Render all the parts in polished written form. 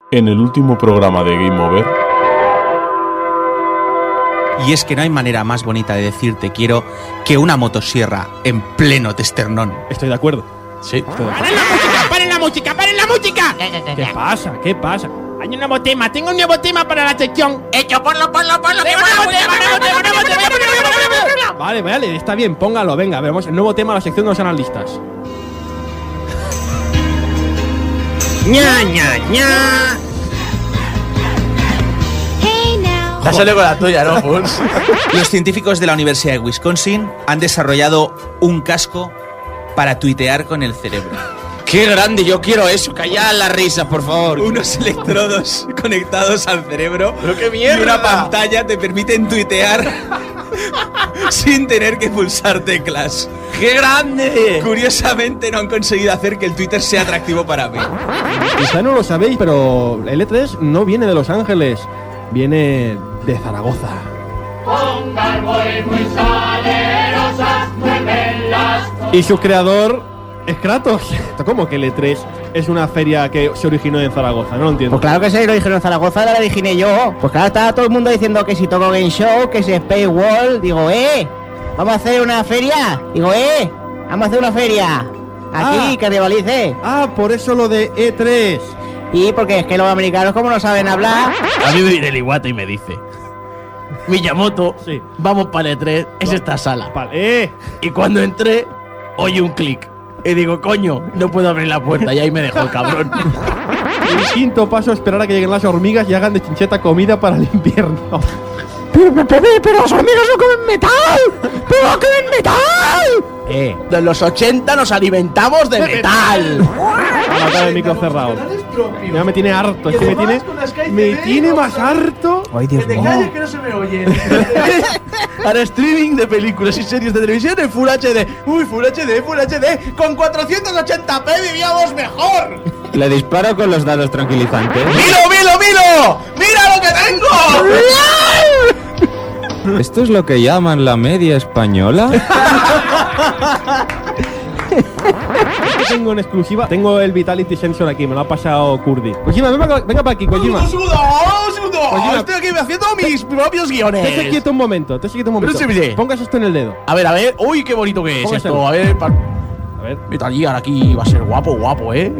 En el último programa de Game Over. Y es que no hay manera más bonita de decir te quiero que una motosierra en pleno testernón. Estoy de acuerdo. Sí. Estoy de acuerdo. ¡Paren la música! ¡Paren la música! ¡Paren la música! ¿Qué pasa? ¿Qué pasa? Hay un nuevo tema, tengo un nuevo tema para la sección. Hecho, ponlo. Vale, está bien, póngalo, venga, vemos el nuevo tema de la sección de los analistas. ¡Ña, ña, ña! Ya sale con la tuya, ¿no, Puns? Los científicos de la Universidad de Wisconsin han desarrollado un casco para tuitear con el cerebro. ¡Qué grande! Yo quiero eso. Calla la risa, por favor. Unos electrodos conectados al cerebro. ¡Pero qué mierda! Y una pantalla te permiten tuitear sin tener que pulsar teclas. ¡Qué grande! Curiosamente no han conseguido hacer que el Twitter sea atractivo para mí. Quizá no lo sabéis, pero el E3 no viene de Los Ángeles, viene de Zaragoza. Y su creador es Kratos. ¿Cómo que el E3 es una feria que se originó en Zaragoza? No lo entiendo. Pues claro que se lo dijeron en Zaragoza, la originé yo. Pues claro, estaba todo el mundo diciendo que si toco Game Show, que si Space World. Digo, vamos a hacer una feria. Digo, vamos a hacer una feria. Aquí, que rivalice. Por eso lo de E3. Y porque es que los americanos, como no saben hablar. A mí me viene el Iwata y me dice: Miyamoto, Sí. vamos para el E3, es esta sala. Vale, Y cuando entré, oí un clic. Y digo, coño, no puedo abrir la puerta. Y ahí me dejó el cabrón. El quinto paso, esperar a que lleguen las hormigas y hagan de chincheta comida para el invierno. Pero los hormigas no comen metal. Pero no comen metal. De los 80 nos alimentamos de metal. Acaba el micro cerrado. Ya me tiene harto, es que me tiene más harto. Ay, Dios mío. Que no se me oye. Ahora streaming de películas y series de televisión en Full HD. Uy, Full HD. Con 480p vivíamos mejor. Le disparo con los dados tranquilizantes. ¡Milo! ¡Mira lo que tengo! ¿Esto es lo que llaman la media española? Tengo en exclusiva, tengo el Vitality Sensor aquí, me lo ha pasado Kurdi. Kojima, venga para aquí, Kojima. ¡Sudo! Estoy aquí haciendo mis propios guiones. Te quieto un momento. Pero sí. Pongas esto en el dedo. A ver. Uy, qué bonito que es Póngaselo. esto. A ver. A ver. Metal Gear aquí va a ser guapo, ¿eh?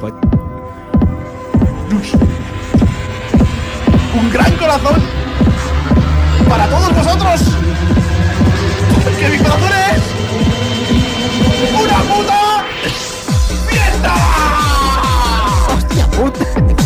Un gran corazón para todos vosotros. Que mi corazón es una puta fiesta. ¡Hostia puta!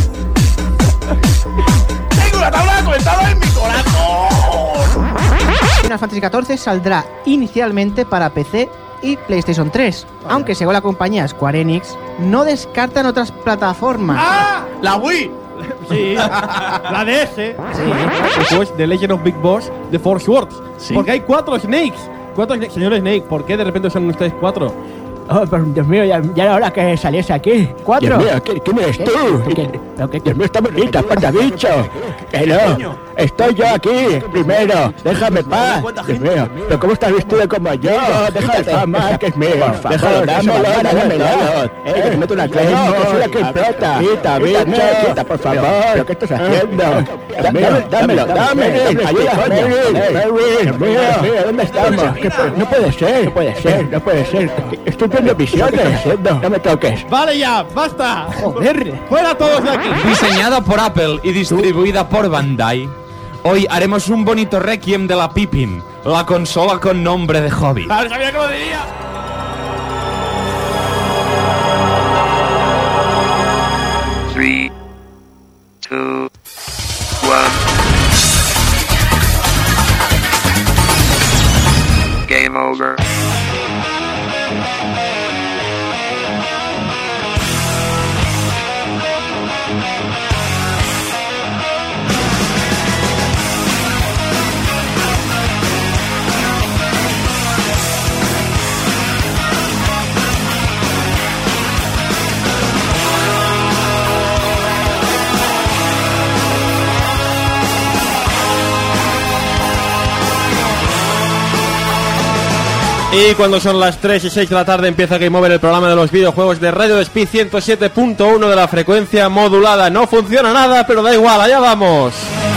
Tengo una tabla conectada en mi corazón. Final Fantasy XIV saldrá inicialmente para PC y PlayStation 3. Aunque según la compañía Square Enix, no descartan otras plataformas. La Wii. Sí, la DS. Sí. Después The Legend of Big Boss, The Four Swords. Sí. Porque hay 4 Snakes. Señor Snake, ¿por qué de repente son ustedes 4? Oh, pero Dios mío, ya era hora que saliese aquí. 4. Dios mío, ¿quién eres tú? Dios mío, está bonita, bicho. Que no, estoy yo aquí, primero. Déjame paz. Dios mío, pero ¿cómo estás vestido como yo? Déjame paz, Mark, que es mío. Déjalo, dámelo. Que te meto una clase. No, que soy la que importa. Quita, bicho, por favor. ¿Pero qué estás haciendo? Dámelo. Mary, ¿dónde estamos? No puede ser. Estoy viendo visiones. No me toques. Vale ya, basta. Joder. Fuera todos de aquí. Diseñada por Apple y distribuida por Bandai, hoy haremos un bonito requiem de la Pippin, la consola con nombre de hobby. Sabía que lo diría. Three, 2, 1. Game over. Y cuando son las 3 y 6 de la tarde empieza Game Over, el programa de los videojuegos de Radio Despí 107.1 de la frecuencia modulada. No funciona nada, pero da igual, allá vamos.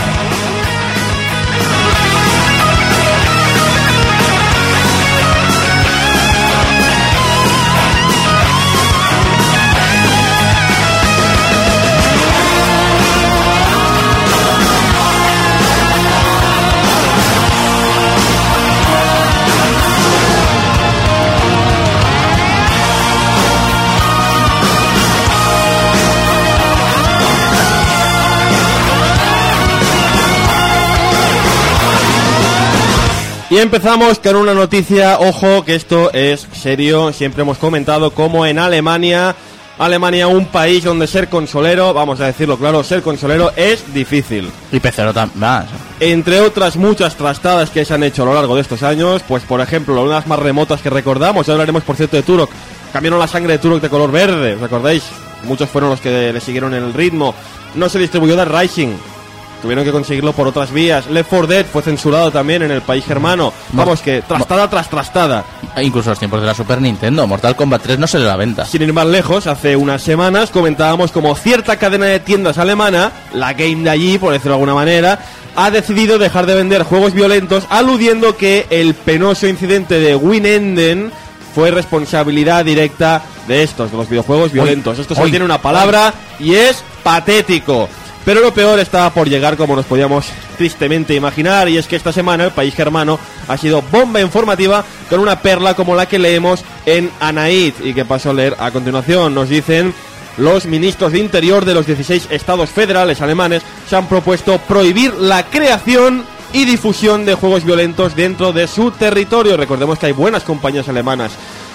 Y empezamos con una noticia, ojo que esto es serio, siempre hemos comentado cómo en Alemania, un país donde ser consolero, vamos a decirlo claro, ser consolero es difícil. Y pecero también. Entre otras muchas trastadas que se han hecho a lo largo de estos años, pues por ejemplo, unas más remotas que recordamos, ya hablaremos por cierto de Turok, cambiaron la sangre de Turok de color verde, ¿os acordáis? Muchos fueron los que le siguieron el ritmo, no se distribuyó Dead Rising. Tuvieron que conseguirlo por otras vías. Left 4 Dead fue censurado también en el país germano. Vamos, que trastada tras trastada. Incluso los tiempos de la Super Nintendo. Mortal Kombat 3 no se le da venta. Sin ir más lejos, hace unas semanas comentábamos como cierta cadena de tiendas alemana, la Game de allí, por decirlo de alguna manera, ha decidido dejar de vender juegos violentos, aludiendo que el penoso incidente de Winenden fue responsabilidad directa de estos, de los videojuegos violentos. Esto solo tiene una palabra y es patético. Pero lo peor estaba por llegar, como nos podíamos tristemente imaginar, y es que esta semana el país germano ha sido bomba informativa con una perla como la que leemos en Anaid, y que paso a leer a continuación. Nos dicen: los ministros de Interior de los 16 estados federales alemanes se han propuesto prohibir la creación y difusión de juegos violentos dentro de su territorio. Recordemos que hay buenas compañías alemanas.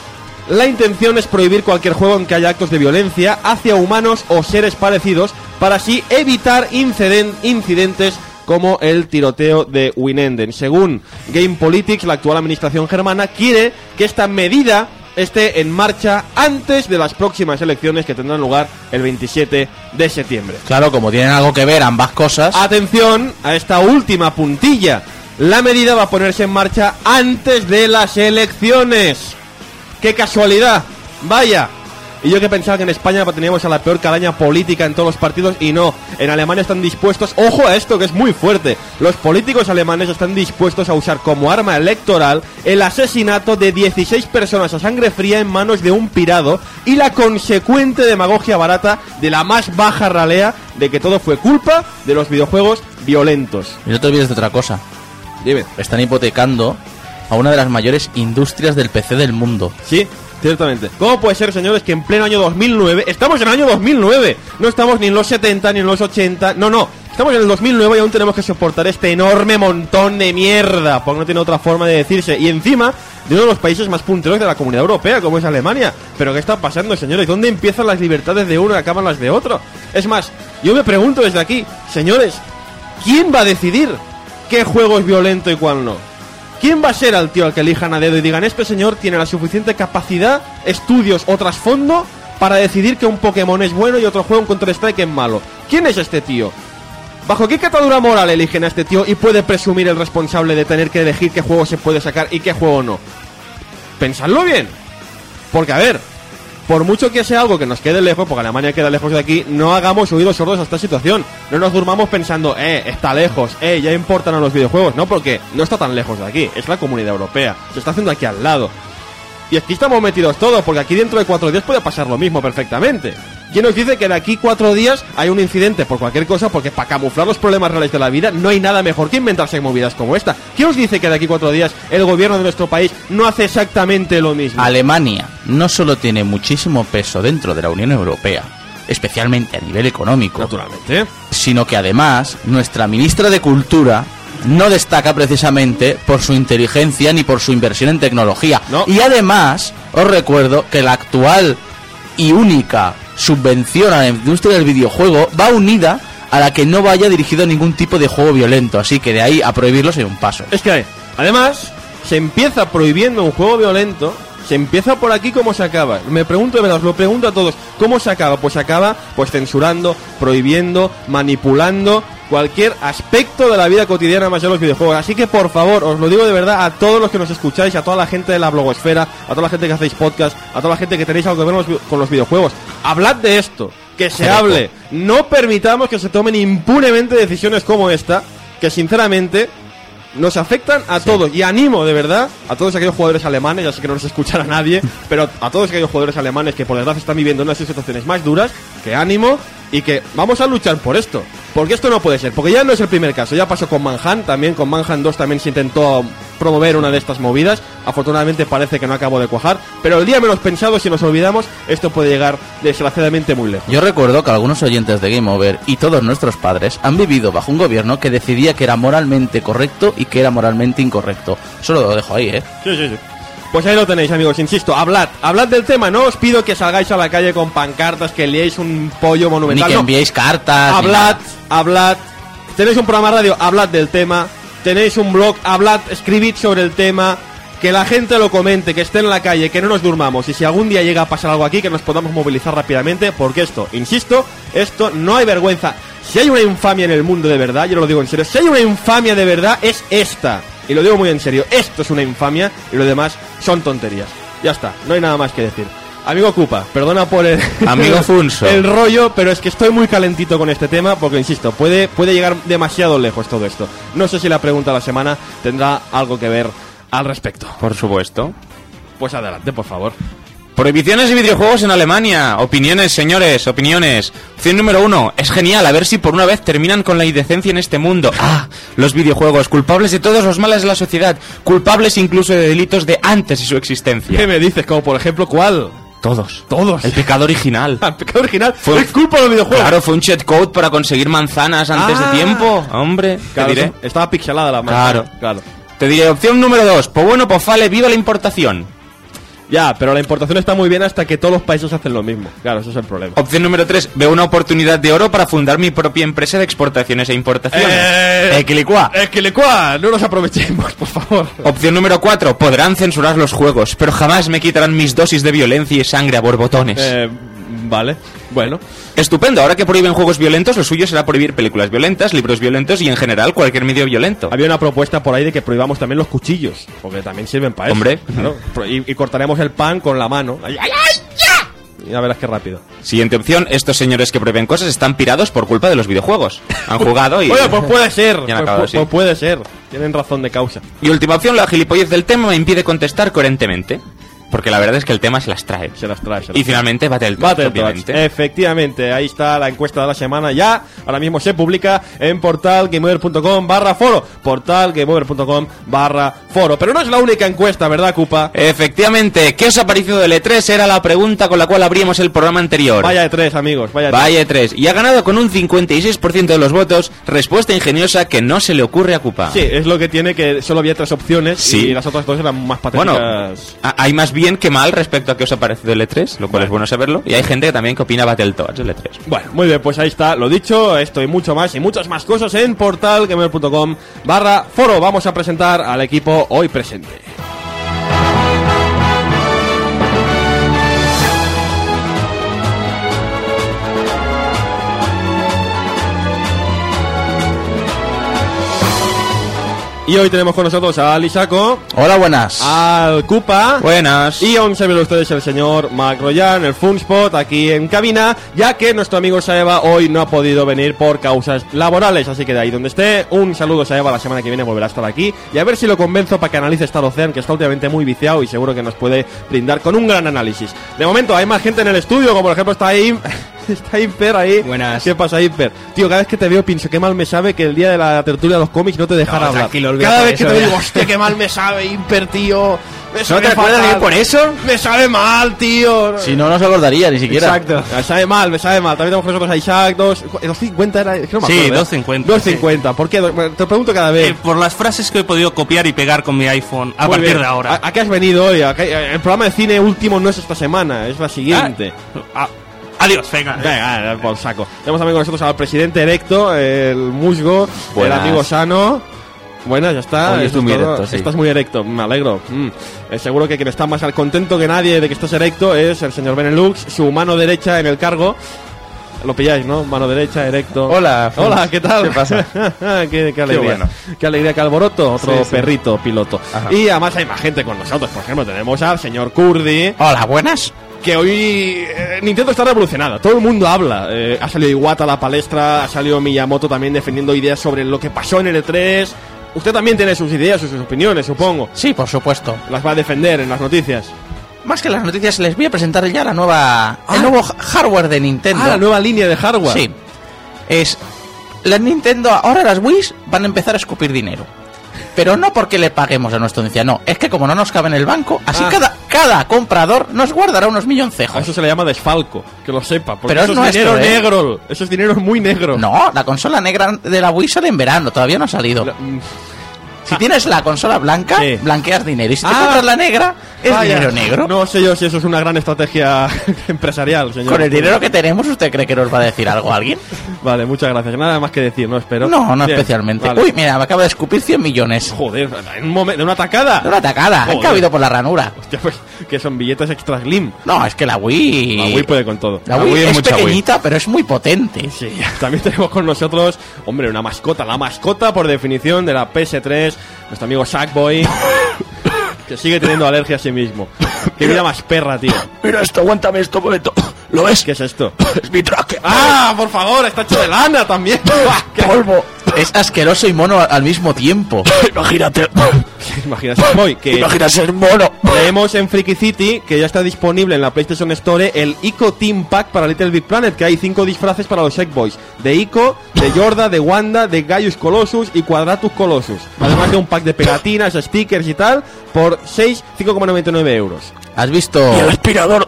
La intención es prohibir cualquier juego en que haya actos de violencia hacia humanos o seres parecidos, para así evitar incidentes como el tiroteo de Winenden. Según Game Politics, la actual administración germana quiere que esta medida esté en marcha antes de las próximas elecciones que tendrán lugar el 27 de septiembre. Claro, como tienen algo que ver ambas cosas. Atención a esta última puntilla. La medida va a ponerse en marcha antes de las elecciones. ¡Qué casualidad! ¡Vaya! Y yo que pensaba que en España teníamos a la peor calaña política en todos los partidos, y no. En Alemania están dispuestos, ojo a esto que es muy fuerte, los políticos alemanes están dispuestos a usar como arma electoral el asesinato de 16 personas a sangre fría en manos de un pirado y la consecuente demagogia barata de la más baja ralea de que todo fue culpa de los videojuegos violentos. Y no te olvides de otra cosa. Dime. Están hipotecando a una de las mayores industrias del PC del mundo. Sí, ciertamente. ¿Cómo puede ser, señores, que en pleno año 2009, estamos en el año 2009, no estamos ni en los 70 ni en los 80, no, estamos en el 2009 y aún tenemos que soportar este enorme montón de mierda, porque no tiene otra forma de decirse, y encima de uno de los países más punteros de la Comunidad Europea, como es Alemania? ¿Pero qué está pasando, señores? ¿Dónde empiezan las libertades de uno y acaban las de otro? Es más, yo me pregunto desde aquí, señores, ¿quién va a decidir qué juego es violento y cuál no? ¿Quién va a ser al tío al que elijan a dedo y digan: este señor tiene la suficiente capacidad, estudios o trasfondo para decidir que un Pokémon es bueno y otro juego, un Counter-Strike, es malo? ¿Quién es este tío? ¿Bajo qué catadura moral eligen a este tío y puede presumir el responsable de tener que elegir qué juego se puede sacar y qué juego no? Pensadlo bien. Porque, a ver, por mucho que sea algo que nos quede lejos, porque Alemania queda lejos de aquí, no hagamos oídos sordos a esta situación. No nos durmamos pensando, está lejos, ya importan a los videojuegos. No, porque no está tan lejos de aquí, es la Comunidad Europea, se está haciendo aquí al lado. Y aquí estamos metidos todos, porque aquí dentro de 4 días puede pasar lo mismo perfectamente. ¿Quién nos dice que de aquí 4 días hay un incidente por cualquier cosa? Porque para camuflar los problemas reales de la vida no hay nada mejor que inventarse movidas como esta. ¿Quién os dice que de aquí 4 días el gobierno de nuestro país no hace exactamente lo mismo? Alemania no solo tiene muchísimo peso dentro de la Unión Europea, especialmente a nivel económico, naturalmente, sino que además nuestra ministra de Cultura no destaca precisamente por su inteligencia ni por su inversión en tecnología. No. Y además, os recuerdo que la actual y única subvención a la industria del videojuego va unida a la que no vaya dirigido a ningún tipo de juego violento. Así que de ahí a prohibirlo sería un paso. Es que, además, se empieza prohibiendo un juego violento. Se empieza por aquí, ¿cómo se acaba? Me pregunto, de verdad, os lo pregunto a todos. ¿Cómo se acaba? Pues se acaba censurando, prohibiendo, manipulando cualquier aspecto de la vida cotidiana más allá de los videojuegos. Así que por favor, os lo digo de verdad a todos los que nos escucháis, a toda la gente de la blogosfera, a toda la gente que hacéis podcast, a toda la gente que tenéis algo que ver con los videojuegos. Hablad de esto, que se hable. No permitamos que se tomen impunemente decisiones como esta, que sinceramente nos afectan a todos. Y animo de verdad a todos aquellos jugadores alemanes, ya sé que no nos escuchará nadie, pero a todos aquellos jugadores alemanes que por desgracia están viviendo unas situaciones más duras, que ánimo y que vamos a luchar por esto. Porque esto no puede ser, porque ya no es el primer caso, ya pasó con Manhunt, también con Manhunt 2 también se intentó promover una de estas movidas. Afortunadamente parece que no acabó de cuajar, pero el día menos pensado, si nos olvidamos, esto puede llegar desgraciadamente muy lejos. Yo recuerdo que algunos oyentes de Game Over y todos nuestros padres han vivido bajo un gobierno que decidía que era moralmente correcto y que era moralmente incorrecto. Solo lo dejo ahí, Sí. Pues ahí lo tenéis, amigos, insisto, hablad del tema, no os pido que salgáis a la calle con pancartas, que liéis un pollo monumental. Ni que enviéis cartas. Hablad, tenéis un programa de radio, hablad del tema, tenéis un blog, escribid sobre el tema, que la gente lo comente, que esté en la calle, que no nos durmamos, y si algún día llega a pasar algo aquí, que nos podamos movilizar rápidamente, porque esto, insisto, esto no hay vergüenza. Si hay una infamia en el mundo de verdad, yo lo digo en serio, si hay una infamia de verdad, es esta. Y lo digo muy en serio, esto es una infamia y lo demás son tonterías. Ya está, no hay nada más que decir. Amigo Cupa, perdona por el Amigo Funso, el rollo, pero es que estoy muy calentito con este tema porque, insisto, puede llegar demasiado lejos todo esto. No sé si la pregunta de la semana tendrá algo que ver al respecto. por supuesto. Pues adelante, por favor. Prohibiciones de videojuegos en Alemania. Opiniones, señores, opiniones. Opción número 1. Es genial, a ver si por una vez terminan con la indecencia en este mundo. Los videojuegos, culpables de todos los males de la sociedad. Culpables incluso de delitos de antes de su existencia. ¿Qué me dices? Como por ejemplo, ¿cuál? Todos. Todos. El pecado original. El pecado original Fue- es culpa de los videojuegos. Claro, fue un cheat code para conseguir manzanas antes de tiempo. Hombre, Claro, te diré. estaba pixelada la mano. Claro. Te diré, opción número 2. Po bueno, po fale, viva la importación. Ya, pero la importación está muy bien hasta que todos los países hacen lo mismo. Claro, eso es el problema. Opción número 3. Veo una oportunidad de oro para fundar mi propia empresa de exportaciones e importaciones. Equilicua. No nos aprovechemos, por favor. Opción número 4. Podrán censurar los juegos, pero jamás me quitarán mis dosis de violencia y sangre a borbotones. Vale, bueno. Estupendo, ahora que prohíben juegos violentos, lo suyo será prohibir películas violentas, libros violentos y en general cualquier medio violento. Había una propuesta por ahí de que prohibamos también los cuchillos, porque también sirven para eso. Hombre. Claro. Y cortaremos el pan con la mano. ¡Ay, ay, ay, ya! Y ya verás qué rápido. Siguiente opción, estos señores que prohíben cosas están pirados por culpa de los videojuegos. Han jugado y... Oye, pues puede ser. Y han acabado así. Pues puede ser. Tienen razón de causa. Y última opción, la gilipollez del tema me impide contestar coherentemente. Porque la verdad es que el tema se las trae. Y finalmente Battletoads, obviamente. Efectivamente, ahí está la encuesta de la semana ya. Ahora mismo se publica en portalgameover.com/foro. Portalgameover.com/foro. Pero no es la única encuesta, ¿verdad, Cupa? Efectivamente, ¿qué os ha parecido del E3? Era la pregunta con la cual abríamos el programa anterior. Vaya E3, amigos, vaya E3. Y ha ganado con un 56% de los votos. Respuesta ingeniosa que no se le ocurre a Cupa. Sí, es lo que tiene, que solo había 3 opciones. Sí. Y las otras 2 eran más patéticas. Bueno, hay más bien que mal respecto a qué os ha parecido el E3, lo cual es bueno saberlo. Y hay gente que también que opina Battletoads del E3. Bueno, muy bien, pues ahí está, lo dicho, esto y mucho más y muchas más cosas en portalgamer.com/foro. Vamos a presentar al equipo hoy presente. Y hoy tenemos con nosotros a Lisaco. Hola, buenas. Al Cupa. Buenas. Y aún se ven ustedes el señor Mac Royan, el Funspot, aquí en cabina, ya que nuestro amigo Saeva hoy no ha podido venir por causas laborales. Así que de ahí donde esté, un saludo, Saeva. La semana que viene volverá a estar aquí. Y a ver si lo convenzo para que analice Star Ocean, que está últimamente muy viciado y seguro que nos puede brindar con un gran análisis. De momento hay más gente en el estudio, como por ejemplo está ahí... Está Imper ahí. Buenas. ¿Qué pasa, Imper? Tío, cada vez que te veo pienso qué mal me sabe que el día de la tertulia de los cómics no te dejara hablar. Cada vez que te veo digo, hostia, qué mal me sabe Imper, tío. ¿No te acuerdas de ir por eso? Me sabe mal, tío. Si no, no se acordaría ni siquiera. Exacto. Me sabe mal. También tenemos con nosotros a Isaac. 250 era... Es que no me Sí, acuerdo, 250. 250. ¿Por qué? Te pregunto cada vez. Por las frases que he podido copiar y pegar con mi iPhone a Muy partir bien. de ahora. ¿A qué has venido hoy? El programa de cine último no es esta semana, es la siguiente. Adiós, venga. Venga, por saco. Tenemos también con nosotros al presidente erecto, el musgo, Buenas. el amigo sano. Buenas, ya está. Hoy Eso estoy es muy todo. erecto, sí. Estás muy erecto, me alegro. Seguro que quien está más al contento que nadie de que estés erecto es el señor Benelux, su mano derecha en el cargo. Lo pilláis, ¿no? Mano derecha, erecto. Hola. Hola, ¿qué tal? ¿Qué pasa? qué alegría. bueno. Qué alegría, qué alboroto. Otro Sí, sí. perrito piloto. Ajá. Y además hay más gente con nosotros. Por ejemplo, tenemos al señor Kurdi. Hola, buenas. Que hoy Nintendo está revolucionada. Todo el mundo habla. Ha salido Iwata a la palestra. Ha salido Miyamoto también defendiendo ideas sobre lo que pasó en el E3. Usted también tiene sus ideas, sus opiniones, supongo. Sí, por supuesto. Las va a defender en las noticias. Más que las noticias, les voy a presentar ya el nuevo hardware de Nintendo. La nueva línea de hardware. Sí. Es la Nintendo, ahora las Wii van a empezar a escupir dinero. Pero no porque le paguemos a nuestra audiencia, no. Es que como no nos cabe en el banco, así cada comprador nos guardará unos milloncejos. A eso se le llama desfalco, que lo sepa. Porque Pero eso es es nuestro, dinero ¿eh? negro. Eso es dinero muy negro. No, la consola negra de la Wii sale en verano, todavía no ha salido. Si tienes la consola blanca, Sí. blanqueas dinero. Y si te compras la negra, es Vaya. dinero negro. No sé yo si eso es una gran estrategia empresarial, señor. Con el dinero que tenemos, ¿usted cree que nos va a decir algo alguien? Vale, muchas gracias. Nada más que decir, no espero. No, no Bien, especialmente. vale. Uy, mira, me acaba de escupir 100 millones. Joder, en un momento, de una atacada. De una atacada, han Joder. cabido por la ranura. Hostia, pues, que son billetes extra slim. No, es que la Wii... La Wii puede con todo. La Wii es pequeñita, pero es muy potente. Sí, también tenemos con nosotros, hombre, una mascota. La mascota, por definición, de la PS3. Nuestro amigo Sackboy. Que sigue teniendo alergia a sí mismo. Qué vida más perra, tío. Mira esto, aguántame esto un momento. ¿Lo ves? ¿Qué es esto? Es mi traje. ¡Ah, por favor! Está hecho de lana también. ¡Qué Polvo. Es asqueroso y mono al mismo tiempo. Imagínate. Imagina, Sackboy, que Imagina ser mono. leemos en Freaky City que ya está disponible en la PlayStation Store el Ico Team Pack para Little Big Planet, que hay 5 disfraces para los Sackboys. De Ico, de Yorda, de Wanda, de Gaius Colossus y Quadratus Colossus. Además de un pack de pegatinas, stickers y tal, por 5,99 euros. ¿Has visto? Y el aspirador.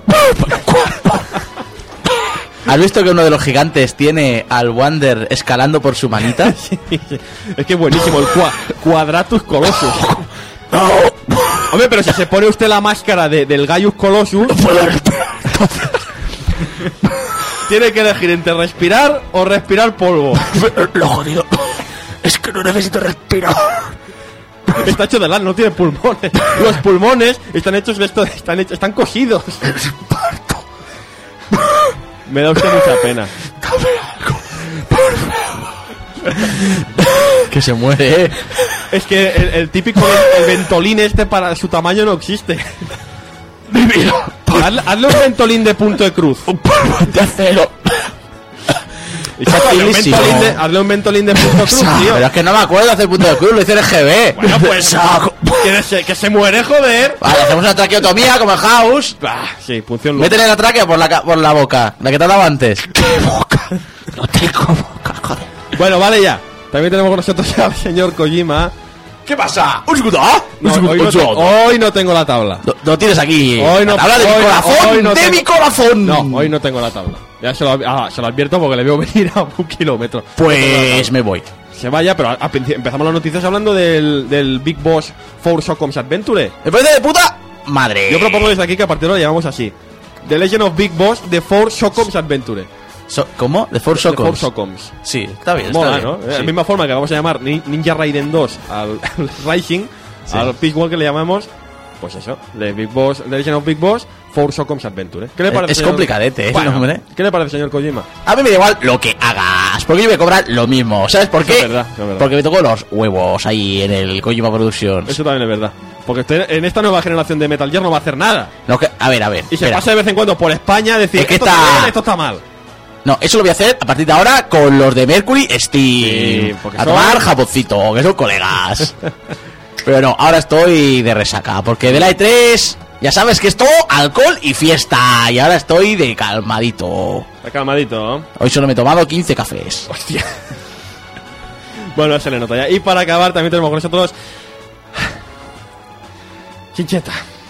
¿Has visto que uno de los gigantes tiene al Wander escalando por su manita? Sí, sí. Es que es buenísimo, el Quadratus Colossus. No. Hombre, pero si se pone usted la máscara del Gaius Colossus, Puedo respirar. tiene que elegir entre respirar o respirar polvo. Lo jodido. Es que no necesito respirar. Está hecho de lana, no tiene pulmones. Los pulmones están hechos de esto, están cosidos. Me da usted mucha pena. Dame algo. Por favor. Que se muere, ¿eh? Es que el típico el ventolín este para su tamaño no existe. Mi vida. Hazle un ventolín de punto de cruz. Un polvo de acero. Hazle un ventolín de punto de cruz, tío. Pero es que no me acuerdo de hacer punto de cruz, lo hice en GB. Bueno, pues que se muere, joder. Vale, hacemos una traqueotomía como en House. Sí, función. Métele la tráquea por la boca, la que te ha dado antes. ¿Qué boca? No tengo boca, joder. Bueno, vale ya. También tenemos con nosotros al señor Kojima. ¿Qué pasa? ¿Os gusta? No, hoy no tengo la tabla. Lo tienes aquí. Hoy no, la tabla de mi hoy- corazón, hoy no de tengo- mi corazón. No, hoy no tengo la tabla. Ya se lo advierto porque le veo venir a 1 kilómetro. Pues me voy. Se vaya, pero empezamos las noticias hablando del Big Boss Force Ocoms Adventure. Me parece de puta madre. Yo propongo desde aquí que a partir de ahora lo llamamos así: The Legend of Big Boss The Force Ocoms Adventure. ¿Cómo? ¿De Force The Ocoms? Force Ocoms. Sí, está bien, Mola, está ¿no? bien. De Sí. la misma forma que vamos a llamar Ninja Raiden 2 al Rising, Sí. al Peace Walker le llamamos, pues eso, The Legend of Big Boss Force Ocoms Adventure. ¿Qué le parece? Es complicadete, ¿eh? Bueno, el nombre. ¿Qué le parece, señor Kojima? A mí me da igual lo que hagas, porque yo me cobran lo mismo. ¿Sabes por Eso qué? es verdad, eso es verdad. Porque me tocó los huevos ahí en el Kojima Productions. Eso también es verdad. Porque usted en esta nueva generación de Metal Gear no va a hacer nada. No, a ver. Y se espera. pasa de vez en cuando por España a decir Es que esto está- está bien, esto está mal. No, eso lo voy a hacer a partir de ahora con los de Mercury Steam. Sí, porque a son- tomar japoncito, que son colegas. Pero no, ahora estoy de resaca, porque de la E3 ya sabes que es todo alcohol y fiesta. Y ahora estoy de calmadito. Está calmadito, ¿no? Hoy solo me he tomado 15 cafés. Hostia. Bueno, se le nota ya. Y para acabar también tenemos con nosotros Chincheta.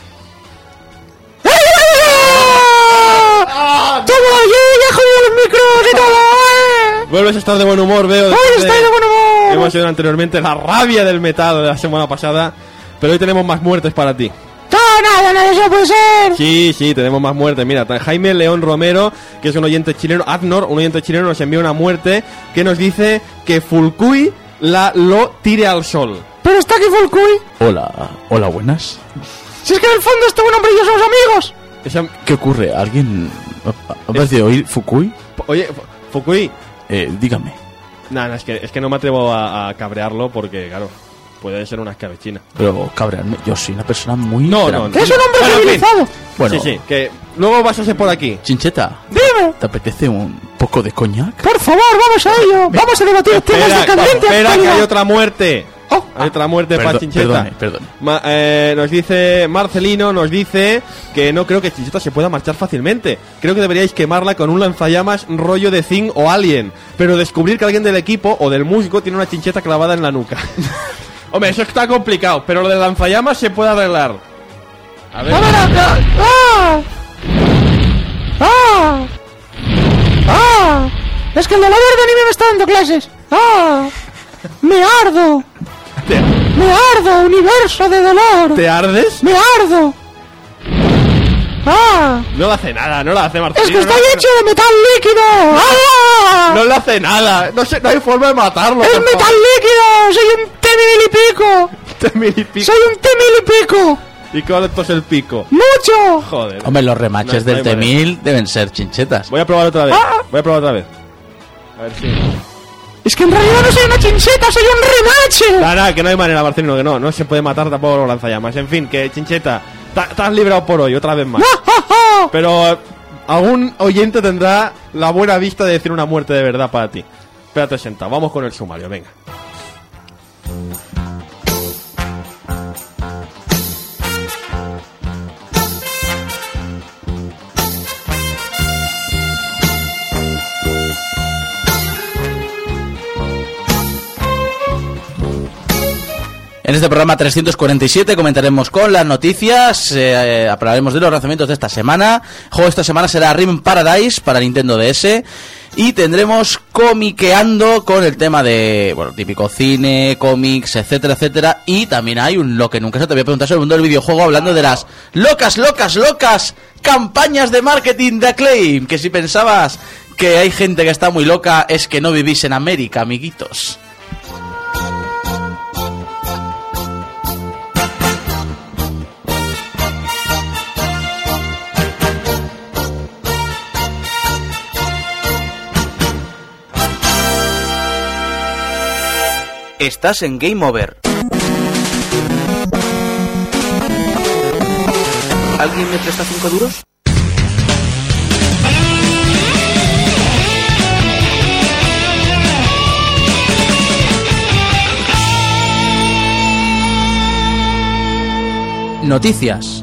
¡Toma, ya jodido los micros y todo! Vuelves a estar de buen humor, veo. ¡Hoy después estoy de buen humor! Hemos oído anteriormente la rabia del metal de la semana pasada. Pero hoy tenemos más muertes para ti. ¡No, nada, eso puede ser! Sí, tenemos más muertes. Mira, Jaime León Romero, que es un oyente chileno, Adnor, un oyente chileno, nos envía una muerte que nos dice que Fulcui lo tire al sol. ¿Pero está aquí Fulcui? Hola, buenas. Si es que en el fondo este buen hombre y yo somos amigos. Esa- ¿Qué ocurre? ¿Alguien ha parecido oír Fukui? Oye, Fukui. Dígame. Nada, es que no me atrevo a cabrearlo porque, claro, puede ser una escabechina. Pero cabrearme, yo soy una persona muy... No. Bueno, ¡Es un hombre civilizado! Bueno, Sí, que luego vas a ser por aquí. Chincheta, Dime. ¿te apetece un poco de coñac? Por favor, vamos a ello. Vamos a debatir temas de candente Espera, que hay actualidad. otra muerte. Hay otra muerte para Chincheta. Perdone. Nos dice Marcelino, nos dice que no creo que Chincheta se pueda marchar fácilmente. Creo que deberíais quemarla con un lanzallamas rollo de Thing o Alien. Pero descubrir que alguien del equipo o del músico tiene una chincheta clavada en la nuca. Hombre, eso está complicado, pero lo del lanzallamas se puede arreglar. A ver. Es que el de la verde anime me está dando clases. Me ardo. Me ardo, universo de dolor. ¿Te ardes? Me ardo. No le hace nada, no le hace Marcelino. Es que estoy hecho de metal líquido. No le hace nada. No hay forma de matarlo. Es metal líquido. Soy un T-mil y pico. Soy un T-mil y pico. ¿Y cuánto es el pico? ¡Mucho! Joder. Hombre, los remaches No hay del T-1000 deben ser chinchetas. Voy a probar otra vez. A ver si... Es que en realidad no soy una chincheta, soy un remache. Nada, que no hay manera, Marcelino, que no se puede matar tampoco los lanzallamas. En fin, que Chincheta, te has librado por hoy, otra vez más. Pero algún oyente tendrá la buena vista de decir una muerte de verdad para ti. Espérate sentado, vamos con el sumario, venga. En este programa 347 comentaremos con las noticias, hablaremos de los lanzamientos de esta semana. El juego de esta semana será Rim Paradise para Nintendo DS. Y tendremos comiqueando con el tema de, bueno, típico cine, cómics, etcétera, etcétera. Y también hay lo que nunca se te había preguntado sobre el mundo del videojuego, hablando de las locas campañas de marketing de Acclaim. Que si pensabas que hay gente que está muy loca, es que no vivís en América, amiguitos. Estás en Game Over. ¿Alguien me presta 5 duros? Noticias.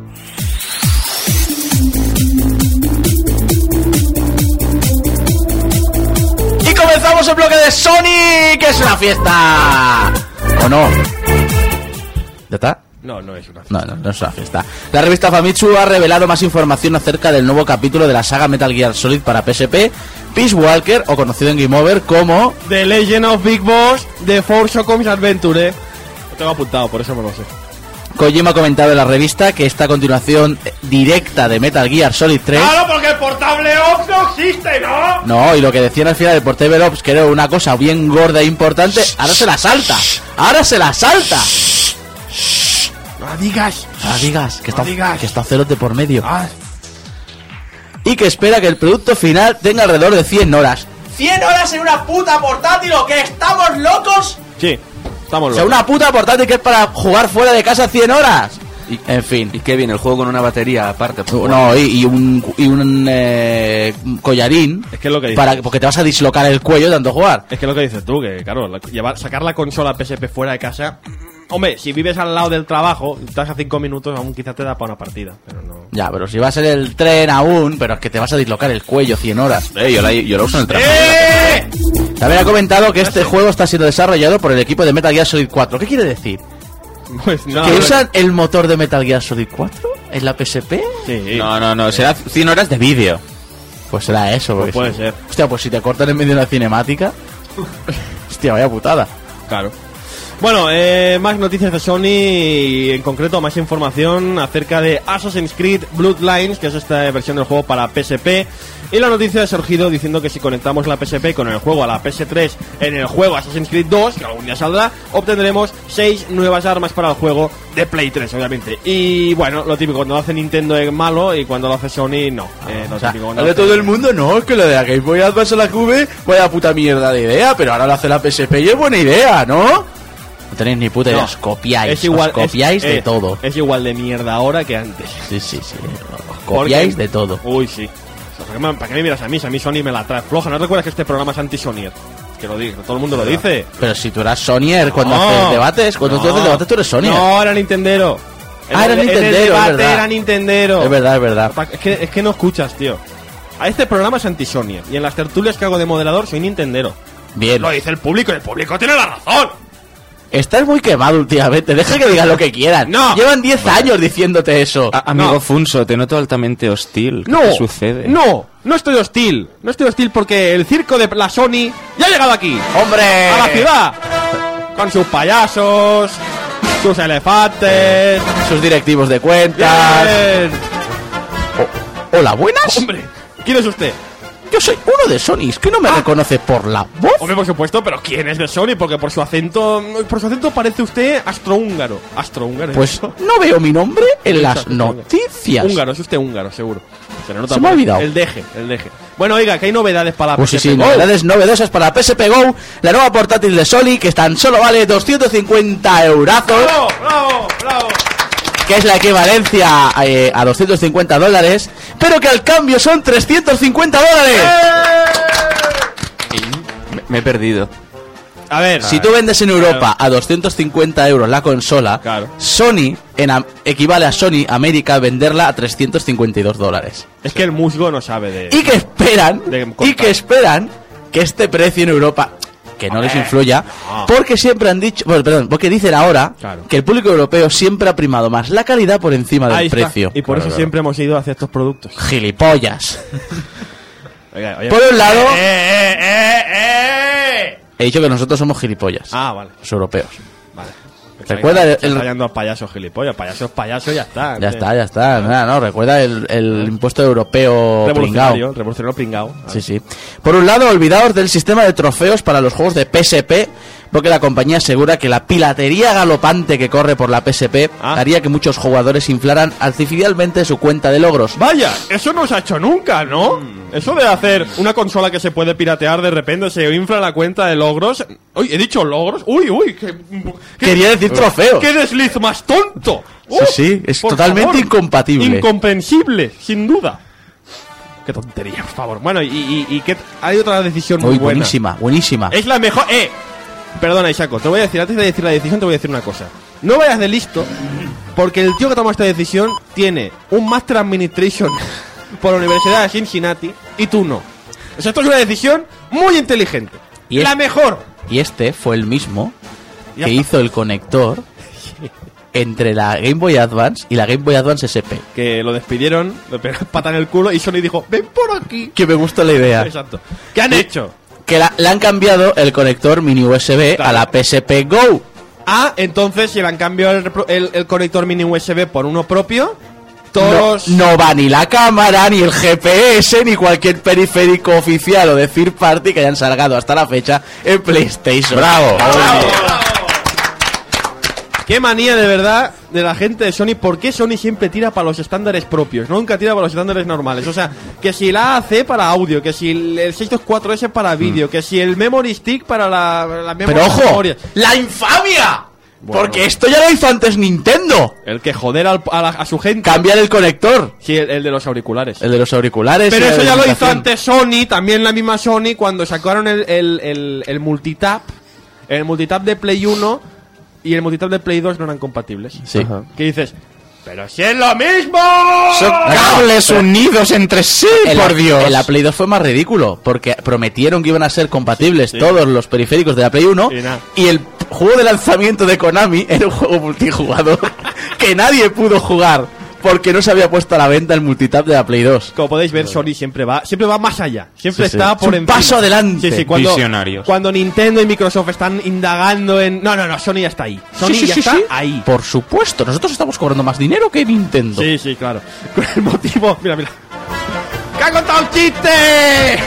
Comenzamos el bloque de Sony, que es una fiesta. ¿O no? ¿Ya está? No es una fiesta. No es una fiesta. La revista Famitsu ha revelado más información acerca del nuevo capítulo de la saga Metal Gear Solid para PSP, Peace Walker, o conocido en Game Over como The Legend of Big Boss, The Force Comics Adventure. Lo tengo apuntado, por eso me lo sé. Kojima ha comentado en la revista que esta continuación directa de Metal Gear Solid 3... ¡Claro, porque el portable Ops no existe, ¿no? No, y lo que decían al final del Portable Ops, que era una cosa bien gorda e importante, ahora se la salta. No la digas. Que está cerote por medio. Y que espera que el producto final tenga alrededor de 100 horas. ¿100 horas en una puta portátil o que estamos locos? Sí, estamos locos. O sea, una puta portátil que es para jugar fuera de casa 100 horas. En fin. ¿Y qué viene? ¿El juego con una batería aparte? No, y un collarín. Es que es lo que dices. Porque te vas a dislocar el cuello de tanto jugar. Es que es lo que dices tú, que claro, sacar la consola PSP fuera de casa... Hombre, si vives al lado del trabajo, estás a 5 minutos, aún quizás te da para una partida, pero no... Ya, pero si vas en el tren aún, pero es que te vas a dislocar el cuello 100 horas. Yo la uso en el trabajo. También ha comentado que este juego está siendo desarrollado por el equipo de Metal Gear Solid 4. ¿Qué quiere decir? Pues no. ¿Que usan el motor de Metal Gear Solid 4 en la PSP? Sí. No, será 100 horas de vídeo. Pues será eso, pues puede ser. Hostia, pues si te cortan en medio de una cinemática... Hostia, vaya putada. Claro. Bueno, más noticias de Sony y en concreto más información acerca de Assassin's Creed Bloodlines, que es esta versión del juego para PSP. Y la noticia ha surgido diciendo que si conectamos la PSP con el juego a la PS3 en el juego Assassin's Creed 2, que algún día saldrá, obtendremos 6 nuevas armas para el juego de Play 3, obviamente. Y bueno, lo típico, cuando lo hace Nintendo es malo y cuando lo hace Sony no. Lo típico, de todo el mundo no, es que lo de la Game Boy Advance a la Cube, vaya puta mierda de idea, pero ahora lo hace la PSP y es buena idea, ¿no? No tenéis ni puta idea, os copiáis, de todo. Es igual de mierda ahora que antes. Sí, os copiáis de todo. Uy, sí. ¿Para qué me miras a mí? Si a mí Sony me la trae floja. ¿No recuerdas que este programa es anti-Sonyer? Que lo digo, todo el mundo lo dice. Pero si tú eras Sonyer cuando haces debates, cuando tú haces debates tú eres Sonyer. No, era Nintendero. Era Nintendero, el debate era Nintendero. Es verdad. Es que no escuchas, tío. A este programa es anti-Sonyer. Y en las tertulias que hago de moderador soy Nintendero. Bien. Lo dice el público y el público tiene la razón. Estás muy quemado últimamente, deja que digan lo que quieran. No. Llevan 10 años diciéndote eso. Amigo Funso, te noto altamente hostil. ¿Qué sucede? No estoy hostil. No estoy hostil porque el circo de la Sony ya ha llegado aquí. ¡Hombre! A la ciudad. Con sus payasos, sus elefantes, sus directivos de cuentas. Hola, buenas. Hombre, ¿quién es usted? Yo soy uno de Sony, ¿es que no me reconoce por la voz? Hombre, por supuesto, pero ¿quién es de Sony? Porque por su acento parece usted astrohúngaro. ¿Astrohúngaro? Pues no veo mi nombre en las noticias. Húngaro, es usted húngaro, seguro. Se me ha olvidado. El deje. Bueno, oiga, que hay novedades para la pues PSP sí, Go. novedades novedosas para la PSP Go, la nueva portátil de Sony, que tan solo vale 250 eurazos. ¡Bravo! Que es la equivalencia a $250, pero que al cambio son $350. Me he perdido. A ver, si tú vendes en Europa a 250 euros la consola, Sony equivale a Sony América venderla a $352. Es que el musgo no sabe de... Y que esperan que este precio en Europa, que no les influya, porque siempre han dicho, porque dicen ahora que el público europeo siempre ha primado más la calidad por encima del precio. Y por eso siempre hemos ido hacia estos productos. Gilipollas. Oiga, por un lado, he dicho que nosotros somos gilipollas. Vale. Los europeos. Vale. Recuerda Está rayando a payasos gilipollas. Payaso, ya está. Ya está. Nada, recuerda el impuesto europeo pringao. Revolucionario pringao. Sí. Por un lado, olvidaos del sistema de trofeos para los juegos de PSP, porque la compañía asegura que la piratería galopante que corre por la PSP haría que muchos jugadores inflaran artificialmente su cuenta de logros. Vaya, eso no se ha hecho nunca, ¿no? Eso de hacer una consola que se puede piratear, de repente se infla la cuenta de logros. Uy, he dicho logros. Uy, quería decir trofeos. ¡Qué desliz más tonto! Sí, es totalmente incompatible. Incomprensible, sin duda. Qué tontería, por favor. Bueno, y que hay otra decisión muy buena. Buenísima. Es la mejor. Perdona, Isako, te voy a decir, antes de decir la decisión, te voy a decir una cosa. No vayas de listo, porque el tío que toma esta decisión tiene un Master Administration por la Universidad de Cincinnati y tú no. O sea, esto es una decisión muy inteligente. Y la mejor. Y este fue el mismo que hizo el conector entre la Game Boy Advance y la Game Boy Advance SP. Que lo despidieron, le pegaron pata en el culo y Sony dijo, ven por aquí. Que me gustó la idea. Exacto. ¿Qué han hecho? Que le han cambiado el conector mini USB a la PSP Go. Entonces si le han cambiado el conector mini USB por uno propio, todos... No va ni la cámara, ni el GPS, ni cualquier periférico oficial o de third party que hayan salgado hasta la fecha en PlayStation. ¡Bravo! Qué manía de verdad de la gente de Sony. ¿Por qué Sony siempre tira para los estándares propios? Nunca tira para los estándares normales. O sea, que si la AAC para audio, que si el 624S para vídeo, que si el Memory Stick para la memoria. Pero ojo, ¡la infamia! Bueno, porque esto ya lo hizo antes Nintendo. El que joder a su gente. Cambiar el conector. Sí, el de los auriculares. El de los auriculares. Pero eso ya lo hizo antes Sony, también la misma Sony, cuando sacaron el multitap. El multitap de Play 1 y el multitap de Play 2 no eran compatibles. Sí. ¿Qué dices? ¡Pero si es lo mismo! Son cables unidos entre sí, por Dios. En la Play 2 fue más ridículo, porque prometieron que iban a ser compatibles todos los periféricos de la Play 1 y el juego de lanzamiento de Konami era un juego multijugador que nadie pudo jugar porque no se había puesto a la venta el multitap de la Play 2. Como podéis ver, Sony siempre va más allá. Siempre Sí, está sí. por Es un encima. paso adelante. Sí, Visionarios. Cuando Nintendo y Microsoft están indagando en... No, Sony ya está ahí. Sony ya está ahí. Por supuesto, nosotros estamos cobrando más dinero que Nintendo. Sí, claro. Con el motivo... Mira. ¡Que ha contado un chiste!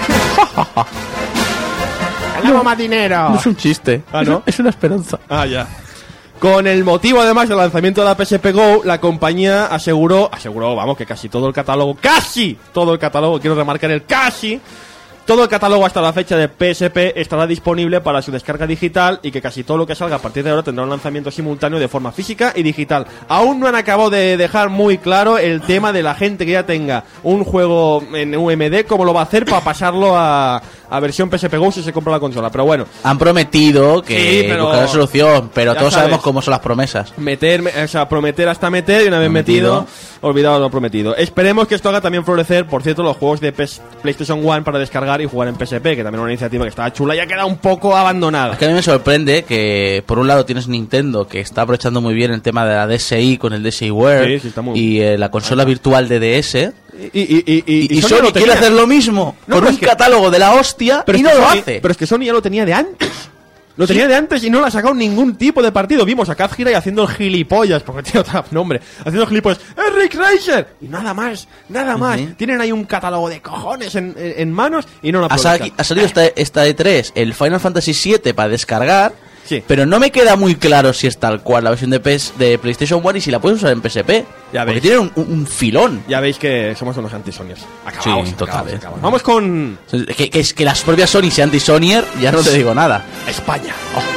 ¡Ganamos más dinero! No es un chiste. Ah, ¿no? Es una esperanza. Ah, ya. Con el motivo, además, del lanzamiento de la PSP Go, la compañía aseguró, vamos, que casi todo el catálogo, quiero remarcar el casi, todo el catálogo hasta la fecha de PSP estará disponible para su descarga digital y que casi todo lo que salga a partir de ahora tendrá un lanzamiento simultáneo de forma física y digital. Aún no han acabado de dejar muy claro el tema de la gente que ya tenga un juego en UMD, cómo lo va a hacer para pasarlo a versión PSP Go si se compra la consola, pero bueno. Han prometido que Sí, pero- buscarán solución, pero Ya todos sabes. sabemos cómo son las promesas. Prometer hasta meter y una vez metido, olvidado lo prometido. Esperemos que esto haga también florecer, por cierto, los juegos de PlayStation 1 para descargar y jugar en PSP, que también es una iniciativa que estaba chula y ha quedado un poco abandonada. Es que a mí me sorprende que por un lado tienes Nintendo, que está aprovechando muy bien el tema de la DSi con el DSiWare Sí, está muy y la consola virtual de DS. Y Sony Sony lo quiere tenía. hacer lo mismo No, con pero un es que- catálogo de la hostia y es no que lo Sony- hace. Pero es que Sony ya lo tenía de antes. Lo tenía de antes y no le ha sacado ningún tipo de partido. Vimos a Kaz Hirai haciendo el gilipollas, porque tiene otro nombre, haciendo el gilipollas. ¡Es Rick Racer! Y nada más. Tienen ahí un catálogo de cojones en manos y no lo aprovechan. Ha salido esta E3 el Final Fantasy VII para descargar, Sí. pero no me queda muy claro si es tal cual la versión de PlayStation 1 y si la puedes usar en PSP. Ya porque veis. tiene un filón. Ya veis que somos unos anti-Sonyers. Acabaos, Sí, total, acabaos. Vamos con Que es que las propias Sony sean anti-Sonyer, ya no te digo nada. España.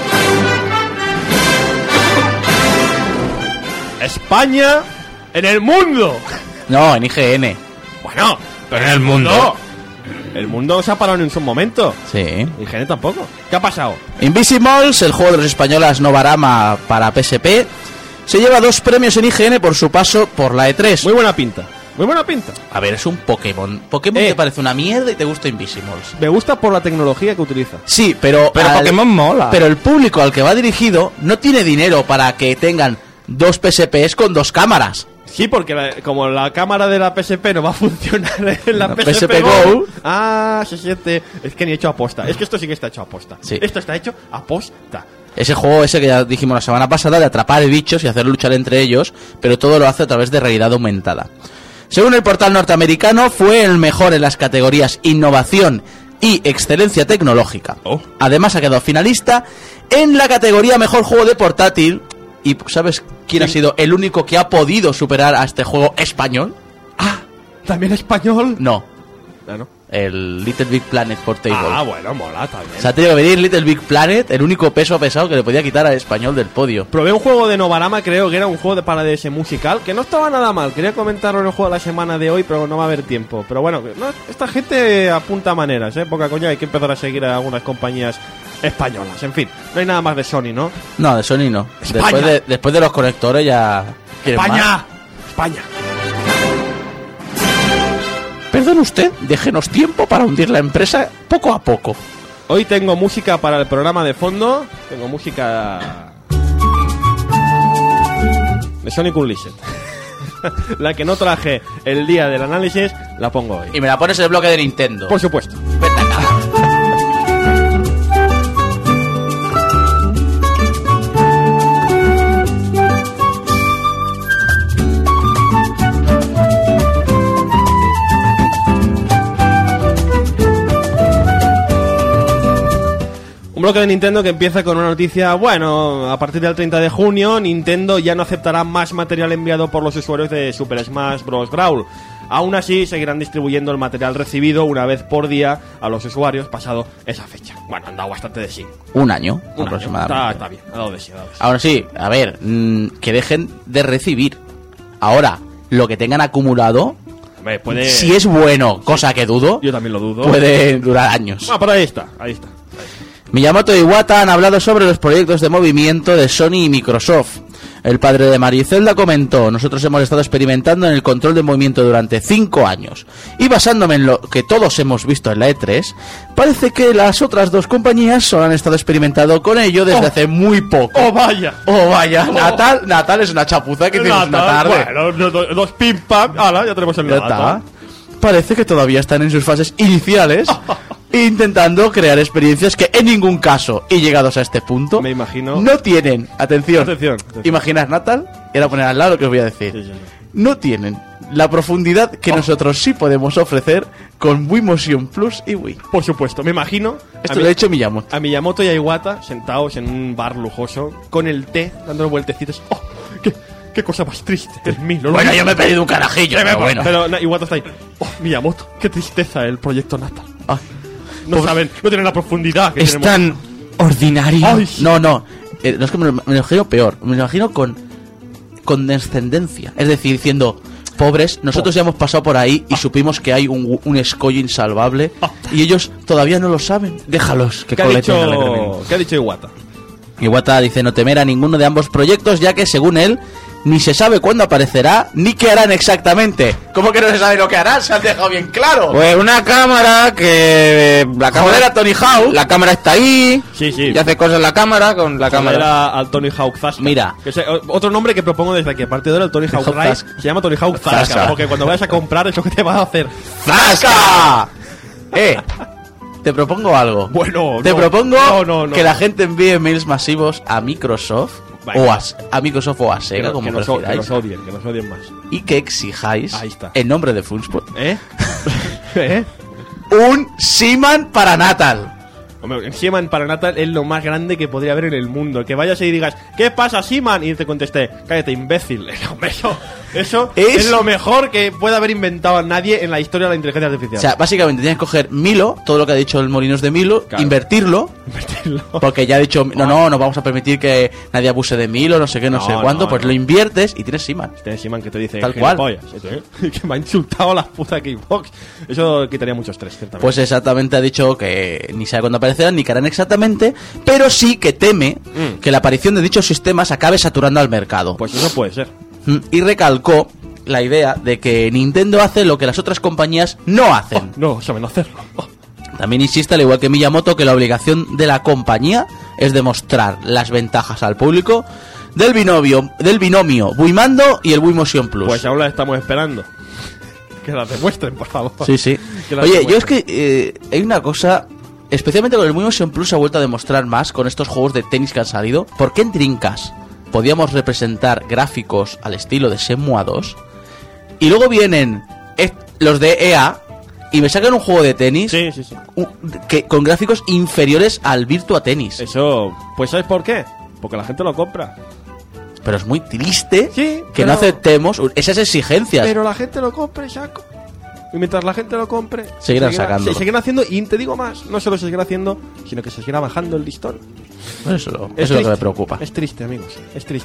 España en el mundo. No, en IGN. Bueno, Pero en el mundo. El mundo se ha parado en un momento. Sí. IGN tampoco. ¿Qué ha pasado? Invisibles, el juego de los españolas Novarama para PSP, se lleva 2 premios en IGN por su paso por la E3. Muy buena pinta. Muy buena pinta. A ver, es un Pokémon. Pokémon te parece una mierda y te gusta Invisibles. Me gusta por la tecnología que utiliza. Sí, pero Pokémon mola. Pero el público al que va dirigido no tiene dinero para que tengan 2 PSPs con 2 cámaras. Sí, porque como la cámara de la PSP no va a funcionar en la PSP, PSP Go. Go. Ah, se siente. Es que ni hecho aposta. Es que esto sí que está hecho aposta. Sí. Esto está hecho aposta. Ese juego ese que ya dijimos la semana pasada de atrapar bichos y hacer luchar entre ellos, pero todo lo hace a través de realidad aumentada. Según el portal norteamericano, fue el mejor en las categorías innovación y excelencia tecnológica. Además ha quedado finalista en la categoría mejor juego de portátil. ¿Y sabes quién ha sido el único que ha podido superar a este juego español? ¿También español? No, Ah, ¿no? el Little Big Planet Portable. Ah, bueno, mola también. Se ha tenido que venir Little Big Planet, el único peso pesado que le podía quitar al español del podio. Probé un juego de Novarama, creo que era un juego para DS musical, que no estaba nada mal. Quería comentarlo en el juego de la semana de hoy, pero no va a haber tiempo. Pero bueno, no, esta gente apunta maneras, poca coña, hay que empezar a seguir a algunas compañías españolas. En fin, no hay nada más de Sony, ¿no? No, de Sony no. España. Después de los conectores ya... ¿quieren más? ¡España! ¡España! Perdón usted, déjenos tiempo para hundir la empresa poco a poco. Hoy tengo música para el programa de fondo. Tengo música de Sonic Unleashed. La que no traje el día del análisis, la pongo hoy. Y me la pones en el bloque de Nintendo. Por supuesto. Vete acá. Un bloque de Nintendo que empieza con una noticia, bueno, a partir del 30 de junio, Nintendo ya no aceptará más material enviado por los usuarios de Super Smash Bros. Brawl. Aún así, seguirán distribuyendo el material recibido una vez por día a los usuarios pasado esa fecha. Bueno, han dado bastante de sí. Un año, Un año. aproximadamente. Está bien, ha dado de sí, ha dado de sí. Ahora sí, a ver, que dejen de recibir. Ahora, lo que tengan acumulado, Hombre, puede... si es bueno, cosa que dudo, Yo también lo dudo. puede durar años. Ah, pero ahí está, ahí está. Miyamoto y Iwata han hablado sobre los proyectos de movimiento de Sony y Microsoft. El padre de Maricelda comentó: nosotros hemos estado experimentando en el control de movimiento durante 5 años. Y basándome en lo que todos hemos visto en la E3, parece que las otras 2 compañías solo han estado experimentando con ello desde hace muy poco. ¡Oh, vaya! ¡Oh, vaya! Natal es una chapuza que tienes una tarde. Bueno, 2 pim pam. ¡Hala! Ya tenemos el Ya Natal. está. Parece que todavía están en sus fases iniciales, intentando crear experiencias que en ningún caso, y llegados a este punto, Me imagino. no tienen, atención, Atención. imaginad Natal, y ahora poner al lado lo que os voy a decir, Sí. no tienen la profundidad que nosotros sí podemos ofrecer con Wii Motion Plus y Wii. Por supuesto, me imagino. Esto lo ha hecho Miyamoto. A Miyamoto y a Iwata sentados en un bar lujoso, con el té, dándole vueltecitos. ¡Oh! ¡Qué cosa más triste! El Milo. Bueno, yo me he pedido un carajillo, pero bueno. Pero Iwata está ahí. ¡Oh, Miyamoto! ¡Qué tristeza el proyecto Natal! Ay, No saben, no tienen la profundidad que Es tenemos. tan ordinario. Ay, sí. no, no es que me lo imagino peor, me lo imagino con condescendencia, es decir, diciendo: pobres, nosotros ya hemos pasado por ahí y supimos que hay un escollo insalvable y ellos todavía no lo saben. Déjalos que ¿Qué ha coleten alegremente. dicho, ¿Qué ha dicho Iwata? Iwata dice no temer a ninguno de ambos proyectos, ya que según él ni se sabe cuándo aparecerá ni qué harán exactamente. ¿Cómo que no se sabe lo que harán? Se han dejado bien claro. Pues una cámara que... La cámara, Joder a Tony Hawk. La cámara está ahí. Sí, sí. Y hace cosas la cámara con la cámara. Era al Tony Hawk Zasca. Mira. Que es otro nombre que propongo desde aquí. A partir de ahora, el Tony Hawk Hawk Rise Zasca. se llama Tony Hawk Zasca. Zasca. Porque cuando vayas a comprar es lo que te va a hacer. ¡Zasca! Te propongo algo. Bueno, Te no. propongo No. que la gente envíe mails masivos a Microsoft Venga. a Microsoft o a Sega, Que como nos prefiráis, odien más. y que exijáis, Ahí está. en nombre de Funspot, ¿Eh? ¿Eh? un Seaman para Natal. Hombre, el Seaman para Natal es lo más grande que podría haber en el mundo. Que vayas y digas, ¿qué pasa, Seaman? Y te contesté, cállate, imbécil. Hombre, eso es lo mejor que puede haber inventado nadie en la historia de la inteligencia artificial. O sea, básicamente tienes que coger Milo, todo lo que ha dicho el Molinos de Milo, Claro. invertirlo, porque ya ha dicho, no vamos a permitir que nadie abuse de Milo, no sé qué, no sé cuánto, pues lo inviertes y tienes Seaman. Tienes Seaman que te dice, Tal cual. gilipollas, que me ha insultado la puta Xbox. Eso quitaría mucho estrés, ciertamente. Pues exactamente ha dicho que ni sabe cuándo aparecerán ni qué harán exactamente, pero sí que teme que la aparición de dichos sistemas acabe saturando al mercado. Pues eso puede ser. Y recalcó la idea de que Nintendo hace lo que las otras compañías no hacen. No, saben hacerlo. También insiste, al igual que Miyamoto, que la obligación de la compañía es demostrar las ventajas al público del binomio Wii Mando y el Wii Motion Plus. Pues aún la estamos esperando. Que las demuestren, por favor. Sí, sí. Que las Oye, yo es demuestren. que hay una cosa, especialmente con el Wii Motion Plus se ha vuelto a demostrar más con estos juegos de tenis que han salido. ¿Por qué en Dreamcast podíamos representar gráficos al estilo de Shenmue 2? Y luego vienen los de EA y me sacan un juego de tenis que, con gráficos inferiores al Virtua Tennis. Eso, pues ¿sabes por qué? Porque la gente lo compra. Pero es muy triste que pero- no aceptemos esas exigencias. Pero la gente lo compre, Shaco. Y mientras la gente lo compre, Seguirán sacándolo. seguirán haciendo, y te digo más, no solo se seguirá haciendo, sino que se seguirá bajando el listón. Bueno, eso es lo que me preocupa. Es triste, amigos, es triste.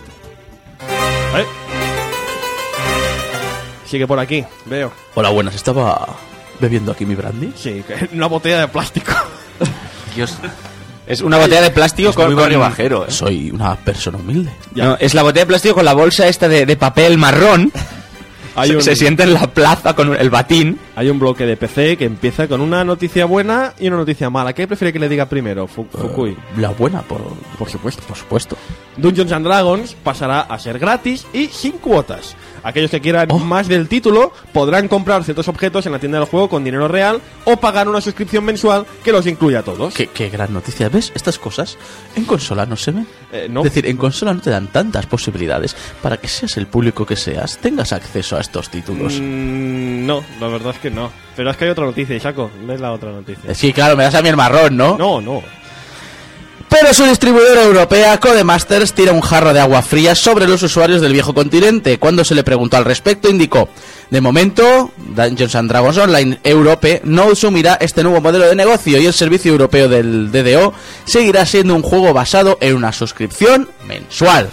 Sigue por aquí, veo. Hola, buenas, estaba bebiendo aquí mi brandy. Sí, una botella de plástico. Dios. Es una botella de plástico con... Soy una persona humilde. No, es la botella de plástico con la bolsa esta de papel marrón. Se siente en la plaza con el batín. Hay un bloque de PC que empieza con una noticia buena y una noticia mala. ¿Qué prefiere que le diga primero, Fukui? La buena, por supuesto. Por supuesto. Dungeons and Dragons pasará a ser gratis y sin cuotas. Aquellos que quieran más del título podrán comprar ciertos objetos en la tienda del juego con dinero real o pagar una suscripción mensual que los incluya a todos. Qué gran noticia. ¿Ves? Estas cosas en consola no se ven. No. Es decir, en consola no te dan tantas posibilidades para que seas el público que seas, tengas acceso a estos títulos. No, la verdad es que no. Pero es que hay otra noticia, Isako. ¿Ves la otra noticia? Sí, claro, me das a mí el marrón, ¿no? No. Pero su distribuidora europea, Codemasters, tira un jarro de agua fría sobre los usuarios del viejo continente. Cuando se le preguntó al respecto, indicó: de momento, Dungeons and Dragons Online Europe no asumirá este nuevo modelo de negocio y el servicio europeo del DDO seguirá siendo un juego basado en una suscripción mensual.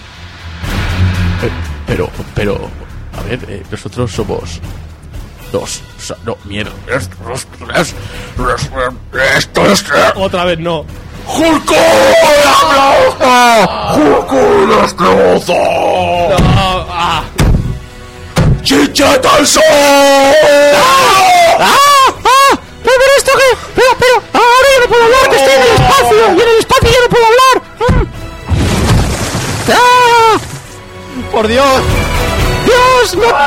Pero, a ver, nosotros somos... mierda. Otra vez no. ¡Julko! ¡Juku destroza! ¡Chincheta al sol! Pero esto que... Pero, ahora yo no puedo hablar, que estoy en el espacio. Y en el espacio yo no puedo hablar. ¡Por Dios! ¡Dios! ¡No!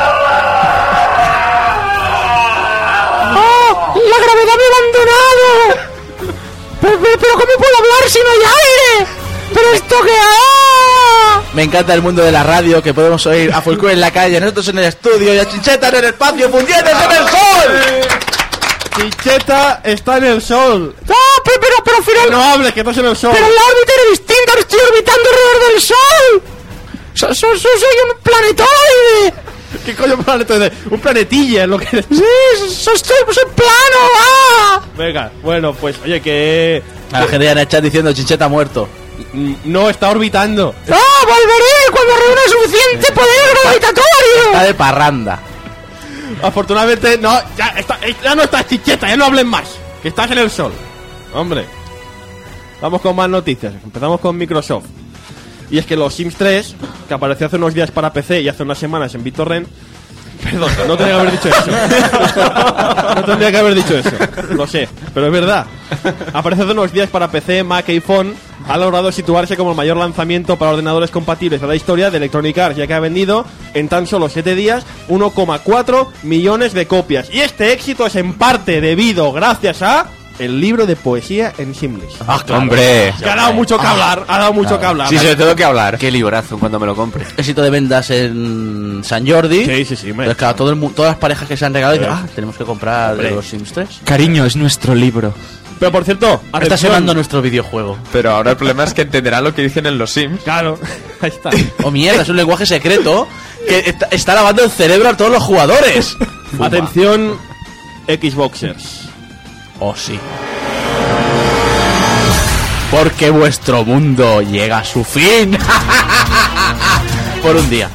¡La gravedad me ha abandonado! Pero ¿cómo puedo hablar si no hay aire? ¿Pero esto qué? Me encanta el mundo de la radio, que podemos oír a Fulcú en la calle, nosotros en el estudio y a Chincheta en el espacio, fundiéndose en el sol. Chincheta está en el sol. ¡Ah! Pero al final... No hables, que estás en el sol. Pero la órbita era distinta, ahora estoy orbitando alrededor del sol. Soy un planetoide. ¿Qué coño planetoide? Un planetilla es lo que eres. Sí, soy plano. Venga, bueno, pues oye, que... A la gente ya en el chat diciendo Chincheta muerto. No, está orbitando. Volveré cuando reúna suficiente poder gravitatorio. Está de parranda. Afortunadamente, no, ya no estás, Chincheta, ya no hables más. Que estás en el sol. Hombre. Vamos con más noticias. Empezamos con Microsoft. Y es que los Sims 3, que apareció hace unos días para PC y hace unas semanas en BitTorrent. Perdón, no tendría que haber dicho eso. No tendría que haber dicho eso. Lo sé, pero es verdad. Apareció hace unos días para PC, Mac y iPhone. Ha logrado situarse como el mayor lanzamiento para ordenadores compatibles de la historia de Electronic Arts, ya que ha vendido en tan solo 7 días 1,4 millones de copias. Y este éxito es en parte debido, gracias a el libro de poesía en Simlish. ¡Ah, claro! ¡Hombre! Que ha dado mucho que hablar, Sí, sobre todo que hablar. Qué librazo cuando me lo compre. Éxito de ventas en San Jordi. Sí. Entonces, claro, todas las parejas que se han regalado dicen, tenemos que comprar de los Sims 3. Cariño, es nuestro libro. Pero por cierto, está sonando nuestro videojuego. Pero ahora el problema es que entenderán lo que dicen en los Sims. Claro, ahí está. Oh mierda, es un lenguaje secreto que está lavando el cerebro a todos los jugadores. Atención, Xboxers. Oh sí. Porque vuestro mundo llega a su fin. Por un día.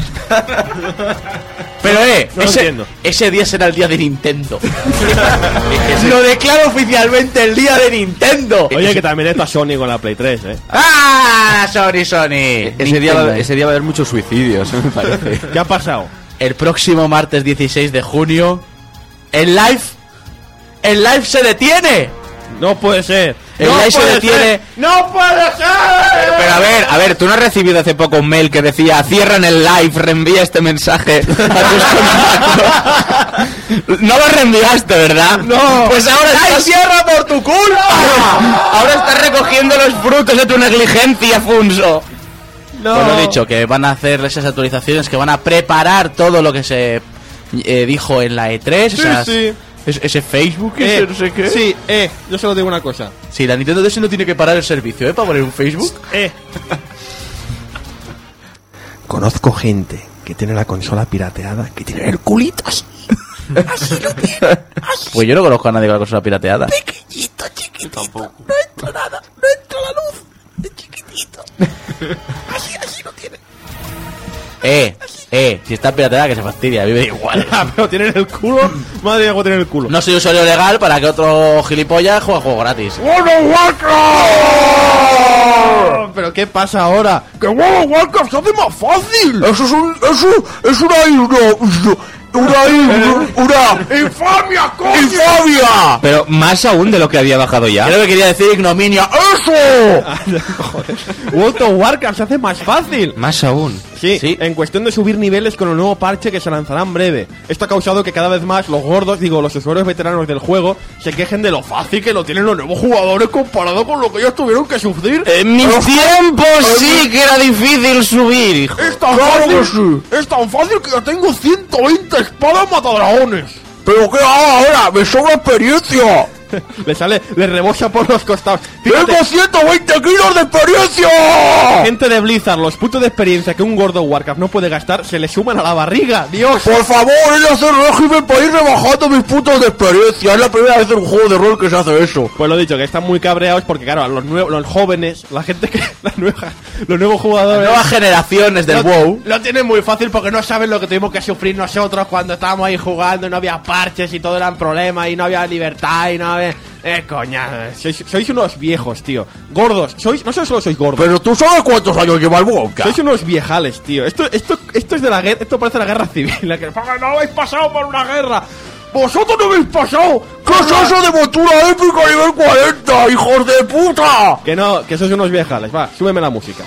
Pero ese día será el día de Nintendo. Lo declaro oficialmente el día de Nintendo. Oye, que también está Sony con la Play 3, ¡Ah! Sony. Ese día va a haber muchos suicidios, me parece. ¿Qué ha pasado? El próximo martes 16 de junio el live se detiene. No puede ser. El live se detiene. ¡No puede ser! Pero a ver, ¿tú no has recibido hace poco un mail que decía cierran el live, reenvía este mensaje a tus contactos? No lo reenviaste, ¿verdad? No. Pues ahora ¡Ay, cierra por tu culpa! Ahora estás recogiendo los frutos de tu negligencia, Funso. No. Pues lo he dicho, que van a hacer esas actualizaciones, que van a preparar todo lo que se dijo en la E3. Sí. Ese Facebook, ese no sé qué. Sí, yo solo digo una cosa. Sí, la Nintendo DS no tiene que parar el servicio, para poner un Facebook. Conozco gente que tiene la consola pirateada, que tiene el culito así. Así lo tiene. Así. Pues yo no conozco a nadie con la consola pirateada. Pequeñito, chiquitito. Tampoco. No entra nada, no entra la luz. Es chiquitito. Así lo tiene. Si está pirateada que se fastidia, vive igual. Pero tienen el culo. Madre mía, cómo tienen el culo. No soy usuario legal para que otro gilipollas juegue juego gratis. ¡World of Warcraft! ¿Pero qué pasa ahora? ¡Que World of Warcraft se hace más fácil! Es una ¡Infamia, coño! infamia. Pero más aún de lo que había bajado ya. Creo que quería decir ignominia. ¡Eso! Joder. World of Warcraft se hace más fácil. Más aún. Sí, en cuestión de subir niveles con el nuevo parche que se lanzará en breve. Esto ha causado que cada vez más los los usuarios veteranos del juego se quejen de lo fácil que lo tienen los nuevos jugadores comparado con lo que ellos tuvieron que sufrir. En mis tiempos sí que era difícil subir, hijo. Es tan fácil que yo tengo 120 espadas matadragones. ¿Pero qué hago ahora? ¡Me sobra experiencia! Le rebosa por los costados. Fíjate, ¡Tengo 120 kilos de experiencia! gente de Blizzard, los puntos de experiencia que un gordo Warcraft no puede gastar se le suman a la barriga. ¡Dios! Por favor, ir a hacer régimen para ir rebajando mis puntos de experiencia. Es la primera vez en un juego de rol que se hace eso. Pues lo dicho, que están muy cabreados porque, claro, los jóvenes, la gente que. los nuevos jugadores. Nuevas generaciones del WoW. Lo tienen muy fácil porque no saben lo que tuvimos que sufrir nosotros cuando estábamos ahí jugando y no había parches y todo eran problemas y no había libertad y no había... coña, sois unos viejos, tío. Gordos, no solo sois gordos. Pero tú sabes cuántos años lleva el WoW. Sois unos viejales, tío. Esto es de la guerra, esto parece la guerra civil. No habéis pasado por una guerra. ¡Vosotros no habéis pasado! ¿Qué es eso de montura épica nivel 40, hijos de puta! Que no, que sois unos viejales. Va, súbeme la música.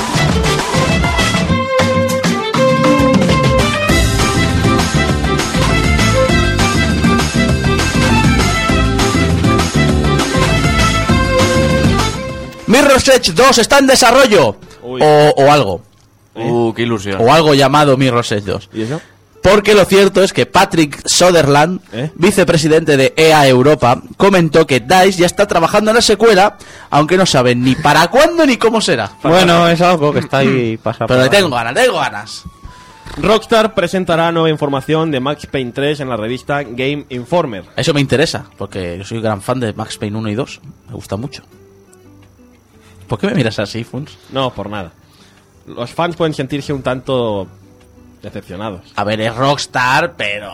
Mirror's Edge 2 está en desarrollo. O algo. Qué ilusión. O algo llamado Mirror's Edge 2. ¿Y eso? Porque lo cierto es que Patrick Soderland, vicepresidente de EA Europa, comentó que DICE ya está trabajando en la secuela, aunque no saben ni para cuándo ni cómo será. Bueno, es algo que está ahí pasando. Pero le tengo ganas. Rockstar presentará nueva información de Max Payne 3 en la revista Game Informer. Eso me interesa, porque yo soy gran fan de Max Payne 1 y 2. Me gusta mucho. ¿Por qué me miras así, Funs? No, por nada. Los fans pueden sentirse un tanto decepcionados. A ver, es Rockstar, pero...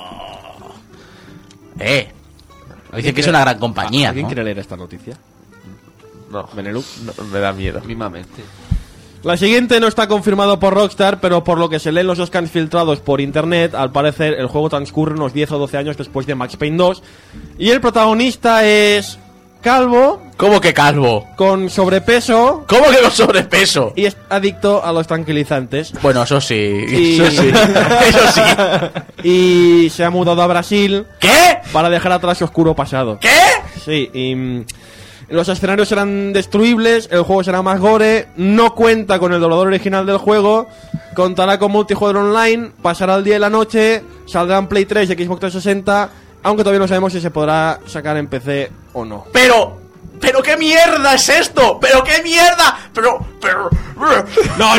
Dicen que es una gran compañía, ¿Alguien ¿no? quiere leer esta noticia? No. Benelux. No, me da miedo. Mismamente. La siguiente no está confirmado por Rockstar, pero por lo que se leen los scans filtrados por internet, al parecer el juego transcurre unos 10 o 12 años después de Max Payne 2. Y el protagonista es... calvo. ¿Cómo que calvo? Con sobrepeso. ¿Cómo que con sobrepeso? Y es adicto a los tranquilizantes. Bueno, eso sí. Y... Eso sí. Eso sí. Y se ha mudado a Brasil. ¿Qué? Para dejar atrás su oscuro pasado. ¿Qué? Sí, y... los escenarios serán destruibles, el juego será más gore, no cuenta con el doblador original del juego, contará con multijugador online, pasará el día y la noche, saldrá en Play 3 y Xbox 360, aunque todavía no sabemos si se podrá sacar en PC o no. Pero qué mierda es esto, pero qué mierda, pero no.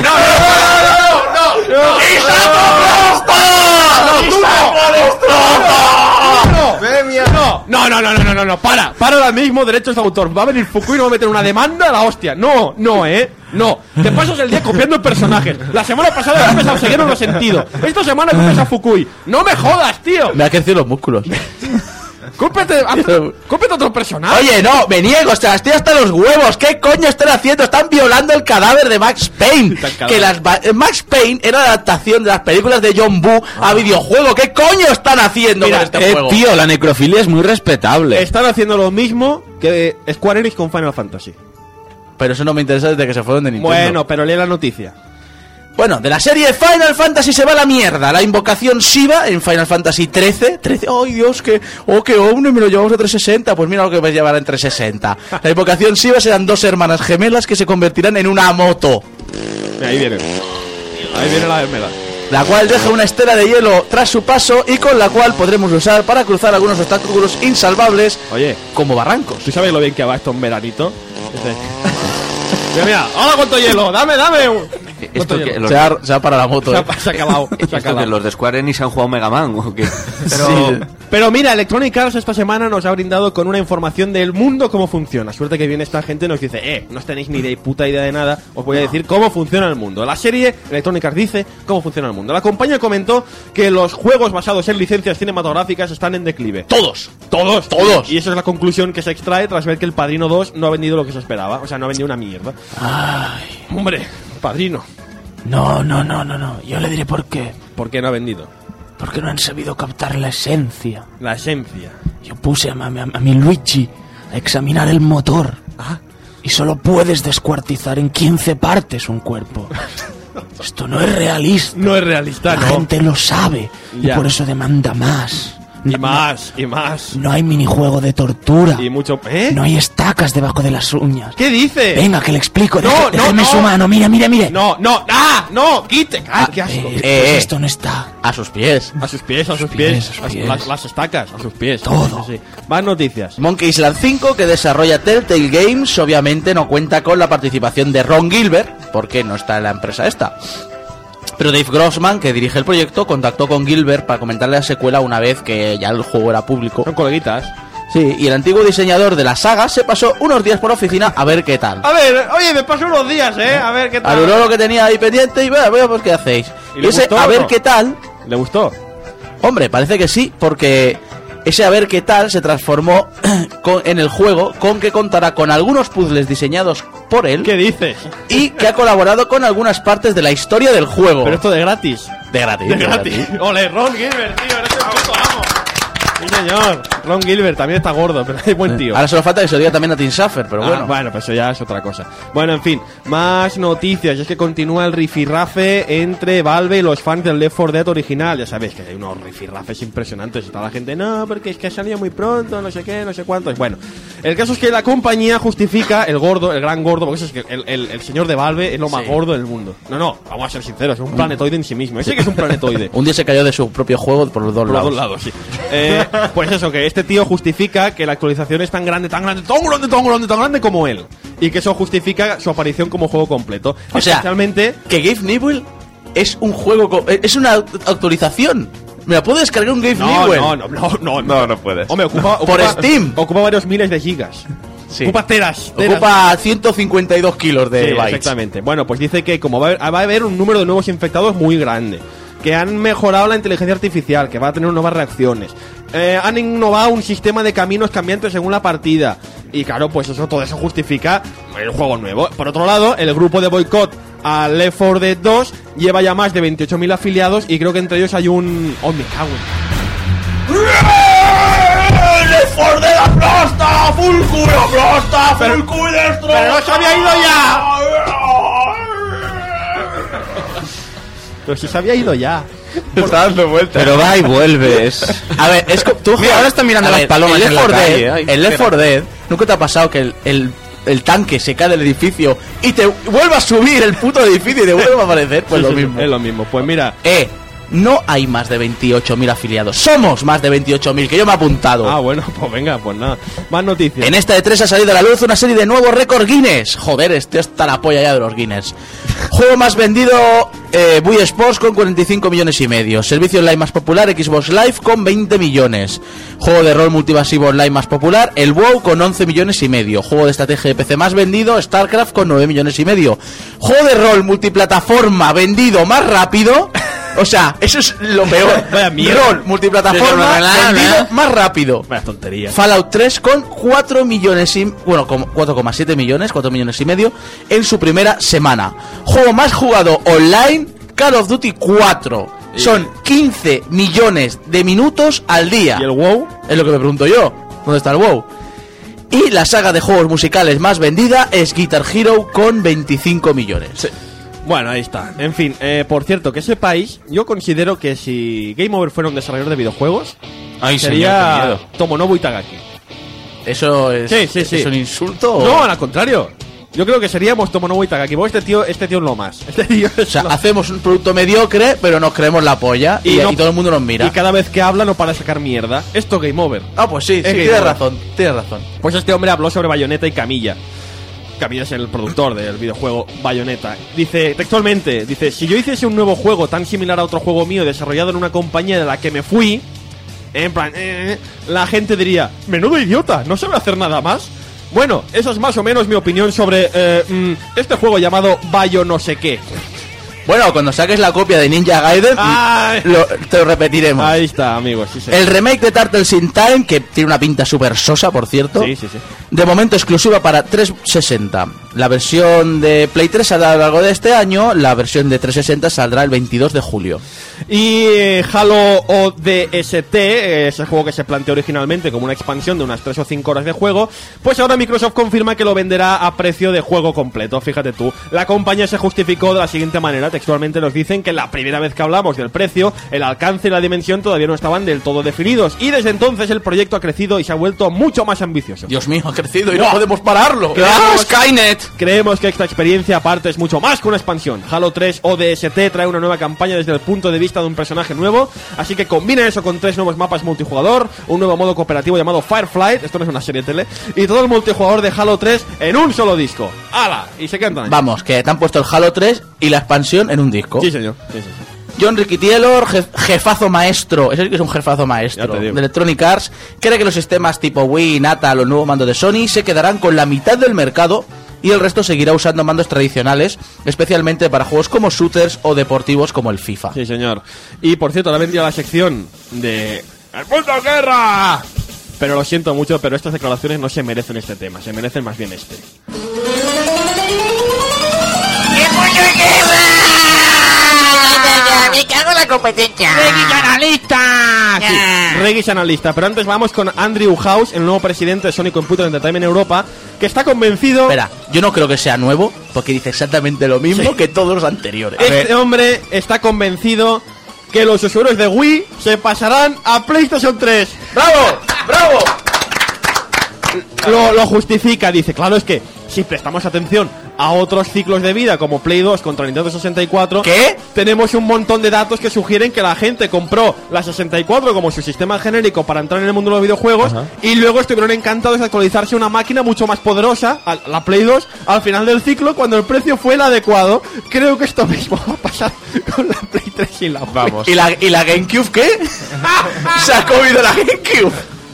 No, para ahora mismo, derechos de autor. Va a venir Fukui y nos va a meter una demanda a la hostia. No, te pasas el día copiando personajes. La semana pasada copias al Seguero en los sentidos. Esta semana copias a Fukui. No me jodas, tío. Me ha crecido los músculos. Cómprate otro personaje. Oye, no, me niego, estoy hasta los huevos. ¿Qué coño están haciendo? Están violando el cadáver de Max Payne. Max Payne era la adaptación de las películas de John Woo a videojuego. ¿Qué coño están haciendo con este juego? Tío, la necrofilia es muy respetable. Están haciendo lo mismo que Square Enix con Final Fantasy. Pero eso no me interesa desde que se fueron de Nintendo. Bueno, pero lee la noticia. Bueno, de la serie Final Fantasy se va a la mierda. La invocación Shiva en Final Fantasy 13. ¡Ay, Dios! ¡Qué ovni! Me lo llevamos a 360. Pues mira lo que me llevará en 360. La invocación Shiva serán dos hermanas gemelas que se convertirán en una moto. Ahí viene la gemela. La cual deja una estela de hielo tras su paso y con la cual podremos usar para cruzar algunos obstáculos insalvables. Oye, como barrancos. ¿Tú sabes lo bien que va esto en veranito? Mira, ¡hola, cuánto hielo! ¡Dame! Esto que se ha para la moto. Se ha acabado. Que los de Square Enix han jugado Mega Man o qué. Pero mira, Electronic Arts esta semana nos ha brindado con una información del mundo cómo funciona. Suerte que viene esta gente y nos dice, no tenéis ni puta idea de nada, os voy a decir cómo funciona el mundo. La serie Electronic Arts dice cómo funciona el mundo. La compañía comentó que los juegos basados en licencias cinematográficas están en declive. Todos. Y esa es la conclusión que se extrae tras ver que El Padrino 2 no ha vendido lo que se esperaba. O sea, no ha vendido una mierda. Ay. Hombre, Padrino. No. Yo le diré por qué. ¿Por qué no ha vendido? Porque no han sabido captar la esencia. La esencia. Yo puse a mi Luigi a examinar el motor. Y solo puedes descuartizar en 15 partes un cuerpo. Esto no es realista. No es realista, La gente lo sabe. Ya. Y por eso demanda más. Y más. No hay minijuego de tortura. Y mucho... No hay estacas debajo de las uñas. ¿Qué dice? Venga, que le explico. No, Déjeme su mano. Mire. No. Quite. ¡Qué asco! Pues esto no está. A sus pies. A sus pies. Las estacas, a sus pies. Todo. Sí. Más noticias. Monkey Island 5, que desarrolla Telltale Games, obviamente no cuenta con la participación de Ron Gilbert, porque no está en la empresa esta. Pero Dave Grossman, que dirige el proyecto, contactó con Gilbert para comentarle la secuela una vez que ya el juego era público. Son coleguitas. Sí, y el antiguo diseñador de la saga se pasó unos días por la oficina a ver qué tal. A ver, oye, me paso unos días, a ver qué tal. Aluró lo que tenía ahí pendiente y bueno, pues qué hacéis. ¿Y le ese gustó a o ver no? qué tal. ¿Le gustó? Hombre, parece que sí, porque ese a ver qué tal se transformó en el juego, con que contará con algunos puzzles diseñados por él. ¿Qué dices? Y que ha colaborado con algunas partes de la historia del juego. Pero esto de gratis. De gratis. De gratis. Ole, Ron Gilbert, tío, eres el puto amo. Sí, señor. Ron Gilbert también está gordo, pero es buen tío. Ahora solo falta que se lo diga también a Tim Schafer, pero bueno. Bueno, pues eso ya es otra cosa. Bueno, en fin, más noticias. Y es que continúa el rifirrafe entre Valve y los fans del Left 4 Dead original. Ya sabéis que hay unos rifirrafes impresionantes. Y toda la gente, no, porque es que salía muy pronto, no sé qué, no sé cuántos. Bueno, el caso es que la compañía justifica, el gordo, el gran gordo, porque eso es que el señor de Valve es lo más gordo del mundo. No, vamos a ser sinceros, es un planetoide en sí mismo. Ese que es un planetoide. Un día se cayó de su propio juego por los dos Por lados. los dos lados, sí. Pues eso, que este tío justifica que la actualización es tan grande como él. Y que eso justifica su aparición como juego completo. O sea, especialmente que Gabe Newell es un juego... es una actualización. ¿Me la puedo descargar un Gabe Newell? No puedes. Hombre, ocupa Por Steam. Ocupa varios miles de gigas. Sí. Ocupa teras. Ocupa 152 kilos de Sí, bytes. exactamente. Bueno, pues dice que como va a haber un número de nuevos infectados muy grande, que han mejorado la inteligencia artificial, que va a tener nuevas reacciones, han innovado un sistema de caminos cambiantes según la partida, y claro, pues todo eso justifica el juego nuevo. Por otro lado, el grupo de boicot a Left 4 Dead 2 lleva ya más de 28.000 afiliados, y creo que entre ellos hay un... ¡Oh, me cago en... ¡Left 4 Dead aplasta! ¡Full Q aplasta! ¡Full Q destro! ¡Pero no se había ido ya! Pero si se había ido ya. Está dando vueltas. Pero va y vuelves. A ver, es que tú Mira, ahora están mirando las palomas en la calle. Ay, el Left espera. 4 Dead, ¿nunca te ha pasado que el tanque se cae del edificio y te vuelve a subir el puto edificio y te vuelve a aparecer? Pues Sí, lo sí, mismo. es lo mismo. Pues mira. No hay más de 28.000 afiliados. Somos más de 28.000, que yo me he apuntado. Ah, bueno, pues venga, pues nada. Más noticias. En esta E3 ha salido a la luz una serie de nuevos récords Guinness. Joder, este está la polla ya de los Guinness. Juego más vendido, Wii Sports con 45 millones y medio. Servicio online más popular, Xbox Live con 20 millones. Juego de rol multimasivo online más popular, el WoW con 11 millones y medio. Juego de estrategia de PC más vendido, StarCraft con 9 millones y medio. Juego de rol multiplataforma vendido más rápido. O sea, eso es lo peor. Vaya mierda. Rol multiplataforma vendido más rápido. Vaya tontería. Fallout 3 con 4 millones y... Bueno, como 4,7 millones, 4 millones y medio en su primera semana. Juego más jugado online, Call of Duty 4. Son 15 millones de minutos al día. ¿Y el WoW? Es lo que me pregunto yo. ¿Dónde está el WoW? Y la saga de juegos musicales más vendida es Guitar Hero con 25 millones. Sí. Bueno, ahí está. En fin, por cierto, que sepáis, yo considero que si Game Over fuera un desarrollador de videojuegos, Ay, sería señor, qué miedo. Tomonobu Itagaki. ¿Eso es, Sí. ¿es un insulto? o- No, al contrario. Yo creo que seríamos Tomonobu Itagaki. Porque este tío es lo más. Este tío es O sea, lo- hacemos un producto mediocre, pero nos creemos la polla y no- todo el mundo nos mira. Y cada vez que habla no para de sacar mierda. Esto Game Over. Ah, pues sí, Game tienes Over. razón, tienes razón. Pues este hombre habló sobre Bayonetta y Camilla. Camilla es el productor del videojuego Bayonetta. Dice, textualmente, si yo hiciese un nuevo juego tan similar a otro juego mío desarrollado en una compañía de la que me fui, en plan, la gente diría, menudo idiota, no sabe hacer nada más. Bueno, esa es más o menos mi opinión sobre este juego llamado Bayo no sé qué. Bueno, cuando saques la copia de Ninja Gaiden, Ay. te lo repetiremos. Ahí está, amigos. Sí, El remake de Turtles in Time, que tiene una pinta súper sosa, por cierto. sí. De momento exclusiva para 360. La versión de Play 3 saldrá a lo largo de este año. La versión de 360 saldrá el 22 de julio. Y Halo ODST, ese juego que se planteó originalmente como una expansión de unas 3 o 5 horas de juego, pues ahora Microsoft confirma que lo venderá a precio de juego completo. Fíjate tú, la compañía se justificó de la siguiente manera. Textualmente nos dicen que la primera vez que hablamos del precio, el alcance y la dimensión todavía no estaban del todo definidos, y desde entonces el proyecto ha crecido y se ha vuelto mucho más ambicioso. Dios mío, ha crecido y no ¡Buah! podemos pararlo. Skynet! Creemos que esta experiencia aparte es mucho más que una expansión. Halo 3 ODST trae una nueva campaña desde el punto de vista de un personaje nuevo, así que combina eso con 3 nuevos mapas multijugador, un nuevo modo cooperativo llamado Fireflight, esto no es una serie de tele, y todo el multijugador de Halo 3 en un solo disco. ¡Hala! Y se quedan ahí. Vamos, que te han puesto el Halo 3 y la expansión en un disco. Sí, señor. Sí. John Ricky Taylor, jefazo maestro, ese sí que es un jefazo maestro de Electronic Arts, cree que los sistemas tipo Wii, Nata, los nuevos mandos de Sony se quedarán con la mitad del mercado y el resto seguirá usando mandos tradicionales, especialmente para juegos como shooters o deportivos como el FIFA. Sí, señor. Y por cierto, ahora vendría la sección de ¡El mundo guerra! Pero lo siento mucho, pero estas declaraciones no se merecen este tema, se merecen más bien este. ¡Me cago en la competencia! ¡Regis analista! Sí, Regis analista. Pero antes vamos con Andrew House, el nuevo presidente de Sony Computer Entertainment Europa, que está convencido... Espera, yo no creo que sea nuevo, porque dice exactamente lo mismo que todos los anteriores. Este hombre está convencido que los usuarios de Wii se pasarán a PlayStation 3. ¡Bravo! ¡Bravo! Lo justifica, dice, claro, es que si prestamos atención a otros ciclos de vida como Play 2 contra Nintendo 64, ¿qué? Tenemos un montón de datos que sugieren que la gente compró la 64 como su sistema genérico para entrar en el mundo de los videojuegos. Ajá. Y luego estuvieron encantados de actualizarse una máquina mucho más poderosa, la Play 2, al final del ciclo cuando el precio fue el adecuado. Creo que esto mismo va a pasar con la Play 3 y la Vamos. ¿Y la GameCube qué? Se ha comido la GameCube.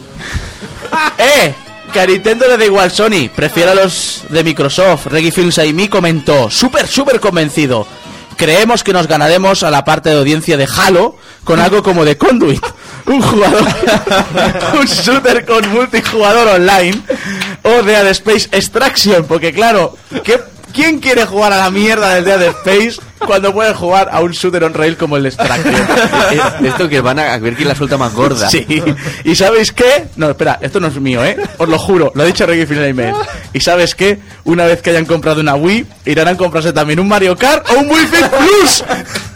Que a Nintendo le da igual Sony, prefiere a los de Microsoft. Reggie Fils-Aimé comentó, súper convencido. Creemos que nos ganaremos a la parte de audiencia de Halo con algo como The Conduit, un shooter con multijugador online, o Dead Space Extraction, porque claro, ¿quién quiere jugar a la mierda del Dead Space cuando puede jugar a un shooter on rail como el Extraction? Esto que van a ver quién la suelta más gorda. Sí. ¿Y sabéis qué? No, espera, esto no es mío, os lo juro, lo ha dicho Reggie Fils-Aimé. ¿Y sabes qué? Una vez que hayan comprado una Wii, irán a comprarse también un Mario Kart o un Wii Fit Plus.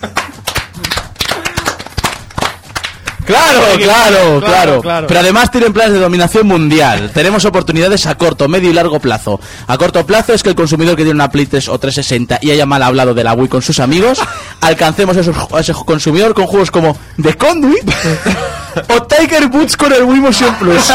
Claro. Pero además tienen planes de dominación mundial. Tenemos oportunidades a corto, medio y largo plazo. A corto plazo es que el consumidor que tiene una Play 3 o 360 y haya mal hablado de la Wii con sus amigos, alcancemos a ese consumidor con juegos como The Conduit o Tiger Woods con el Wii Motion Plus.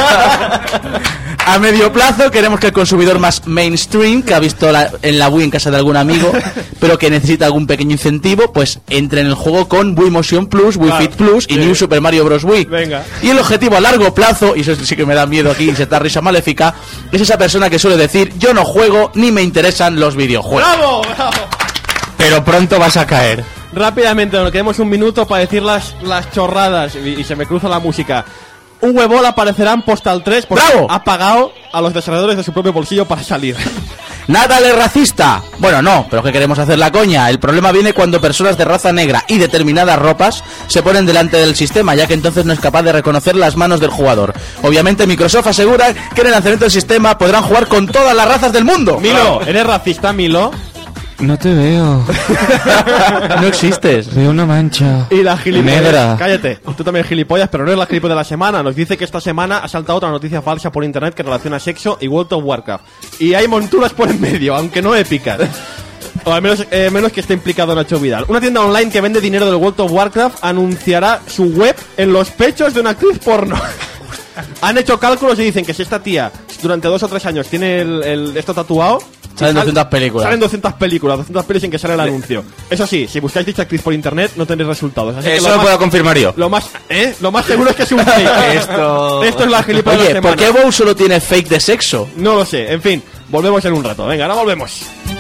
A medio plazo queremos que el consumidor más mainstream, que ha visto en la Wii en casa de algún amigo, pero que necesita algún pequeño incentivo, pues entre en el juego con Wii Motion Plus, Wii Fit Plus y New Super Mario Bros. Wii. Venga. Y el objetivo a largo plazo, y eso sí que me da miedo aquí, y se está risa maléfica, es esa persona que suele decir, yo no juego ni me interesan los videojuegos. ¡Bravo! Pero pronto vas a caer. Rápidamente, nos quedamos un minuto para decir las chorradas, y se me cruza la música. Un huevón aparecerá en Postal 3 porque ha pagado a los desarrolladores de su propio bolsillo para salir. Nada de racista. Bueno, no, pero que queremos hacer la coña. El problema viene cuando personas de raza negra y determinadas ropas se ponen delante del sistema, ya que entonces no es capaz de reconocer las manos del jugador. Obviamente Microsoft asegura que en el lanzamiento del sistema podrán jugar con todas las razas del mundo. Milo, ¿eres racista, Milo? No te veo. No existes. Veo una mancha. Y la gilipollas. Negra. Cállate. Tú también gilipollas, pero no es la gilipollas de la semana. Nos dice que esta semana ha saltado otra noticia falsa por internet que relaciona sexo y World of Warcraft. Y hay monturas por en medio, aunque no épicas. O al menos que esté implicado Nacho Vidal. Una tienda online que vende dinero del World of Warcraft anunciará su web en los pechos de una actriz porno. Han hecho cálculos y dicen que si esta tía durante 2 o 3 años tiene esto tatuado, salen 200 películas. Salen 200 pelis sin que sale el anuncio. Eso sí, si buscáis dicha actriz por internet no tendréis resultados. Así eso lo puedo confirmar yo. Lo más seguro es que es un fake. Esto es la gilipollas de la semana. ¿Por qué WoW solo tiene fake de sexo? No lo sé. En fin, volvemos en un rato. Venga, ahora volvemos.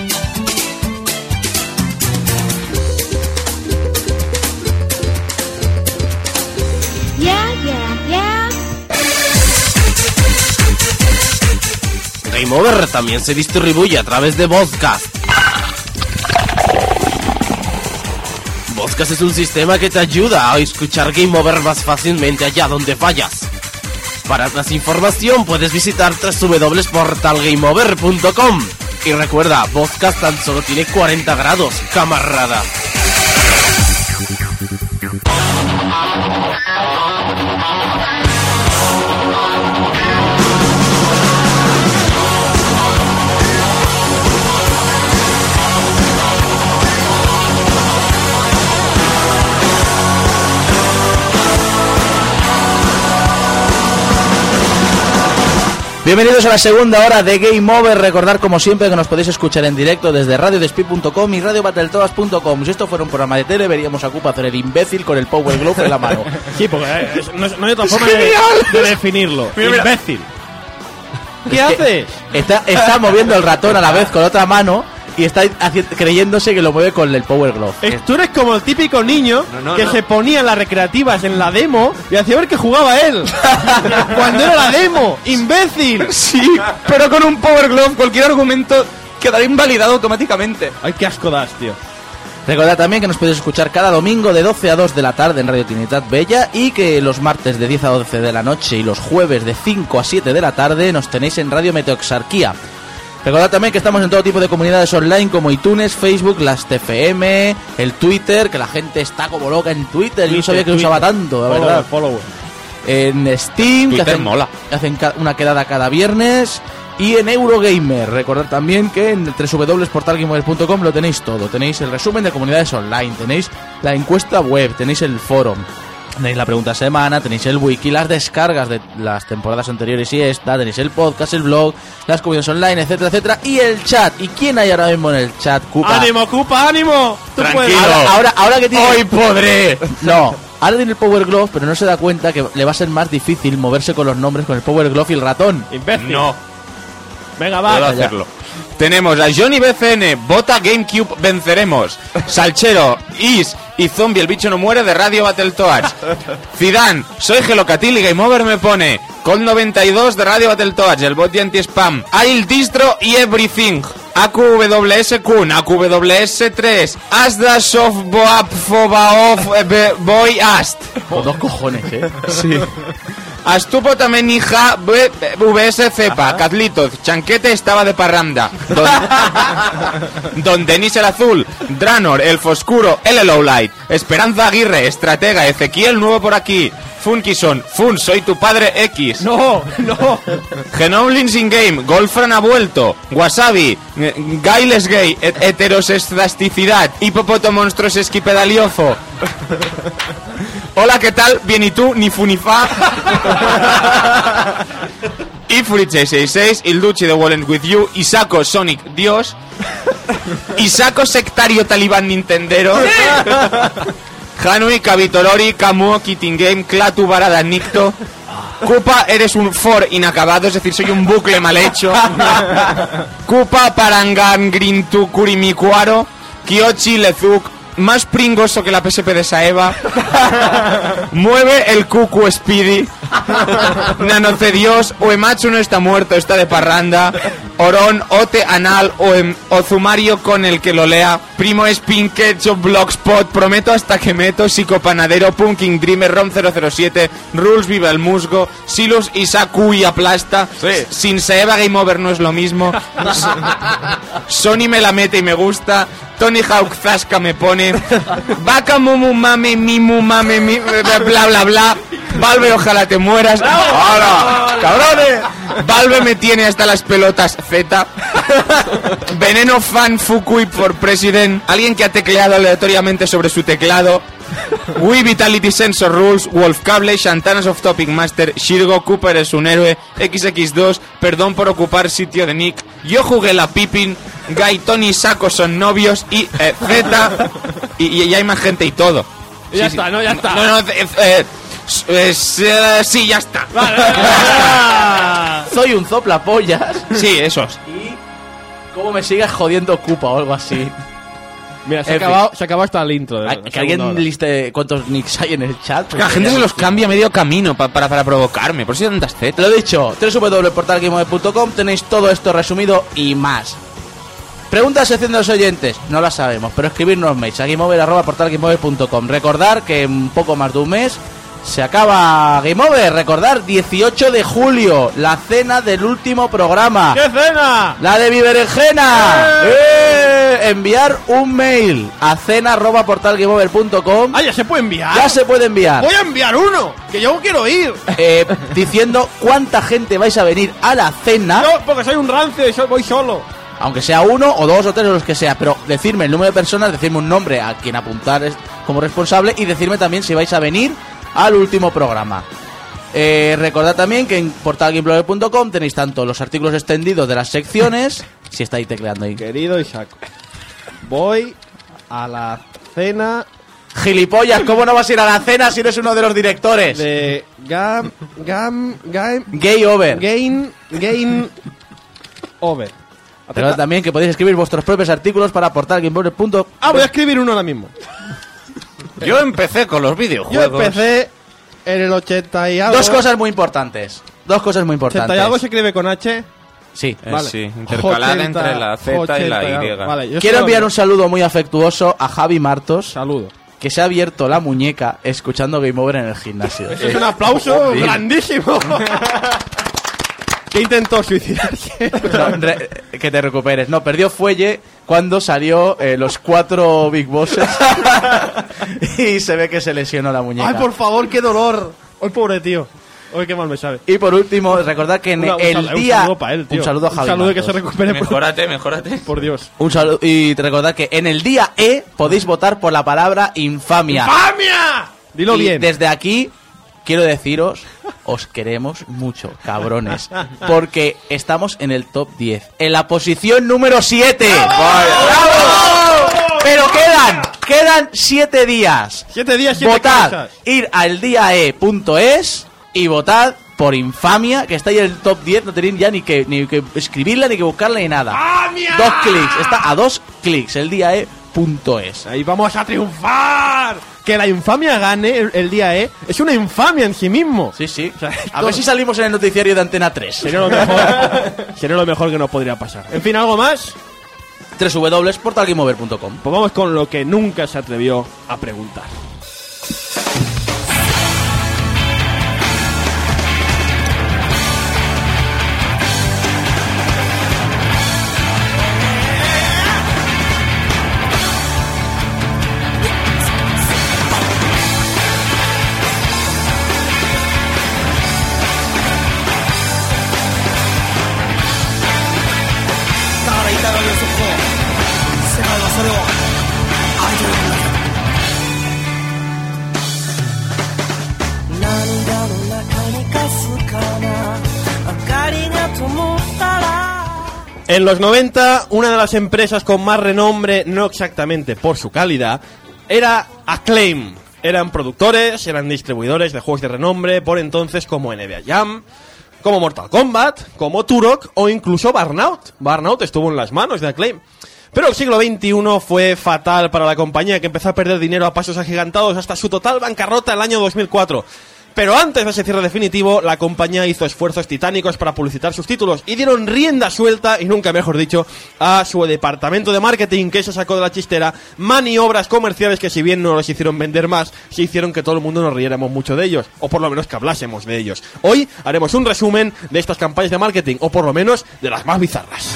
Game Over también se distribuye a través de Vodcast. Vodcast es un sistema que te ayuda a escuchar Game Over más fácilmente allá donde vayas. Para más información puedes visitar www.portalgameover.com. Y recuerda, Vodcast tan solo tiene 40 grados, camarada. Bienvenidos a la segunda hora de Game Over. Recordad como siempre que nos podéis escuchar en directo desde radiodespí.com y radiobattletoads.com. Si esto fuera un programa de tele, veríamos a Cupa hacer el imbécil con el Power Glove en la mano. Sí, porque no hay otra forma de definirlo. Mira. Imbécil. ¿Qué haces? Está moviendo el ratón a la vez con otra mano y está creyéndose que lo mueve con el Power Glove. Tú eres como el típico niño que se ponía en las recreativas en la demo y hacía ver que jugaba él. Cuando era la demo, imbécil. Sí, pero con un Power Glove cualquier argumento quedará invalidado automáticamente. Ay, qué asco das, tío. Recordad también que nos podéis escuchar cada domingo de 12 a 2 de la tarde en Radio Trinitat Bella y que los martes de 10 a 12 de la noche y los jueves de 5 a 7 de la tarde nos tenéis en Radio Meteoxarquía. Recordad también que estamos en todo tipo de comunidades online como iTunes, Facebook, Last.fm, el Twitter, que la gente está como loca en Twitter. Yo no sabía que lo usaba tanto, la verdad. En Steam, Twitter que hacen, mola. hacen una quedada cada viernes. Y en Eurogamer, recordad también que en www.portalgamer.com lo tenéis todo. Tenéis el resumen de comunidades online, tenéis la encuesta web, tenéis el foro, tenéis la pregunta semana, tenéis el wiki, las descargas de las temporadas anteriores y esta, tenéis el podcast, el blog, las comunidades online, etcétera, etcétera, y el chat. ¿Y quién hay ahora mismo en el chat, Cupa? ¡Ánimo, Cupa, ánimo! ¡Tú Tranquilo. puedes! Ahora que tiene... ¡Hoy podré! No, ahora tiene el Power Glove, pero no se da cuenta que le va a ser más difícil moverse con los nombres con el Power Glove y el ratón. ¡Imbécil! No. Venga, va. Puedo hacerlo. Tenemos a Johnny BCN, Bota GameCube venceremos, Salchero, Is y Zombie el bicho no muere de Radio Battletoads, Zidane, soy Gelocatil y Game Over me pone, Col 92 de Radio Battletoads, el bot de anti-spam, Ail Distro y Everything, AQWS Kun, AQWS 3, Asda Soft Boap Fobaof Boy Ast. Dos cojones, Sí. Astupo también hija VS Cepa, Catlitos, Chanquete estaba de parranda. Don Denis el Azul, Dranor, El Foscuro, el Lowlight, Esperanza Aguirre, Estratega, Ezequiel nuevo por aquí, Funkison, Fun, soy tu padre X. No. Genoblins in game, Golfran ha vuelto, Wasabi, Gailes Gay, Heterosestasticidad, Hipopoto Monstruos Esquipedaliofo. Hola, ¿qué tal? Bien, ¿y tú? Ni fu ni fa. Ifrit666, Ilduchi de Wallen with You, Isako Sonic Dios, Isako Sectario Talibán Nintendero, Hanui Kavitorori, Kamuo Kitting Game, Klatu Barada Nicto, Kupa, eres un for inacabado, es decir, soy un bucle mal hecho. Kupa Parangan Grintu Kurimikuaro, Kyochi Lezuk, más pringoso que la PSP de Saeva. Mueve el cucu Speedy. Nanoce Dios, Uematsu no está muerto, está de parranda. Orón, Ote Anal, Ozumario con el que lo lea. Primo Spin, Ketchup, Blogspot, Prometo hasta que meto, Psicopanadero, Punking Dreamer, Rom 007, Rules, Viva el Musgo, Silus, Isaku y Aplasta. Sí. Sin Saeva Game Over no es lo mismo. Sony me la mete y me gusta. Tony Hawk Zasca me pone. Vaca mumu mame mimu mame mi, bla bla bla. Valve, ojalá te mueras. ¡Hola! ¡Cabrones! Valve me tiene hasta las pelotas Z. Veneno fan Fukui for President. Alguien que ha tecleado aleatoriamente sobre su teclado. Wii Vitality Sensor Rules. Wolf Cable. Shantanas of Topic Master. Shirgo Cooper es un héroe. XX2. Perdón por ocupar sitio de Nick. Yo jugué la Pippin. Guy, Tony y Saco son novios. Y Z. Y hay más gente y todo. Y ya está, ¿no? Ya está. Sí, ya está. Soy un soplapollas. Sí, esos. Y cómo me sigues jodiendo Cupa o algo así. Mira, se ha acabado hasta el intro. Que alguien liste cuántos nicks hay en el chat. La gente se los cambia a medio camino para provocarme. Por eso hay tantas Z. Lo he dicho, www.portalgameover.com, tenéis todo esto resumido y más. Pregunta a sección de los oyentes, no la sabemos, pero escribirnos mails a gameover@portalgameover.com. Recordar que en un poco más de un mes se acaba Game Over. Recordar, 18 de julio, la cena del último programa. ¿Qué cena? La de mi berenjena. Enviar un mail a cena@portalgameover.com. Ah, ya se puede enviar. Ya se puede enviar. Voy a enviar uno, que yo quiero ir. Diciendo cuánta gente vais a venir a la cena. Yo, porque soy un rancio y voy solo. Aunque sea uno o dos o tres o los que sea, pero decirme el número de personas, decirme un nombre a quien apuntar como responsable y decirme también si vais a venir al último programa. Recordad también que en portalgameblogger.com tenéis tanto los artículos extendidos de las secciones, si estáis tecleando ahí. Querido Isaco, voy a la cena... Gilipollas, ¿cómo no vas a ir a la cena si eres uno de los directores? De Game Over. Recordad también que podéis escribir vuestros propios artículos para portalgameblogger.com. Voy a escribir uno ahora mismo. Yo empecé con los videojuegos. Yo empecé en el 80 y algo. Dos cosas muy importantes. 80 y algo se escribe con H. Sí, vale. Sí, intercalada entre la Z y la Y. Vale, quiero enviar un saludo muy afectuoso a Javi Martos. Saludo. Que se ha abierto la muñeca escuchando Game Over en el gimnasio. Eso es un aplauso grandísimo. Que intentó suicidarse. No, que te recuperes. No, perdió fuelle cuando salió los 4 Big Bosses. Y se ve que se lesionó la muñeca. Ay, por favor, qué dolor. Ay, pobre tío. Ay, qué mal me sabe. Y por último, recordad que en el día... Un saludo para él, tío. Un saludo a Javi. Un saludo y que Martos. se recupere. Mejórate. Por Dios. Un saludo. Y recordad que en el día E podéis votar por la palabra infamia. ¡Infamia! Dilo y bien. Desde aquí quiero deciros, os queremos mucho, cabrones. Porque estamos en el top 10. En la posición número 7. ¡Bravo! Pero quedan 7 días. 7 días, 7 Votad, cosas. ir al diae.es y votad por infamia, que está ahí en el top 10. No tenéis ya ni que escribirla, ni que buscarla, ni nada. ¡Infamia! 2 clics, está a 2 clics, el diae.es. Ahí vamos a triunfar. Que la infamia gane el día E es una infamia en sí mismo. Sí, sí. O sea, a ver si salimos en el noticiario de Antena 3. Sería lo mejor que nos podría pasar. En fin, ¿algo más? www.portalgameover.com. Pues vamos con lo que nunca se atrevió a preguntar. En los 90, una de las empresas con más renombre, no exactamente por su calidad, era Acclaim. Eran productores, eran distribuidores de juegos de renombre, por entonces como NBA Jam, como Mortal Kombat, como Turok o incluso Burnout. Burnout estuvo en las manos de Acclaim. Pero el siglo XXI fue fatal para la compañía, que empezó a perder dinero a pasos agigantados hasta su total bancarrota en el año 2004. Pero antes de ese cierre definitivo, la compañía hizo esfuerzos titánicos para publicitar sus títulos y dieron rienda suelta, y nunca mejor dicho, a su departamento de marketing, que se sacó de la chistera maniobras comerciales que, si bien no les hicieron vender más, sí hicieron que todo el mundo nos riéramos mucho de ellos, o por lo menos que hablásemos de ellos. Hoy haremos un resumen de estas campañas de marketing, o por lo menos de las más bizarras.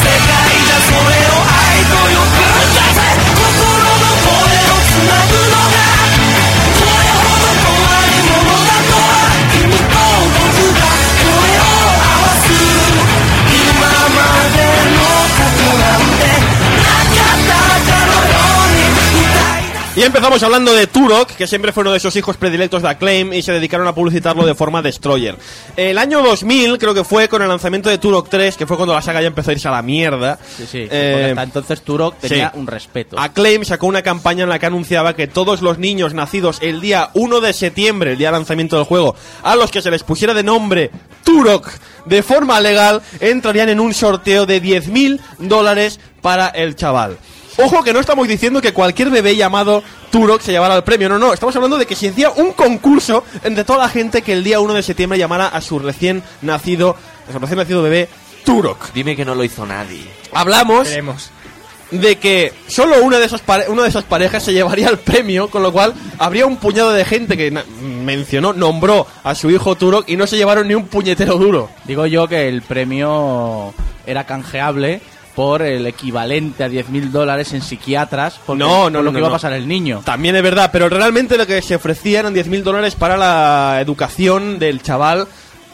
Y empezamos hablando de Turok, que siempre fue uno de esos hijos predilectos de Acclaim y se dedicaron a publicitarlo de forma destroyer. El año 2000 creo que fue con el lanzamiento de Turok 3, que fue cuando la saga ya empezó a irse a la mierda. Sí, sí, porque hasta entonces Turok tenía un respeto. Acclaim sacó una campaña en la que anunciaba que todos los niños nacidos el día 1 de septiembre, el día de lanzamiento del juego, a los que se les pusiera de nombre Turok de forma legal, entrarían en un sorteo de $10.000 para el chaval. Ojo, que no estamos diciendo que cualquier bebé llamado Turok se llevara el premio, no, estamos hablando de que se hacía un concurso entre toda la gente que el día 1 de septiembre llamara a su recién nacido bebé Turok. Dime que no lo hizo nadie. Hablamos de que solo una de esas parejas se llevaría el premio, con lo cual habría un puñado de gente que nombró a su hijo Turok y no se llevaron ni un puñetero duro. Digo yo que el premio era canjeable por el equivalente a $10.000 en psiquiatras, porque lo que iba a pasar el niño. También es verdad, pero realmente lo que se ofrecía eran $10.000 para la educación del chaval,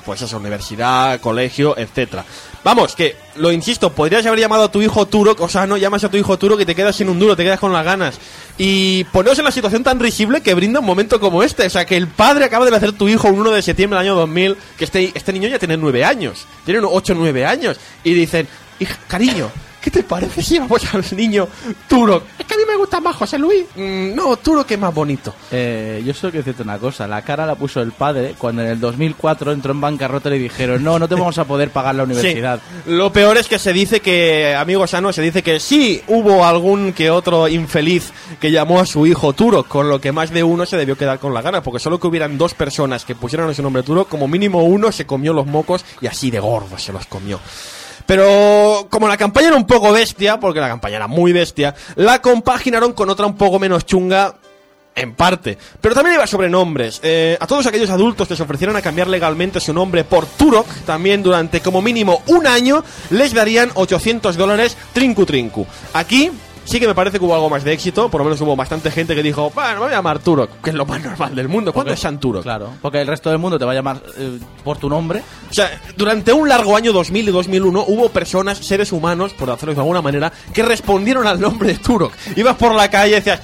pues eso, universidad, colegio, etcétera. Vamos, que, lo insisto, podrías haber llamado a tu hijo Turok, o sea, no llamas a tu hijo Turok y te quedas sin un duro, te quedas con las ganas. Y poneos en la situación tan risible que brinda un momento como este. O sea, que el padre acaba de nacer tu hijo un 1 de septiembre del año 2000, que este niño ya tiene 9 años, tiene 8 o 9 años, y dicen, hija, cariño, ¿qué te parece si vamos al niño Turok? Es que a mí me gusta más José Luis. No, Turok es más bonito. Yo solo quiero decirte una cosa. La cara la puso el padre cuando en el 2004 entró en bancarrota y le dijeron no te vamos a poder pagar la universidad. Sí. Lo peor es que se dice que, amigo Sano, se dice que sí hubo algún que otro infeliz que llamó a su hijo Turok, con lo que más de uno se debió quedar con la gana, porque solo que hubieran 2 personas que pusieran ese nombre Turok, como mínimo uno se comió los mocos y así de gordo se los comió. Pero como la campaña era un poco bestia, porque la campaña era muy bestia, la compaginaron con otra un poco menos chunga, en parte. Pero también iba sobre nombres. A todos aquellos adultos que se ofrecieran a cambiar legalmente su nombre por Turok, también durante como mínimo un año, les darían $800 trincu trincu. Aquí sí que me parece que hubo algo más de éxito, por lo menos hubo bastante gente que dijo, bueno, me voy a llamar Turok, que es lo más normal del mundo. ¿Cuándo es San Turok? Claro, porque el resto del mundo te va a llamar por tu nombre. O sea, durante un largo año 2000 y 2001 hubo personas, seres humanos, por decirlo de alguna manera, que respondieron al nombre de Turok. Ibas por la calle y decías,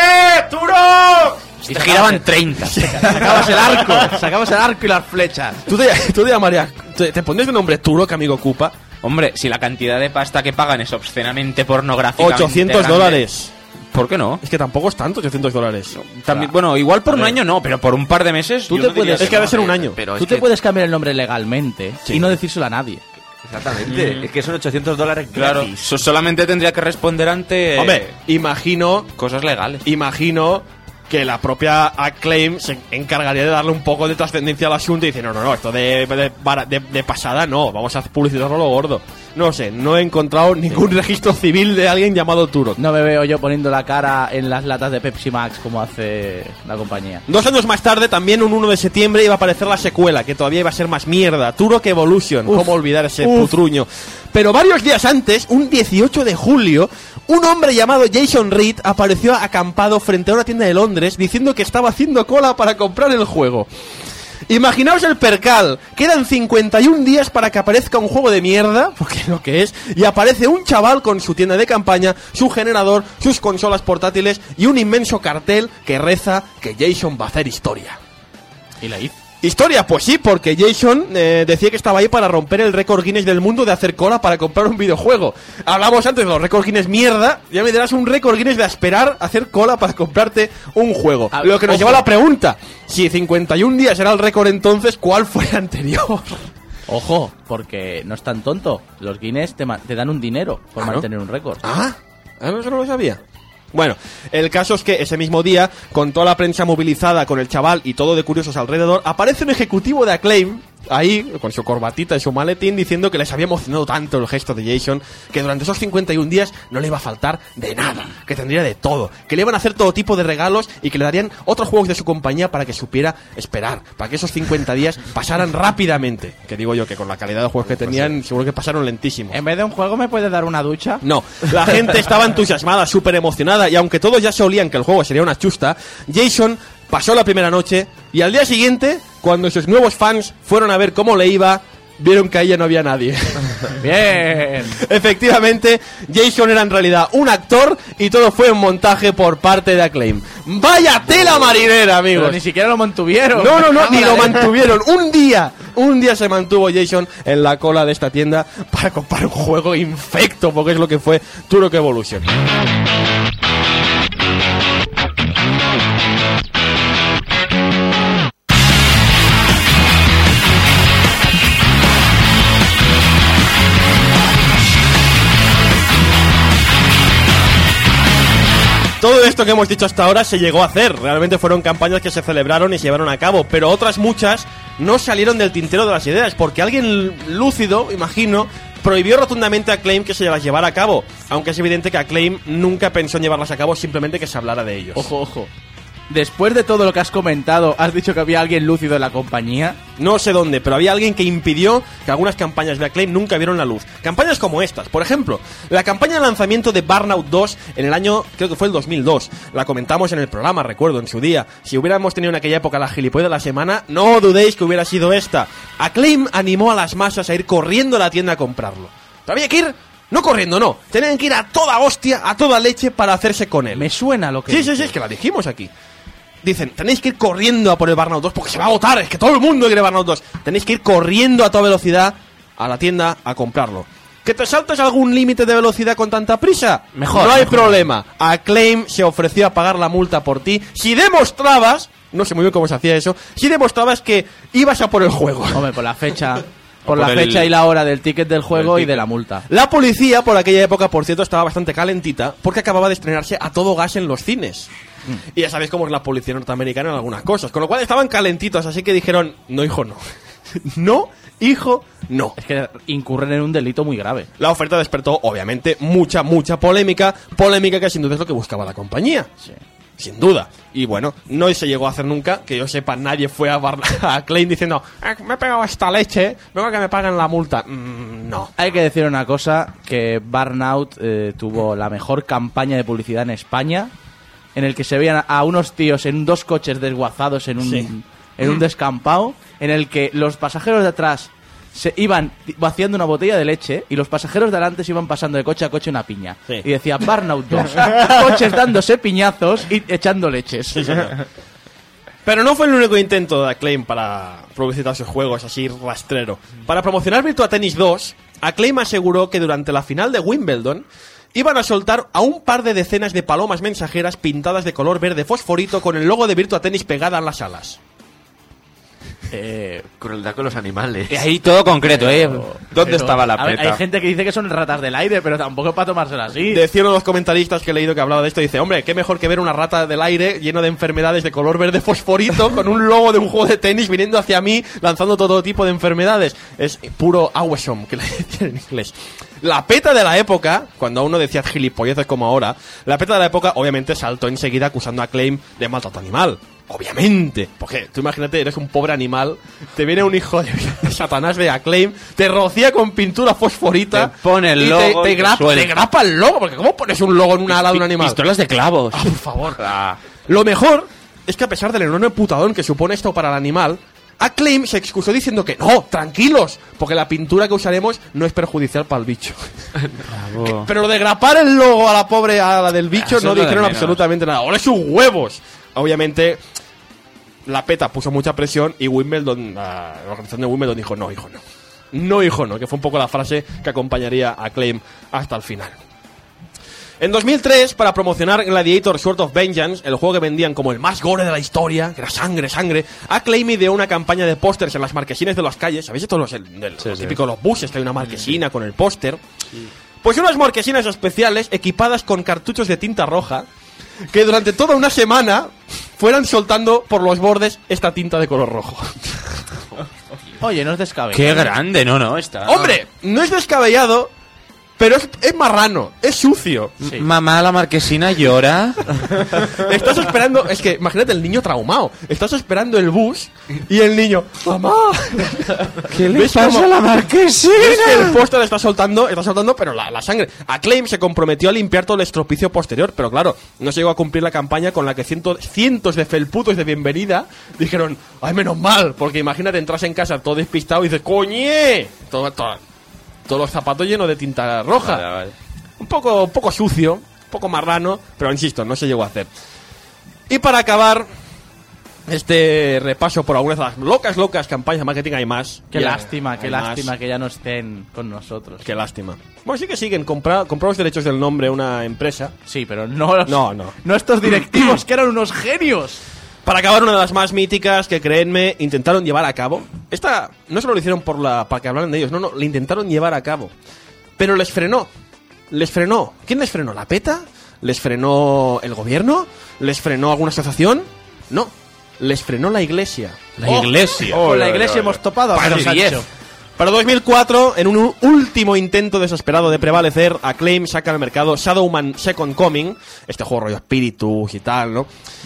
¡Turok! Y te giraban 30. Sacabas el arco y las flechas. ¿Tú te llamarías, te pondrías de nombre Turok, amigo Koopa? Hombre, si la cantidad de pasta que pagan es obscenamente pornográfica. $800. ¿Por qué no? Es que tampoco es tanto, $800. También, bueno, igual por un año no, pero por un par de meses. Tú te puedes, es que debe ser un año. Pero tú te puedes cambiar el nombre legalmente y no decírselo a nadie. Exactamente. Es que son $800 gratis. Claro, solamente tendría que responder ante. Hombre, imagino. Cosas legales. Imagino que la propia Acclaim se encargaría de darle un poco de trascendencia al asunto y dice, no, esto de pasada no, vamos a publicitarlo lo gordo. No sé, no he encontrado ningún registro civil de alguien llamado Turok. No me veo yo poniendo la cara en las latas de Pepsi Max como hace la compañía. 2 años más tarde, también un 1 de septiembre, iba a aparecer la secuela, que todavía iba a ser más mierda, Turok Evolution. ¿Cómo olvidar ese putruño? Pero varios días antes, un 18 de julio, un hombre llamado Jason Reed apareció acampado frente a una tienda de Londres diciendo que estaba haciendo cola para comprar el juego. Imaginaos el percal, quedan 51 días para que aparezca un juego de mierda, porque es lo que es, y aparece un chaval con su tienda de campaña, su generador, sus consolas portátiles y un inmenso cartel que reza que Jason va a hacer historia. ¿Y la hizo? Historia, pues sí, porque Jason decía que estaba ahí para romper el récord Guinness del mundo de hacer cola para comprar un videojuego. Hablamos antes de los récords Guinness mierda, ya me dirás un récord Guinness de esperar hacer cola para comprarte un juego. Lo que nos lleva a la pregunta, si 51 días era el récord entonces, ¿cuál fue el anterior? Ojo, porque no es tan tonto. Los Guinness te dan un dinero por mantener un récord. Eso no lo sabía. Bueno, el caso es que ese mismo día, con toda la prensa movilizada, con el chaval y todo de curiosos alrededor, aparece un ejecutivo de Acclaim, ahí, con su corbatita y su maletín, diciendo que les había emocionado tanto el gesto de Jason, que durante esos 51 días no le iba a faltar de nada, que tendría de todo, que le iban a hacer todo tipo de regalos y que le darían otros juegos de su compañía para que supiera esperar, para que esos 50 días pasaran rápidamente. Que digo yo, que con la calidad de juegos que tenían, seguro que pasaron lentísimos. En vez de un juego, ¿me puedes dar una ducha? No, la gente estaba entusiasmada, súper emocionada, y aunque todos ya se olían que el juego sería una chusta, Jason pasó la primera noche y al día siguiente, cuando sus nuevos fans fueron a ver cómo le iba, vieron que ahí ya no había nadie. Bien. Efectivamente, Jason era en realidad un actor y todo fue un montaje por parte de Acclaim. ¡Vaya tela marinera, amigos! Pero ni siquiera lo mantuvieron. No, ni lo mantuvieron. Un día se mantuvo Jason en la cola de esta tienda para comprar un juego infecto, porque es lo que fue Turok Evolution. Todo esto que hemos dicho hasta ahora se llegó a hacer. Realmente fueron campañas que se celebraron y se llevaron a cabo, pero otras muchas no salieron del tintero de las ideas, porque alguien lúcido, imagino, prohibió rotundamente a Acclaim que se las llevara a cabo, aunque es evidente que Acclaim nunca pensó en llevarlas a cabo, simplemente que se hablara de ellos. Ojo. Después de todo lo que has comentado, has dicho que había alguien lúcido en la compañía. No sé dónde, pero había alguien que impidió que algunas campañas de Acclaim nunca vieron la luz. Campañas como estas, por ejemplo, la campaña de lanzamiento de Burnout 2 en el año, creo que fue el 2002. La comentamos en el programa, recuerdo, en su día. Si hubiéramos tenido en aquella época la gilipollez de la semana, no dudéis que hubiera sido esta. Acclaim animó a las masas a ir corriendo a la tienda a comprarlo. Pero había que ir... No corriendo, no. Tenían que ir a toda hostia, a toda leche para hacerse con él. Me suena lo que... Sí, es que la dijimos aquí. Dicen, tenéis que ir corriendo a por el Burnout 2 porque se va a agotar, es que todo el mundo quiere Burnout 2. Tenéis que ir corriendo a toda velocidad a la tienda a comprarlo. ¿Que te saltes algún límite de velocidad con tanta prisa? Mejor. No hay problema. Acclaim se ofreció a pagar la multa por ti si demostrabas, no sé muy bien cómo se hacía eso, si demostrabas que ibas a por el juego. Hombre, por la fecha... Por la fecha y la hora del ticket del juego y de la multa. La policía, por aquella época, por cierto, estaba bastante calentita porque acababa de estrenarse A Todo Gas en los cines. Y ya sabéis cómo es la policía norteamericana en algunas cosas. Con lo cual estaban calentitos, así que dijeron, no, hijo, no. No, hijo, no. Es que incurren en un delito muy grave. La oferta despertó, obviamente, mucha polémica. Polémica que sin duda es lo que buscaba la compañía. Sí. Sin duda. Y bueno, no se llegó a hacer nunca, que yo sepa, nadie fue a Acclaim diciendo, me he pegado esta leche, vengo a que me paguen la multa. No. Hay que decir una cosa, que Burnout tuvo la mejor campaña de publicidad en España, en el que se veían a unos tíos en 2 coches desguazados en un descampado, en el que los pasajeros de atrás se iban vaciando una botella de leche y los pasajeros de adelante se iban pasando de coche a coche una piña. Sí. Y decía Burnout 2. Coches dándose piñazos y echando leches. Sí, señor. Pero no fue el único intento de Acclaim para publicitar sus juegos así rastrero. Para promocionar Virtua Tennis 2, Acclaim aseguró que durante la final de Wimbledon iban a soltar a un par de decenas de palomas mensajeras pintadas de color verde fosforito con el logo de Virtua Tennis pegada en las alas. Crueldad con los animales. Y ahí todo concreto, ¿Dónde estaba la Hay peta? gente que dice que son ratas del aire, pero tampoco es para tomárselo así. Decía uno de los comentaristas que he leído que hablaba de esto, dice, hombre, qué mejor que ver una rata del aire lleno de enfermedades de color verde fosforito con un logo de un juego de tenis viniendo hacia mí, lanzando todo tipo de enfermedades. Es puro awesome, que le decían en inglés. La peta de la época, cuando aún no decías gilipolleces como ahora, la peta de la época obviamente saltó enseguida acusando a Acclaim de maltrato animal. Obviamente, porque tú imagínate, eres un pobre animal, te viene un hijo de Satanás de Acclaim, te rocía con pintura fosforita, te pone el logo te grapa el logo, porque ¿cómo pones un logo en una ala de un animal? Pistolas de clavos. Por favor. Lo mejor es que a pesar del enorme putadón que supone esto para el animal, Acclaim se excusó diciendo que no, tranquilos, porque la pintura que usaremos no es perjudicial para el bicho. Bravo. Pero lo de grapar el logo a la pobre a la del bicho Eso no es lo de dijeron menos. absolutamente nada. ¡Ole sus huevos! Obviamente, la PETA puso mucha presión y Wimbledon, la organización de Wimbledon dijo, no, hijo, no. No, hijo, no, que fue un poco la frase que acompañaría a Acclaim hasta el final. En 2003, para promocionar Gladiator Sword of Vengeance, el juego que vendían como el más gore de la historia, que era sangre, Acclaim ideó una campaña de pósters en las marquesinas de las calles. ¿Sabéis esto? Los típicos los buses, que hay una marquesina con el póster. Pues unas marquesinas especiales equipadas con cartuchos de tinta roja que durante toda una semana fueran soltando por los bordes esta tinta de color rojo. Oye, no es descabellado. Qué grande, no, está. ¡Hombre! No es descabellado, pero es marrano, es sucio. Sí. Mamá, la marquesina llora. Estás esperando, es que imagínate el niño traumado. Estás esperando el bus y el niño, ¡mamá! ¿Qué le ¿Ves pasa cómo- a la marquesina? Es que el póster está soltando, pero la sangre. Acclaim se comprometió a limpiar todo el estropicio posterior, pero claro, no se llegó a cumplir la campaña con la que cientos de felputos de bienvenida dijeron, ¡ay, menos mal! Porque imagínate, entras en casa todo despistado y dices, ¡coñe! Todos los zapatos llenos de tinta roja. Vale. Un poco sucio, un poco marrano, pero insisto, no se llegó a hacer. Y para acabar este repaso por algunas de las locas campañas de marketing, hay más. Qué Ya, lástima, qué hay lástima más. que ya no estén con nosotros. Qué lástima. Bueno, sí que siguen, compró los derechos del nombre a una empresa. Sí, pero no No. estos directivos, que eran unos genios. Para acabar, una de las más míticas que, créenme, intentaron llevar a cabo. Esta no solo lo hicieron para que hablaran de ellos, no, lo intentaron llevar a cabo. Pero les frenó. ¿Quién les frenó? ¿La PETA? ¿Les frenó el gobierno? ¿Les frenó alguna asociación? No, les frenó la iglesia. La iglesia. Con la iglesia hemos topado a Para Pedro el Sancho. Para 2004, en un último intento desesperado de prevalecer, Acclaim saca al mercado Shadowman Second Coming, este juego rollo espíritus y tal, ¿no?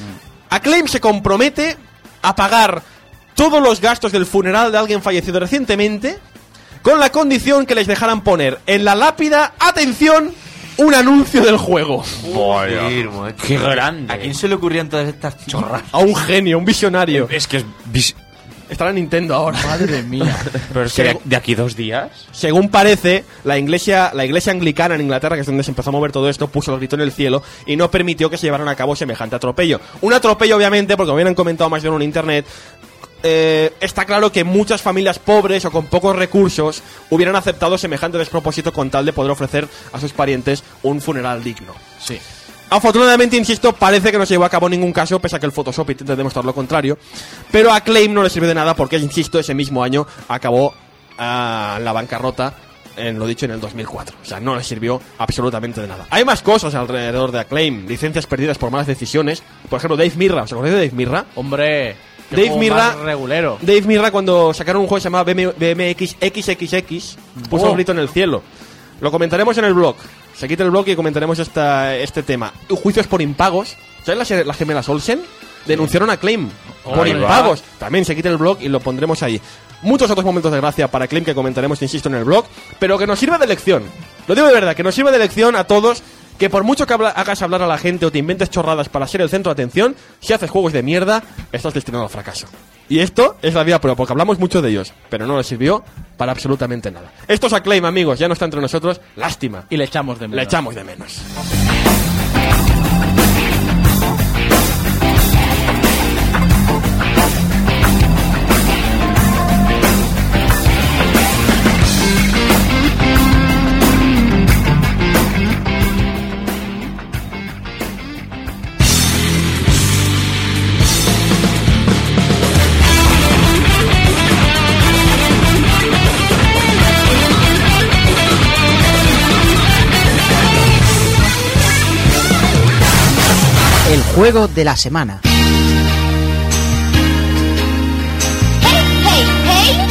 Acclaim se compromete a pagar todos los gastos del funeral de alguien fallecido recientemente, con la condición que les dejaran poner en la lápida, atención, un anuncio del juego. ¡Qué grande! ¿A quién se le ocurrían todas estas chorras? A un genio, un visionario. Es que Estará en Nintendo ahora. Madre mía. Pero es que de aquí 2 días. Según parece, la iglesia anglicana en Inglaterra, que es donde se empezó a mover todo esto, puso el grito en el cielo y no permitió que se llevaran a cabo semejante atropello. Un atropello, obviamente, porque como bien han comentado más de uno en internet, está claro que muchas familias pobres o con pocos recursos hubieran aceptado semejante despropósito con tal de poder ofrecer a sus parientes un funeral digno. Sí. Afortunadamente, insisto, parece que no se llevó a cabo ningún caso, pese a que el Photoshop intenta demostrar lo contrario. Pero a Acclaim no le sirvió de nada porque, insisto, ese mismo año acabó la bancarrota, en lo dicho, en el 2004. O sea, no le sirvió absolutamente de nada. Hay más cosas alrededor de Acclaim. Licencias perdidas por malas decisiones. Por ejemplo, Dave Mirra. ¿Os acordáis de Dave Mirra? Hombre, Dave Mirra, regulero. Dave Mirra, cuando sacaron un juego que se llamaba BMX XXX, puso un grito en el cielo. Lo comentaremos en el blog. Se quita el blog y comentaremos este tema. Juicios por impagos. ¿Sabes las gemelas Olsen? Denunciaron a Acclaim por impagos. También se quita el blog y lo pondremos ahí. Muchos otros momentos de gracia para Acclaim que comentaremos, insisto, en el blog. Pero que nos sirva de lección. Lo digo de verdad, que nos sirva de lección a todos. Que por mucho que hagas hablar a la gente o te inventes chorradas para ser el centro de atención, si haces juegos de mierda, estás destinado al fracaso. Y esto es la vida prueba, porque hablamos mucho de ellos, pero no les sirvió para absolutamente nada. Esto es Acclaim, amigos, ya no está entre nosotros, lástima. Y le echamos de menos. Le echamos de menos. El juego de la semana. Hey, hey.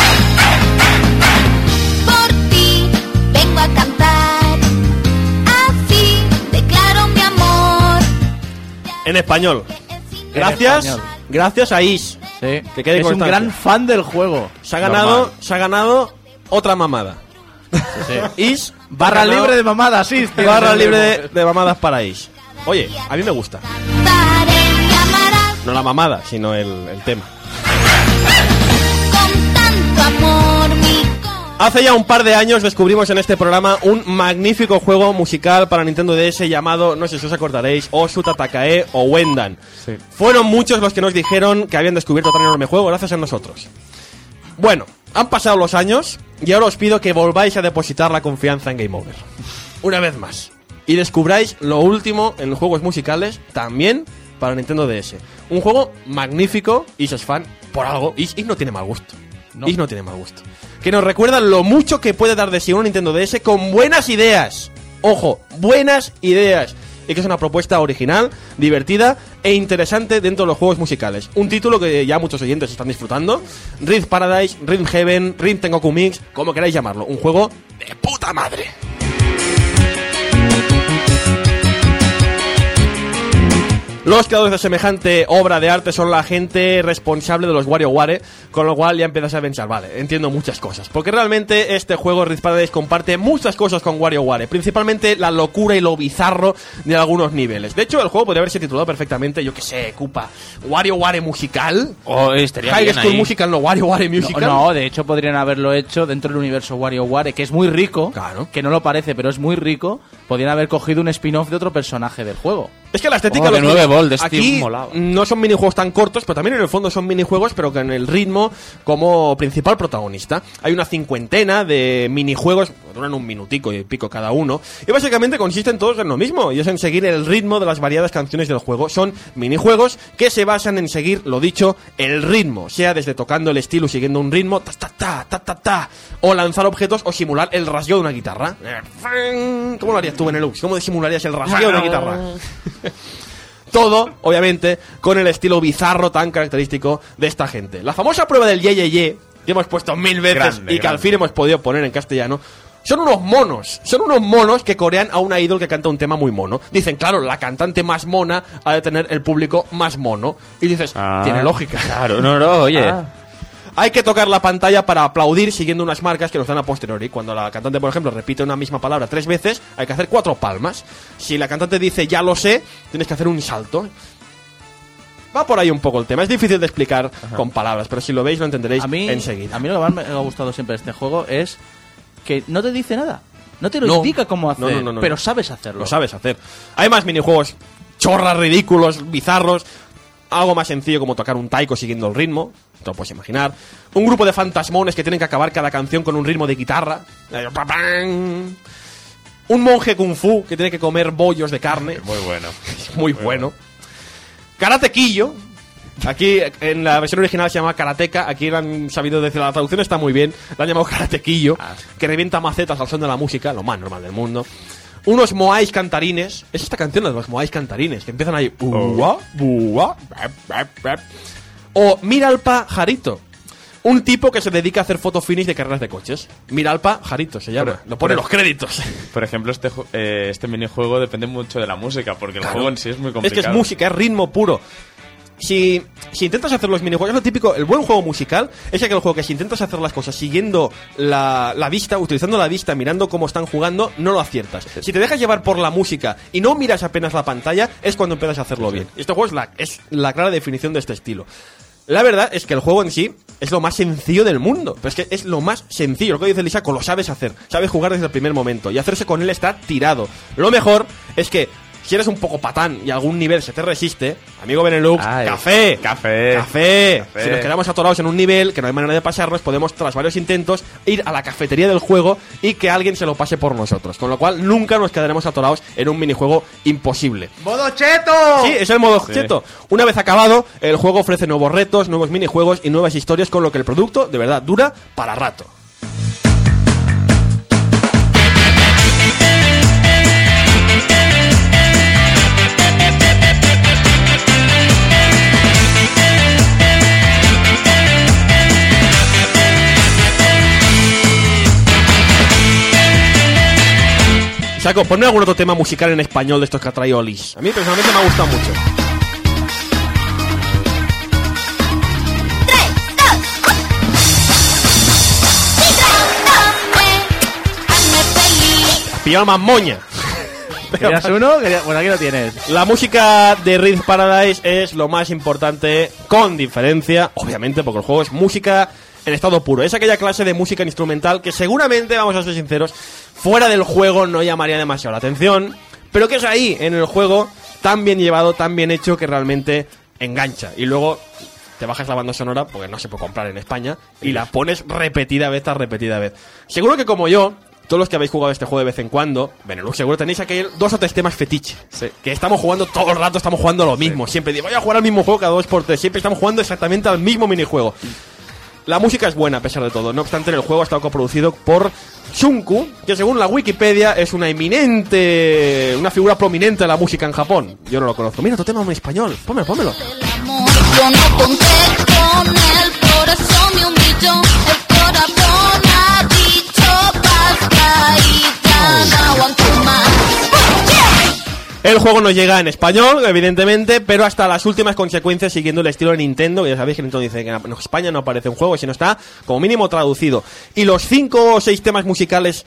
Por ti vengo a cantar, así declaro mi amor. En español. Gracias a Is. Sí. Que quede es un constancia. gran fan del juego. Se ha ganado otra mamada. Is Barra libre de mamadas, sí. Barra libre de mamadas para Is. Oye, a mí me gusta. No la mamada, sino el tema. Con tanto amor, Hace ya un par de años descubrimos en este programa un magnífico juego musical para Nintendo DS llamado, no sé si os acordaréis, Osu Tatakae o Wendan. Sí. Fueron muchos los que nos dijeron que habían descubierto tan enorme juego gracias a nosotros. Bueno, han pasado los años y ahora os pido que volváis a depositar la confianza en Game Over. Una vez más. Y descubráis lo último en los juegos musicales, también para Nintendo DS. Un juego magnífico, Is es fan, por algo. Is no tiene mal gusto. No. Is no tiene mal gusto. Que nos recuerda lo mucho que puede dar de sí un Nintendo DS con buenas ideas. Ojo, buenas ideas. Y que es una propuesta original, divertida e interesante dentro de los juegos musicales. Un título que ya muchos oyentes están disfrutando. Rhythm Paradise, Rhythm Heaven, Rhythm Tengoku Mix, como queráis llamarlo. Un juego de puta madre. Los creadores de semejante obra de arte son la gente responsable de los WarioWare, con lo cual ya empiezas a pensar, vale, entiendo muchas cosas. Porque realmente este juego, Rhythm Paradise, comparte muchas cosas con WarioWare, principalmente la locura y lo bizarro de algunos niveles. De hecho, el juego podría haberse titulado perfectamente, yo que sé, Koopa, WarioWare musical. O estaría High bien School ahí. Musical, no, WarioWare musical. No, de hecho podrían haberlo hecho dentro del universo WarioWare, que es muy rico, Claro. que no lo parece, pero es muy rico. Podrían haber cogido un spin-off de otro personaje del juego. Es que la estética de los 9 volt de Steam aquí molaba. no son minijuegos tan cortos, pero también en el fondo son minijuegos, pero con el ritmo como principal protagonista. Hay una 50 de minijuegos, duran un minutico y pico cada uno, y básicamente consisten todos en lo mismo, y es en seguir el ritmo de las variadas canciones del juego. Son minijuegos que se basan en seguir, lo dicho, el ritmo, sea desde tocando el estilo siguiendo un ritmo, ta ta ta ta ta ta, o lanzar objetos o simular el rasgueo de una guitarra. ¿Cómo lo harías tú, Benelux? ¿Cómo simularías el rasgueo de una guitarra? Todo, obviamente, con el estilo bizarro tan característico de esta gente. La famosa prueba del ye, que hemos puesto 1000 veces Grande, y que al fin hemos podido poner en castellano, Son unos monos que corean a una idol que canta un tema muy mono. Dicen, claro, la cantante más mona ha de tener el público más mono. Y dices, tiene lógica. Claro, oye. Hay que tocar la pantalla para aplaudir siguiendo unas marcas que nos dan a posteriori. Cuando la cantante, por ejemplo, repite una misma palabra 3 veces, hay que hacer 4 palmas. Si la cantante dice, ya lo sé, tienes que hacer un salto. Va por ahí un poco el tema. Es difícil de explicar con palabras, pero si lo veis lo entenderéis enseguida. A mí lo que más me ha gustado siempre de este juego es que no te dice nada. No te lo indica cómo hacer, pero sabes hacerlo. Lo sabes hacer. Hay más minijuegos chorras, ridículos, bizarros. Algo más sencillo como tocar un taiko siguiendo el ritmo. Te lo puedes imaginar. Un grupo de fantasmones que tienen que acabar cada canción con un ritmo de guitarra. Un monje kung fu que tiene que comer bollos de carne. Muy bueno. Muy bueno. Karatequillo. Aquí en la versión original se llama Karateka. Aquí lo han sabido decir, la traducción está muy bien. La han llamado Karatequillo. Que revienta macetas al son de la música, lo más normal del mundo. Unos moais cantarines. Es esta canción de los moais cantarines, que empiezan ahí. Buah, buah, o Miralpa Jarito, un tipo que se dedica a hacer foto finish de carreras de coches. Miralpa Jarito se llama. Lo pone en los créditos. Por ejemplo, este minijuego depende mucho de la música, porque el juego en sí es muy complicado. Es que es música, es ritmo puro. Si intentas hacer los minijuegos, es lo típico, el buen juego musical es aquel juego que si intentas hacer las cosas siguiendo la vista, utilizando la vista, mirando cómo están jugando, no lo aciertas. Si te dejas llevar por la música y no miras apenas la pantalla, es cuando empiezas a hacerlo bien. Este juego es la clara definición de este estilo. La verdad es que el juego en sí es lo más sencillo del mundo. Pero es que es lo más sencillo. Lo que dice Lisaco, lo sabes hacer. Sabes jugar desde el primer momento. Y hacerse con él está tirado. Lo mejor es que si eres un poco patán y algún nivel se te resiste, amigo Benelux, ¡café! Si nos quedamos atorados en un nivel que no hay manera de pasarnos, podemos, tras varios intentos, ir a la cafetería del juego y que alguien se lo pase por nosotros. Con lo cual, nunca nos quedaremos atorados en un minijuego imposible. ¡Modo cheto! Sí, es el modo cheto. Una vez acabado, el juego ofrece nuevos retos, nuevos minijuegos y nuevas historias, con lo que el producto, de verdad, dura para rato. Saco, ponme algún otro tema musical en español de estos que ha traído Olis. A mí personalmente me ha gustado mucho. Pillado más moña. ¿Querías uno? Bueno, aquí lo tienes. La música de Ridge Paradise es lo más importante, con diferencia, obviamente, porque el juego es música en estado puro. Es aquella clase de música instrumental que seguramente, vamos a ser sinceros, fuera del juego no llamaría demasiado la atención, pero que es ahí, en el juego, tan bien llevado, tan bien hecho, que realmente engancha. Y luego te bajas la banda sonora, porque no se puede comprar en España, y la pones repetida vez tras repetida vez. Seguro que como yo, todos los que habéis jugado este juego de vez en cuando, Benelux, seguro tenéis aquellos 2 o 3 temas fetiche. Sí. Que estamos jugando todo el rato, estamos jugando lo mismo. Sí. Siempre digo, voy a jugar al mismo juego cada 2x3. Siempre estamos jugando exactamente al mismo minijuego. La música es buena a pesar de todo. No obstante, en el juego ha estado coproducido por Shunku, que según la Wikipedia es una figura prominente de la música en Japón. Yo no lo conozco. Mira, tu tema en español. Pónmelo. Yo no conté con él, por eso me humilló. El corazón ha dicho basta y ya no aguanto más. El juego no llega en español, evidentemente, pero hasta las últimas consecuencias siguiendo el estilo de Nintendo. Ya sabéis que Nintendo dice que en España no aparece un juego, sino está como mínimo traducido. Y los 5 o 6 temas musicales,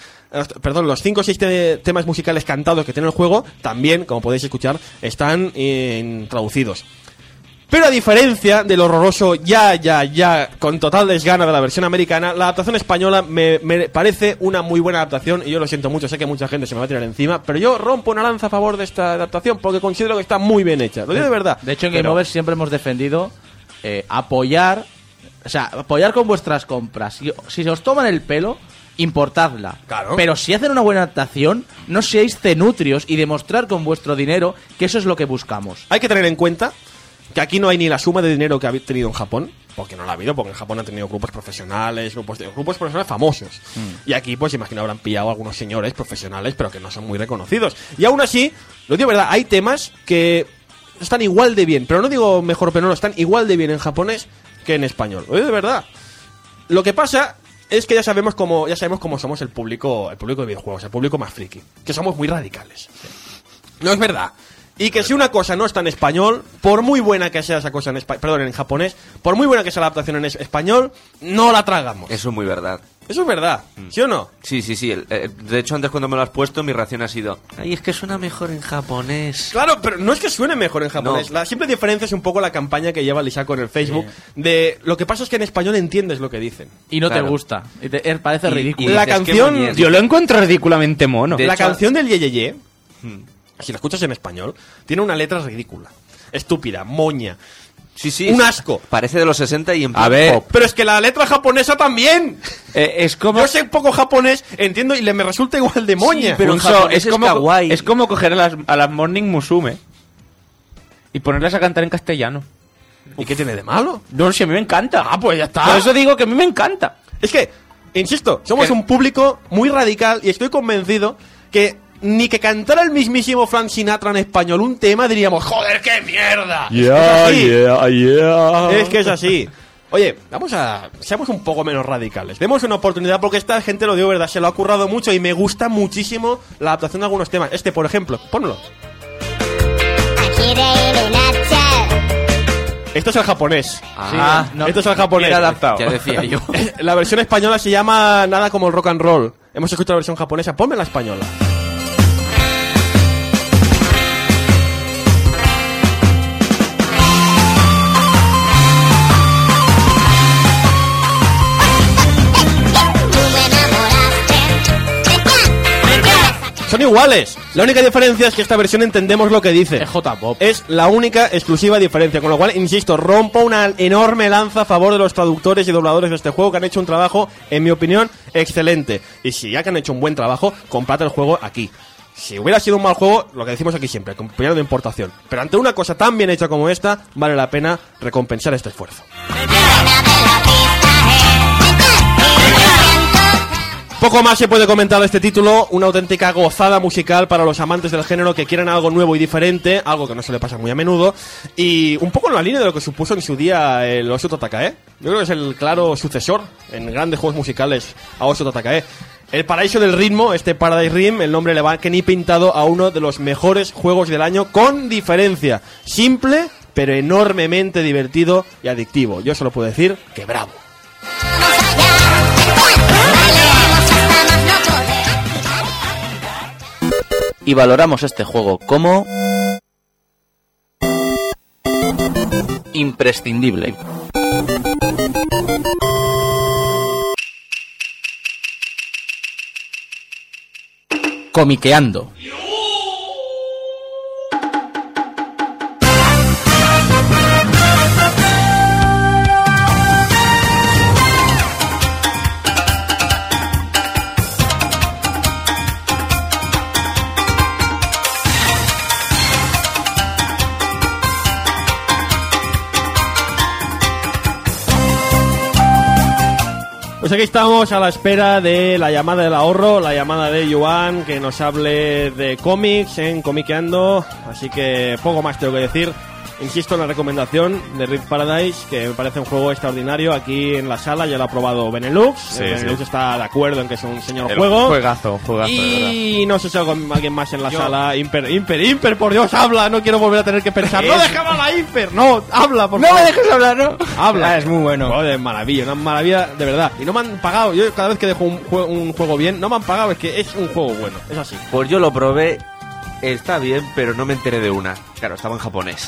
temas musicales cantados que tiene el juego, también, como podéis escuchar, están traducidos. Pero a diferencia del horroroso ya, con total desgana de la versión americana, la adaptación española me parece una muy buena adaptación. Y yo lo siento mucho, sé que mucha gente se me va a tirar encima, pero yo rompo una lanza a favor de esta adaptación porque considero que está muy bien hecha. Lo digo de verdad. De hecho, en Game Over siempre hemos defendido apoyar con vuestras compras. Si os toman el pelo, importadla. Claro. Pero si hacen una buena adaptación, no seáis cenutrios y demostrar con vuestro dinero que eso es lo que buscamos. Hay que tener en cuenta que aquí no hay ni la suma de dinero que ha tenido en Japón, porque no la ha habido, porque en Japón han tenido grupos profesionales, grupos profesionales famosos. Y aquí, pues imagino, habrán pillado a algunos señores profesionales, pero que no son muy reconocidos. Y aún así, lo digo de verdad, hay temas que están igual de bien, pero no digo mejor, pero no, están igual de bien en japonés que en español. Lo digo de verdad. Lo que pasa es que ya sabemos cómo somos el público de videojuegos, el público más friki, que somos muy radicales. No es verdad. Y que si una cosa no está en español, por muy buena que sea esa cosa en japonés, por muy buena que sea la adaptación en español, no la tragamos. Eso es muy verdad. Eso es verdad, ¿sí o no? Sí. De hecho, antes cuando me lo has puesto, mi reacción ha sido: ay, es que suena mejor en japonés. Claro, pero no es que suene mejor en japonés. No. La simple diferencia es un poco la campaña que lleva Lisaco en el Facebook. De lo que pasa es que en español entiendes lo que dicen. Y no te gusta. Y parece ridículo. La canción... Yo lo encuentro ridículamente mono. La canción del Yeyeye, si la escuchas en español, tiene una letra ridícula. Estúpida, moña. Sí. Un asco. Parece de los 60 y en A ver, pop. Pero es que la letra japonesa también. Es como... Yo sé poco japonés, entiendo, y me resulta igual de moña. Sí, pero en Pulso, japonés es kawaii. es como coger a las Morning Musume y ponerlas a cantar en castellano. ¿Y qué tiene de malo? No, si a mí me encanta. Ah, pues ya está. Por eso digo que a mí me encanta. Es que, insisto, somos Que- un público muy radical y estoy convencido que ni que cantara el mismísimo Frank Sinatra en español un tema diríamos, ¡joder, qué mierda! Es que es así. Oye, seamos un poco menos radicales. Demos una oportunidad porque esta gente, lo digo verdad, se lo ha currado mucho y me gusta muchísimo la adaptación de algunos temas. Este, por ejemplo, ponlo. Esto es el japonés. Ah, Sí, esto es el japonés. bien adaptado. Ya decía yo. La versión española se llama Nada como el rock and roll. Hemos escuchado la versión japonesa. Ponme la española. Son iguales. La única diferencia es que esta versión entendemos lo que dice. Es J-pop. Es la única exclusiva diferencia. Con lo cual, insisto, rompo una enorme lanza a favor de los traductores y dobladores de este juego que han hecho un trabajo, en mi opinión, excelente. Y si ya que han hecho un buen trabajo, comprad el juego aquí. Si hubiera sido un mal juego, lo que decimos aquí siempre, acompañado de importación. Pero ante una cosa tan bien hecha como esta, vale la pena recompensar este esfuerzo. Poco más se puede comentar de este título, una auténtica gozada musical para los amantes del género que quieren algo nuevo y diferente, algo que no se le pasa muy a menudo, y un poco en la línea de lo que supuso en su día el Oshota Takae. Yo creo que es el claro sucesor en grandes juegos musicales a Oshota Takae. El paraíso del ritmo, este Paradise Rim, el nombre le va que ni pintado a uno de los mejores juegos del año, con diferencia. Simple, pero enormemente divertido y adictivo. Yo solo puedo decir que bravo. Y valoramos este juego como imprescindible. Comiqueando. Pues aquí estamos a la espera de la llamada del ahorro, la llamada de Yuan, que nos hable de cómics en Comiqueando. Así que poco más tengo que decir. Insisto en la recomendación de Rift Paradise, que me parece un juego extraordinario. Aquí en la sala ya lo ha probado Benelux. Sí, Benelux sí. está de acuerdo en que es un señor El juego. juegazo, de verdad. Y no sé si alguien más en la sala. Imper, por Dios, habla. No quiero volver a tener que pensar. ¡No dejaba la Imper! No, habla, por favor. No me dejes hablar, ¿no? Habla. Es muy bueno. Joder, maravilla, una maravilla de verdad. Y no me han pagado. Yo cada vez que dejo un juego bien, no me han pagado. Es que es un juego bueno. Es así. Pues yo lo probé, está bien, pero no me enteré de una. Claro, estaba en japonés.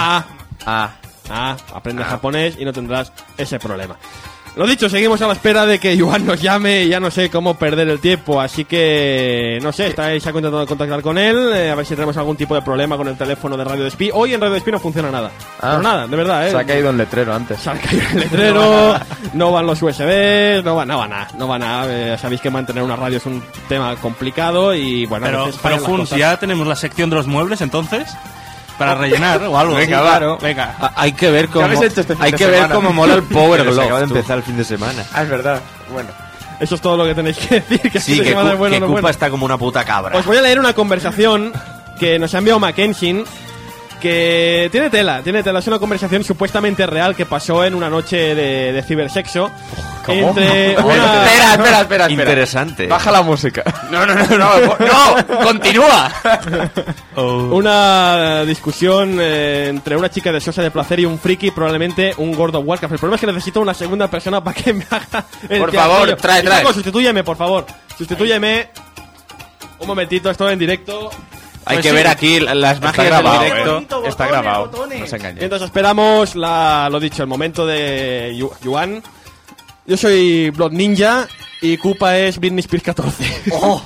Aprende japonés y no tendrás ese problema. Lo dicho, seguimos a la espera de que Yuan nos llame y ya no sé cómo perder el tiempo. Así que, no sé, estáis intentando contactar con él, a ver si tenemos algún tipo de problema con el teléfono de Radio Despí. Hoy en Radio Despí no funciona nada. Pero nada, de verdad, Se ha caído el letrero antes. Se ha caído el letrero, no van los USBs, no va nada. Sabéis que mantener una radio es un tema complicado y bueno, a Pero, veces fallan las Funs, cosas. ya tenemos la sección de los muebles, entonces, para rellenar o algo. Venga, sí, va. claro. Venga. Hay que ver cómo, habéis hecho este fin hay de que ver semana? cómo mola el Power Pero se acaba de Glove. empezar el fin de semana. Es verdad. Bueno. Eso es todo lo que tenéis que decir. Que Sí, esta que, semana es bueno, que no es Koopa bueno. está como una puta cabra. Os voy a leer una conversación que nos ha enviado Mackenzie que tiene tela. Es una conversación supuestamente real que pasó en una noche de cibersexo. ¿Cómo? Entre ¿Cómo? una... Espera. Interesante. Baja la música. No, continúa. Una discusión entre una chica deseosa de placer y un friki, probablemente un World of Warcraft. El problema es que necesito una segunda persona para que me haga el Por favor, teatrillo. trae. Paco, sustitúyeme, por favor. Sustitúyeme. Un momentito, esto en directo. Hay Pues que sí. ver aquí las magias del directo. Está grabado. No se engañe. Entonces esperamos lo dicho, el momento de Yuan. Yo soy Blood Ninja y Koopa es Britney Spears 14.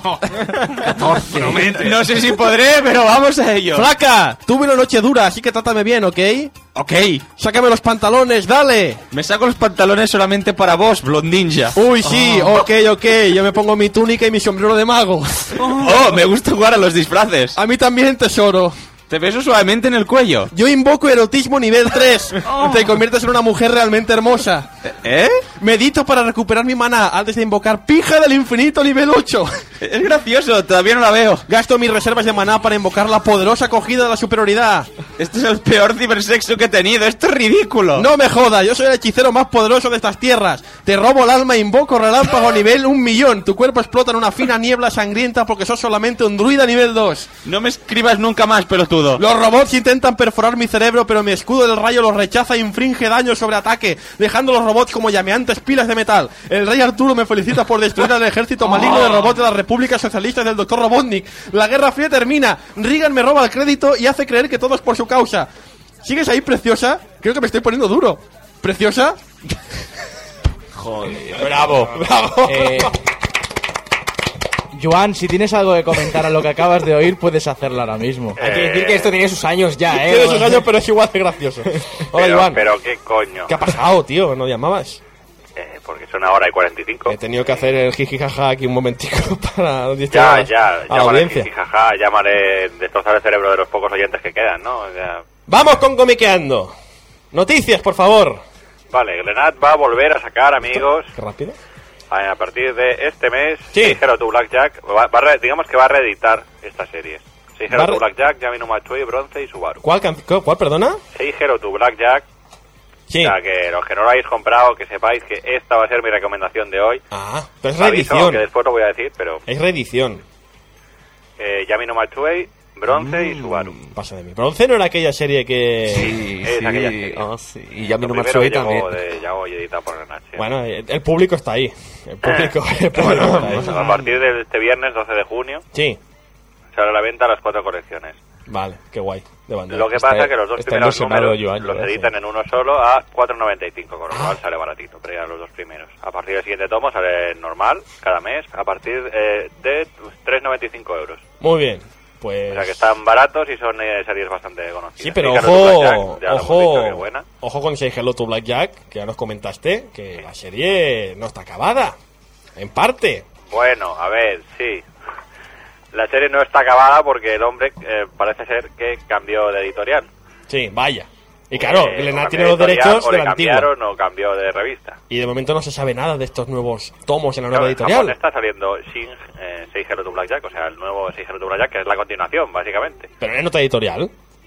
14. No sé si podré, pero vamos a ello. ¡Flaca! Tuve una noche dura, así que trátame bien, ¿ok? Ok. Sácame los pantalones, dale. Me saco los pantalones solamente para vos, Blond Ninja. Uy, sí, ok. Yo me pongo mi túnica y mi sombrero de mago. Oh, me gusta jugar a los disfraces. A mí también, tesoro. Te beso suavemente en el cuello. Yo invoco erotismo nivel 3. Te conviertes en una mujer realmente hermosa. ¿Eh? Medito para recuperar mi maná antes de invocar pija del infinito nivel 8. Es gracioso, todavía no la veo. Gasto mis reservas de maná para invocar la poderosa acogida de la superioridad. Esto es el peor cibersexo que he tenido. Esto es ridículo. No me jodas, yo soy el hechicero más poderoso de estas tierras. Te robo el alma e invoco relámpago nivel 1.000.000. Tu cuerpo explota en una fina niebla sangrienta porque sos solamente un druida nivel 2. No me escribas nunca más, pelotudo. Los robots intentan perforar mi cerebro, pero mi escudo del rayo los rechaza e infringe daño sobre ataque, dejando los robots como llameantes pilas de metal. El rey Arturo me felicita por destruir al ejército maligno de robots de las repúblicas socialistas del Dr. Robotnik. La Guerra Fría termina. Reagan me roba el crédito y hace creer que todo es por su causa. ¿Sigues ahí, preciosa? Creo que me estoy poniendo duro. ¿Preciosa? Joder. Bravo. Joan, si tienes algo que comentar a lo que acabas de oír, puedes hacerlo ahora mismo. Hay que decir que esto tiene sus años ya, ¿eh? Tiene sus años, pero es igual de gracioso. Hola, Joan. Pero qué coño. ¿Qué ha pasado, tío? ¿No llamabas? Porque son ahora y 45. He tenido que hacer el jijijaja aquí un momentico para Ya, a la llamaré audiencia. jijijaja, llamaré destrozar el cerebro de los pocos oyentes que quedan, ¿no? O sea, Vamos con Comiqueando. Noticias, por favor. vale, Grenat va a volver a sacar, amigos, Qué rápido. a partir de este mes, Sí. Hero to Blackjack, digamos que va a reeditar estas series. Hero to Blackjack, Yami no Matsui, Bronce y Subaru. ¿Cuál, perdona? Hero to Blackjack. Sí. O sea, que los que no lo habéis comprado, que sepáis que esta va a ser mi recomendación de hoy. Ah, pero es Aviso, reedición. que después lo voy a decir, pero Es reedición. Yami no Matsui, Bronce y Subaru. Pasa de mí. Bronce no era aquella serie que... Sí, Es sí. aquella serie. Sí. Y Yami no Lo Matsui primero que también. llegó y editado por Grenat. Sí. Bueno, el público está ahí. El público está ahí. A partir de este viernes 12 de junio Sí. sale a la venta las 4 colecciones. Vale, qué guay. De bandera. Lo que pasa es que los dos está primeros ilusionado números Joan, los ya, editan en uno solo a 4,95, con lo cual sale baratito, pero ya los dos primeros. A partir del siguiente tomo sale normal, cada mes, a partir de 3,95 euros. Muy bien. Pues... O sea que están baratos y son series bastante conocidas. Sí, pero Hero to Blackjack, ojo, ya lo hemos dicho, que es ojo, buena. ojo con Say Hello to Blackjack, que ya nos comentaste que la serie no está acabada, en parte. Bueno, a ver, sí. La serie no está acabada porque el hombre parece ser que cambió de editorial. Sí, vaya. Y claro, O Glenat cambió tiene los editorial, derechos o de le la antigua. cambiaron o cambió de revista. Y de momento no se sabe nada de estos nuevos tomos en la Claro, nueva en Japón editorial. está saliendo Say Hello to Blackjack, o sea, el nuevo Say Hello to Blackjack, que es la continuación, básicamente. Pero en otra editorial.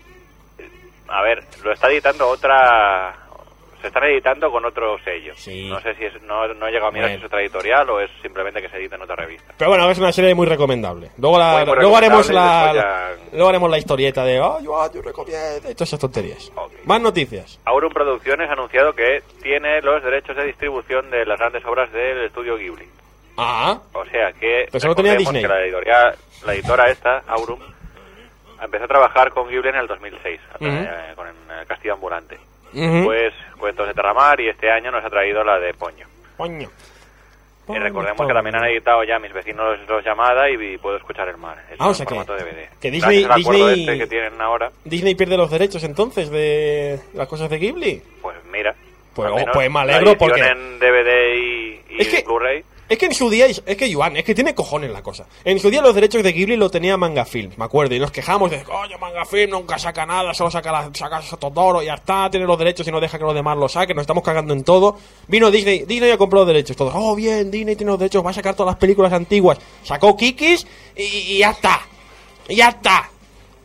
A ver, lo está editando otra... Se están editando con otro sello. Sí. No sé si es... No he llegado a mirar si es otra editorial o es simplemente que se edita en otra revista. Pero bueno, es una serie muy recomendable. Luego, Muy luego haremos recomendable, luego haremos la historieta de yo recomiendo y todas esas tonterías. Más noticias. Aurum Producciones ha anunciado que tiene los derechos de distribución de las grandes obras del estudio Ghibli. Ah, O sea que... Pero eso lo tenía recordemos Disney. que la editora esta, Aurum, empezó a trabajar con Ghibli en el 2006, Ujú. con el Castillo Ambulante. Ujú. Pues Cuentos de Terramar y este año nos ha traído la de Poño. Coño. Y recordemos que también han editado ya Mis vecinos los llamada y Puedo escuchar el mar. Es Ah, o en sea que- formato DVD. que Disney- Gracias al acuerdo Disney- este que tienen ahora, Disney pierde los derechos entonces de las cosas de Ghibli. pues mira. Pues, al menos pues me la alegro edición porque... en DVD y Es que- Blu-ray. Es que en su día, es que Joan, es que tiene cojones la cosa. En su día los derechos de Ghibli lo tenía Manga Films, me acuerdo, y nos quejamos de, coño, Manga Film nunca saca nada, solo saca Totoro y ya está, tiene los derechos y no deja que los demás lo saquen, nos estamos cagando en todo. Vino Disney ya compró los derechos, todos, oh bien, Disney tiene los derechos, va a sacar todas las películas antiguas. Sacó Kikis y ya está. Y ya está.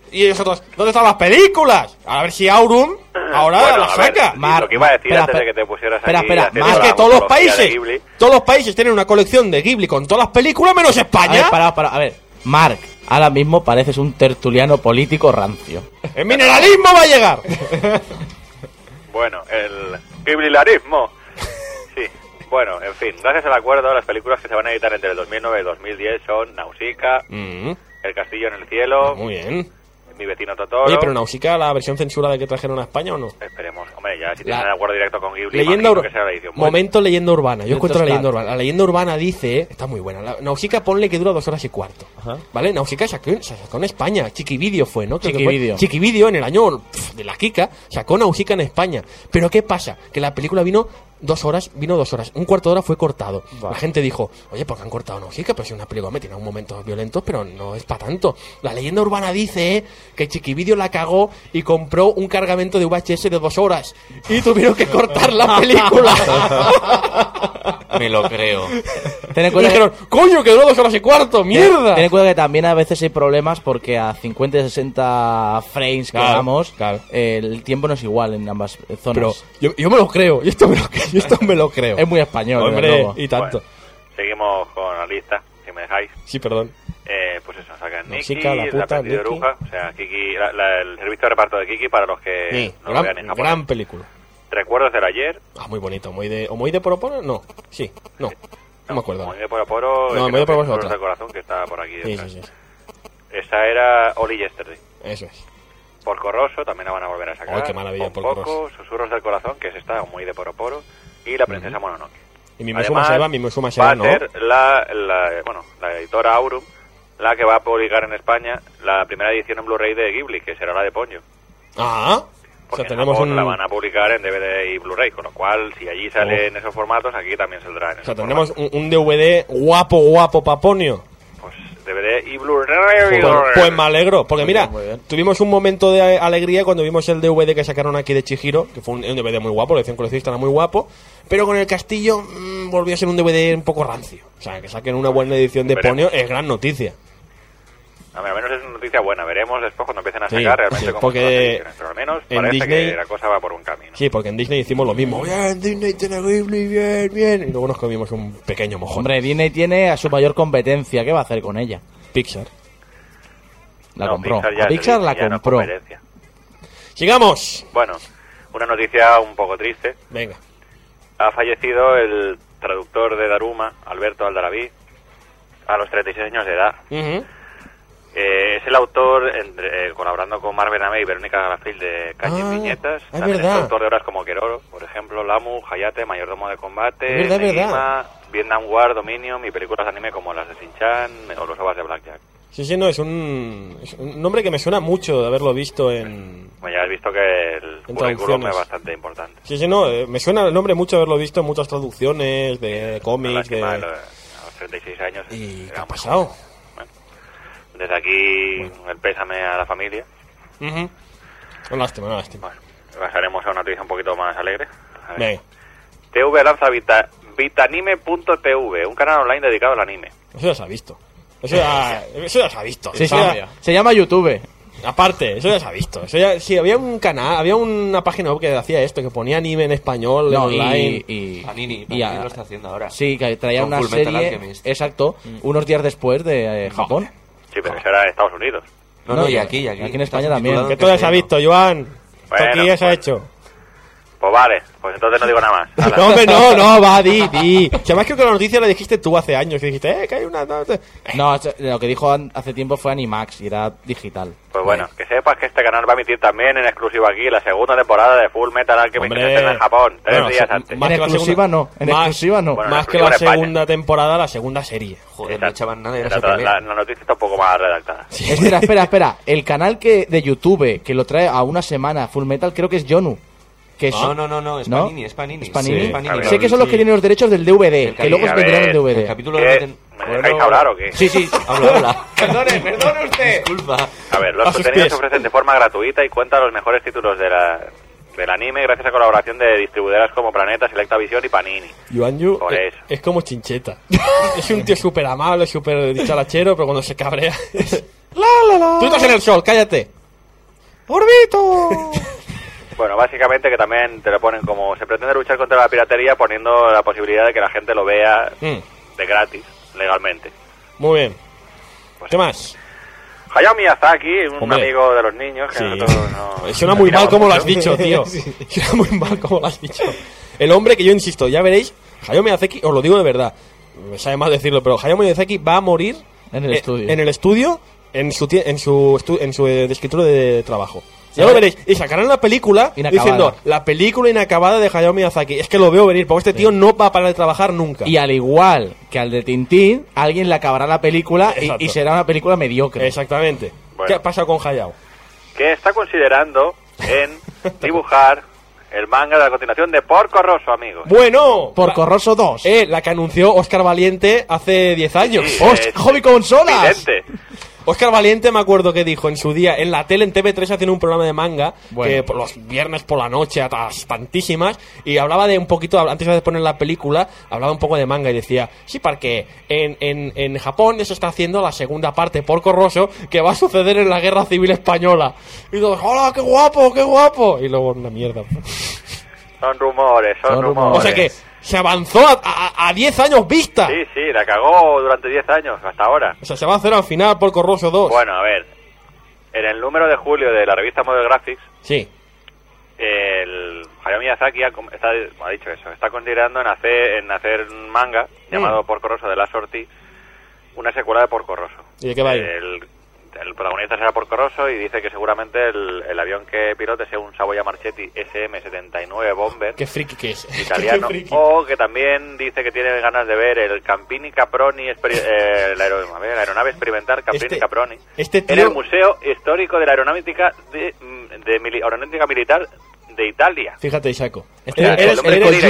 Y nosotros, ¿dónde están las películas? A ver si Aurum ahora Bueno, las a ver, saca. y lo que iba a decir antes de que te pusieras aquí haciendo Es que la todos los apología de países, Ghibli. todos los países tienen una colección de Ghibli con todas las películas menos España. A ver, Marc, ahora mismo pareces un tertuliano político rancio. ¡El mineralismo va a llegar! Bueno, el Ghiblilarismo. Sí, bueno, en fin, gracias al acuerdo, las películas que se van a editar entre el 2009 y el 2010 son Nausicaa, El Castillo en el Cielo, Muy bien. Mi vecino Totoro. Oye, pero Nausicaa, ¿la versión censurada que trajeron a España o no? Esperemos, hombre, ya si tienen un acuerdo directo con Ghibli, Leyenda imagino urbana. que sea la edición buena. Momento leyenda urbana. Yo encuentro la Entonces, leyenda urbana. La leyenda urbana dice, está muy buena. La Nausicaa ponle que dura 2 horas y cuarto. ¿Vale? Nausicaa se sacó en España. Chiquivideo fue, ¿no? Creo que fue. Chiquivideo. Chiquivideo en el año de la Kika sacó Nausicaa en España. Pero ¿qué pasa? Que la película vino 2 horas, un cuarto de hora fue cortado. La gente dijo, oye, ¿por qué han cortado Nausicaa? Pero si una película me tiene un momentos violentos, pero no es para tanto. La leyenda urbana dice que Chiquivideo la cagó y compró un cargamento de VHS de 2 horas y tuvieron que cortar la película. Me lo creo. Ten en Y cuenta dijeron, coño, que duró 2 horas y cuarto, mierda. Ten en cuenta que también a veces hay problemas porque a 50 y 60 frames que Claro, damos, el tiempo no es igual en ambas zonas. Pero yo me lo creo, y esto me lo creo. Es muy español, desde hombre, luego. y tanto. Bueno, seguimos con la lista, si me dejáis. Sí, perdón. Pues eso, sacan Nikki, Nausicaa, la puta, Aprendiz de Nikki. Oruja, o sea, Kiki, el servicio de reparto de Kiki para los que Sí, no lo vean en japonés. gran película. Recuerdos del ayer. Muy bonito, muy de Poroporo, no, sí, no me acuerdo. Muy de Poroporo. No, muy de Poroporo es Recuerdos otra. del corazón, que está por aquí Sí, detrás. sí, sí. Esa era Oli Yesterday. Eso es. Porco Rosso, también la van a volver a sacar. Ay, qué maravilla, Porco Porco, Susurros del corazón, que es esta, muy de Poroporo. Y la princesa Mononoke. Y mi Mesuma Seba, va a ¿no? ser la editora Aurum la que va a publicar en España la primera edición en Blu-ray de Ghibli, que será la de Ponyo. Ah, Porque o sea, tenemos la van a publicar en DVD y Blu-ray, con lo cual, si allí sale en esos formatos, aquí también saldrá en O sea, esos tenemos formatos. un DVD guapo paponio. DVD y Blu-ray. Pues me alegro, porque mira, tuvimos un momento de alegría cuando vimos el DVD que sacaron aquí de Chihiro, que fue un DVD muy guapo, lo decían coleccionista, era muy guapo, pero con el castillo volvió a ser un DVD un poco rancio. O sea, que saquen una buena edición de Ponyo es gran noticia. A ver, al menos es una noticia buena. Veremos después cuando empiecen a Sí, sacar realmente sí, cómo porque son las ediciones, pero al menos en parece Disney- que la cosa va por un camino. Sí, porque en Disney hicimos lo mismo. Oye, en Disney tiene Ghibli, bien. Y luego nos comimos un pequeño mojón. Hombre, Disney tiene a su mayor competencia. ¿Qué va a hacer con ella? Pixar. La No, compró. Pixar ya A es Pixar de la Disney, ya no es compró. competencia. ¡Sigamos! Bueno, una noticia un poco triste. Venga. Ha fallecido el traductor de Daruma, Alberto Aldaravit, a los 36 años de edad. Es el autor, colaborando con Mar Benamé y Verónica Garafil, de Calle y Viñetas. es También verdad. es autor de obras como Keroro, por ejemplo, Lamu, Hayate, Mayordomo de Combate, Es verdad, es Negima, verdad. Vietnam War, Dominion y películas de anime como las de Shin-Chan o los ovas de Blackjack. Sí, no, es un nombre que me suena mucho de haberlo visto en... Bueno, ya has visto que el En currículum traducciones. es bastante importante. Sí, no, me suena el nombre mucho haberlo visto en muchas traducciones de cómics, Lástima, de... a los 36 años. ¿Y qué ha pasado? Desde aquí el pésame a la familia. Una lástima, una lástima. Pasaremos a una noticia un poquito más alegre. A ver. Venga. TV lanza Vitanime.tv, un canal online dedicado al anime. Eso ya se ha visto. Eso ya se ha visto. Sí, Eso ya- se llama YouTube. Aparte, eso ya se ha visto. Eso ya, sí, había un canal, había una página web que hacía esto, que ponía anime en español, No, online. Panini y lo está haciendo ahora. Sí, que traía Con una Full Metal serie. Alchemist. Exacto, unos días después de Japón. Sí, pero eso era de Estados Unidos. No, y aquí. Aquí en España también. Que todo ya se ha visto, Joan. Esto Bueno, aquí ya se ha hecho. Pues vale, pues entonces no digo nada más. Hala. No, hombre, no, va, di. Si además creo que la noticia la dijiste tú hace años, que dijiste, que hay una... No, lo que dijo hace tiempo fue Animax y era digital. Pues bueno, que sepas que este canal va a emitir también en exclusiva aquí la segunda temporada de Full Metal Alchemist que se estrena en Japón, 3 Bueno, días sí, antes. más que la exclusiva segunda- no, en más- exclusiva no. Bueno, Más que exclusiva la en España. segunda temporada, la segunda serie. Joder, no echaban nada de Era esa toda- pelea. la noticia está un poco más redactada. Espera. El canal de YouTube que lo trae a una semana Full Metal creo que es Yonu. Que es, No, es ¿no? Panini, es Panini. ¿Es Panini? Sí, es Panini. Sé que son los que tienen los derechos del DVD, que luego a se venderán ver, el DVD. El capítulo ¿Qué? lo meten... ¿Me dejáis hablar o qué? Sí, habla. Perdone usted. Disculpa. A ver, A los sus contenidos pies. se ofrecen de forma gratuita y cuentan los mejores títulos del anime gracias a colaboración de distribuidoras como Planeta, Selecta Visión y Panini. Yuan Yu Por eso. es como Chincheta. Es un tío súper amable, súper dicharachero, pero cuando se cabrea... Tú estás en el sol, cállate. ¡Orbito! Bueno, básicamente que también te lo ponen como... Se pretende luchar contra la piratería poniendo la posibilidad de que la gente lo vea de gratis, legalmente. Muy bien. ¿Qué más? Hayao Miyazaki, un Hombre. amigo de los niños, que Sí. nosotros no... Suena muy mal miramos como lo mucho. has dicho, tío. Suena muy mal como lo has dicho. El hombre que yo insisto, ya veréis, Hayao Miyazaki, os lo digo de verdad, me sabe mal decirlo, pero Hayao Miyazaki va a morir En el estudio. En el estudio, en su escritorio de trabajo. Ya lo veréis. Y sacarán la película Inacabada. diciendo la película inacabada de Hayao Miyazaki. Es que lo veo venir, porque este tío no va a parar de trabajar nunca. Y al igual que al de Tintín, alguien le acabará la película Exacto. y será una película mediocre. Exactamente. Bueno. ¿Qué ha pasado con Hayao? Que está considerando en dibujar el manga de la continuación de Porco Rosso, amigos. Bueno, Porco Rosso 2. La que anunció Óscar Valiente hace 10 años. Sí, ¡Hobby Consolas! Evidente. Óscar Valiente me acuerdo que dijo en su día, en la tele, en TV3 hacían un programa de manga, Bueno. que por los viernes por la noche, a las tantísimas, y hablaba de un poquito, antes de poner la película, hablaba un poco de manga y decía, sí, porque en Japón eso está haciendo la segunda parte, Porco Rosso, que va a suceder en la Guerra Civil Española. Y todos, ¡hola, qué guapo, qué guapo! Y luego una mierda. Son rumores, son rumores. O sea que se avanzó a 10 años vista. Sí, sí, la cagó durante 10 años, hasta ahora. O sea, se va a hacer al final Porco Rosso 2. Bueno, a ver. En el número de julio de la revista Model Graphics, Sí. el Hayao Miyazaki ha dicho eso, está considerando en hacer un manga llamado Porco Rosso de la Sorti, una secuela de Porco Rosso. ¿Y de qué va a ir? El protagonista será Porco Rosso y dice que seguramente el avión que pilote sea un Savoia Marchetti SM-79 Bomber Qué friki que es. italiano, Qué friki. o que también dice que tiene ganas de ver el Campini Caproni, la aeronave experimental Campini Caproni, este tío- en el Museo Histórico de la Aeronáutica Aeronáutica Militar de Italia. Fíjate, Isako. Eres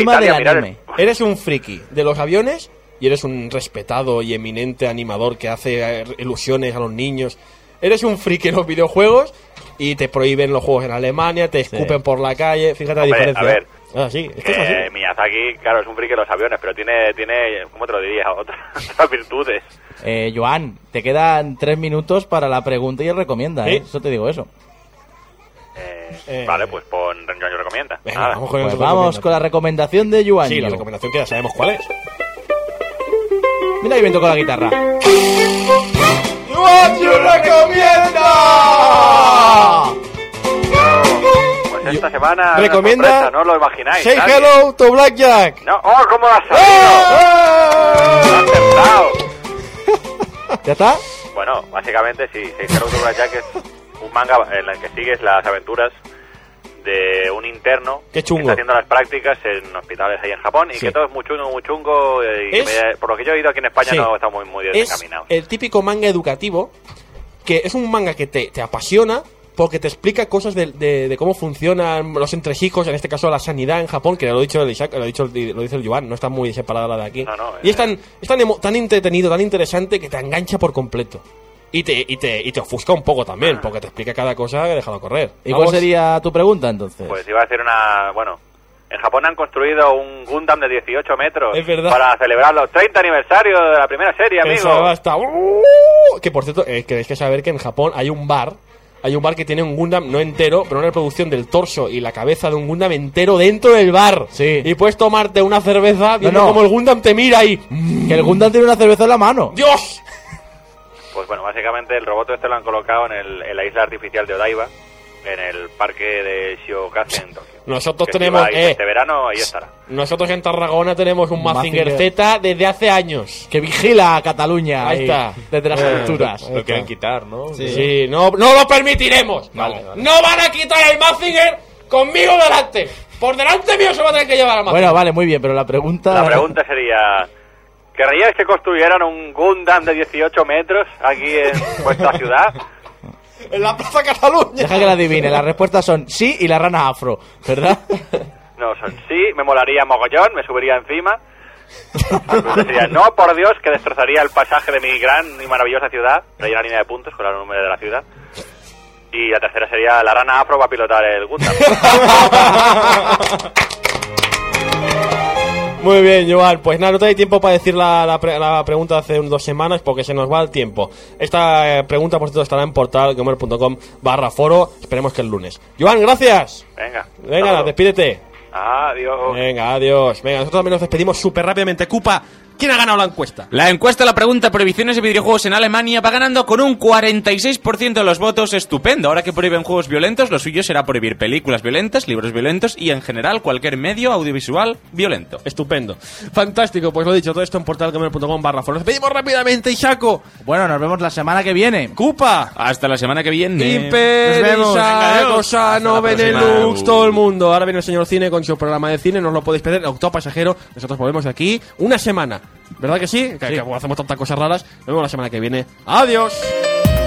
Eres un friki de los aviones y eres un respetado y eminente animador que hace ilusiones a los niños. Eres un friki en los videojuegos y te prohíben los juegos en Alemania, te escupen por la calle. Fíjate la Hombre, diferencia. a ver. Ah, sí, es que es así. Miyazaki, claro, es un friki de los aviones, pero tiene ¿cómo te lo diría? Otras virtudes. Joan, te quedan 3 minutos para la pregunta y el recomienda, ¿Sí? Eso te digo eso. Vale, pues pon yo recomienda. Venga, Nada. vamos con Pues el vamos recomienda. con la recomendación de Joan. Sí, la recomendación que ya sabemos cuál es. Mira ahí viento con la guitarra. ¡Joan, yo recomienda! Pues esta semana Recomienda- una sorpresa, no os lo imagináis. Say nadie. hello to Blackjack. No, oh, cómo lo has sabido. Lo has acertado. ¿Ya está? Bueno, básicamente sí, Say Hello to Blackjack es un manga en el que sigues las aventuras de un interno Qué chungo. que está haciendo las prácticas en hospitales ahí en Japón y Sí. que todo es muy chungo y que Es- por lo que yo he oído aquí en España Sí. no está muy bien Es encaminado. el típico manga educativo, que es un manga que te apasiona porque te explica cosas de cómo funcionan los entresijos, en este caso la sanidad en Japón, que lo ha dicho el Isaac, lo dice el Joan, no está muy separada la de aquí. Y es tan entretenido, tan interesante que te engancha por completo. Y te ofusca un poco también, porque te explica cada cosa que déjalo correr. ¿Y cuál Vamos. sería tu pregunta entonces? Pues iba a decir bueno, en Japón han construido un Gundam de 18 metros Es verdad. para celebrar los 30 aniversarios de la primera serie, amigo. Pensaba hasta... Que por cierto, tenéis que saber que en Japón hay un bar que tiene un Gundam, no entero, pero una reproducción del torso y la cabeza de un Gundam entero dentro del bar. Sí. Y puedes tomarte una cerveza viendo no. cómo el Gundam te mira ahí. Que el Gundam tiene una cerveza en la mano. ¡Dios! Pues bueno, básicamente el robot este lo han colocado en la isla artificial de Odaiba, en el parque de Shiokaze en Tokio. Nosotros Que si tenemos... vais este verano, ahí estará. Nosotros en Tarragona tenemos un Mazinger Mazinger. Z desde hace años. Que vigila a Cataluña. Ahí está. Desde las alturas. Lo quieren quitar, ¿no? Sí, no lo permitiremos. Vale. No van a quitar el Mazinger conmigo delante. Por delante mío se va a tener que llevar a Mazinger. Bueno, vale, muy bien, pero la pregunta... La pregunta sería... ¿Querríais que construyeran un Gundam de 18 metros aquí en vuestra ciudad? En la Plaza Cataluña. Deja que la adivine. Las respuestas son sí y la rana afro, ¿verdad? No, son sí, me molaría mogollón, me subiría encima. La pregunta sería, no, por Dios, que destrozaría el pasaje de mi gran y maravillosa ciudad, traía una línea de puntos con el número de la ciudad. Y la tercera sería, la rana afro va a pilotar el Gundam. Muy bien, Joan. Pues nada, no te hay tiempo para decir la pregunta de hace 2 semanas porque se nos va el tiempo. Esta pregunta, por cierto, estará en portalgamer.com/foro. Esperemos que el lunes. Joan, gracias. Venga, despídete. Adiós. Venga, adiós. Venga, nosotros también nos despedimos súper rápidamente. Cupa, ¿quién ha ganado la encuesta? La encuesta, la pregunta, prohibiciones de videojuegos en Alemania, va ganando con un 46% de los votos. Estupendo. Ahora que prohíben juegos violentos, lo suyo será prohibir películas violentas, libros violentos y en general cualquier medio audiovisual violento. Estupendo. Fantástico, pues lo dicho, todo esto en portalgamer.com/foro. Nos despedimos rápidamente, Ishaco. Bueno, nos vemos la semana que viene. Cupa. Hasta la semana que viene. Imper, Nos vemos. Ishaco, Sano, Hasta la próxima. Benelux, todo el mundo. Ahora viene el señor Cine con su programa de cine, no os lo podéis perder. Octavo Pasajero, nosotros volvemos de aquí una semana. ¿Verdad que sí? Que hacemos tantas cosas raras. Nos vemos la semana que viene. ¡Adiós!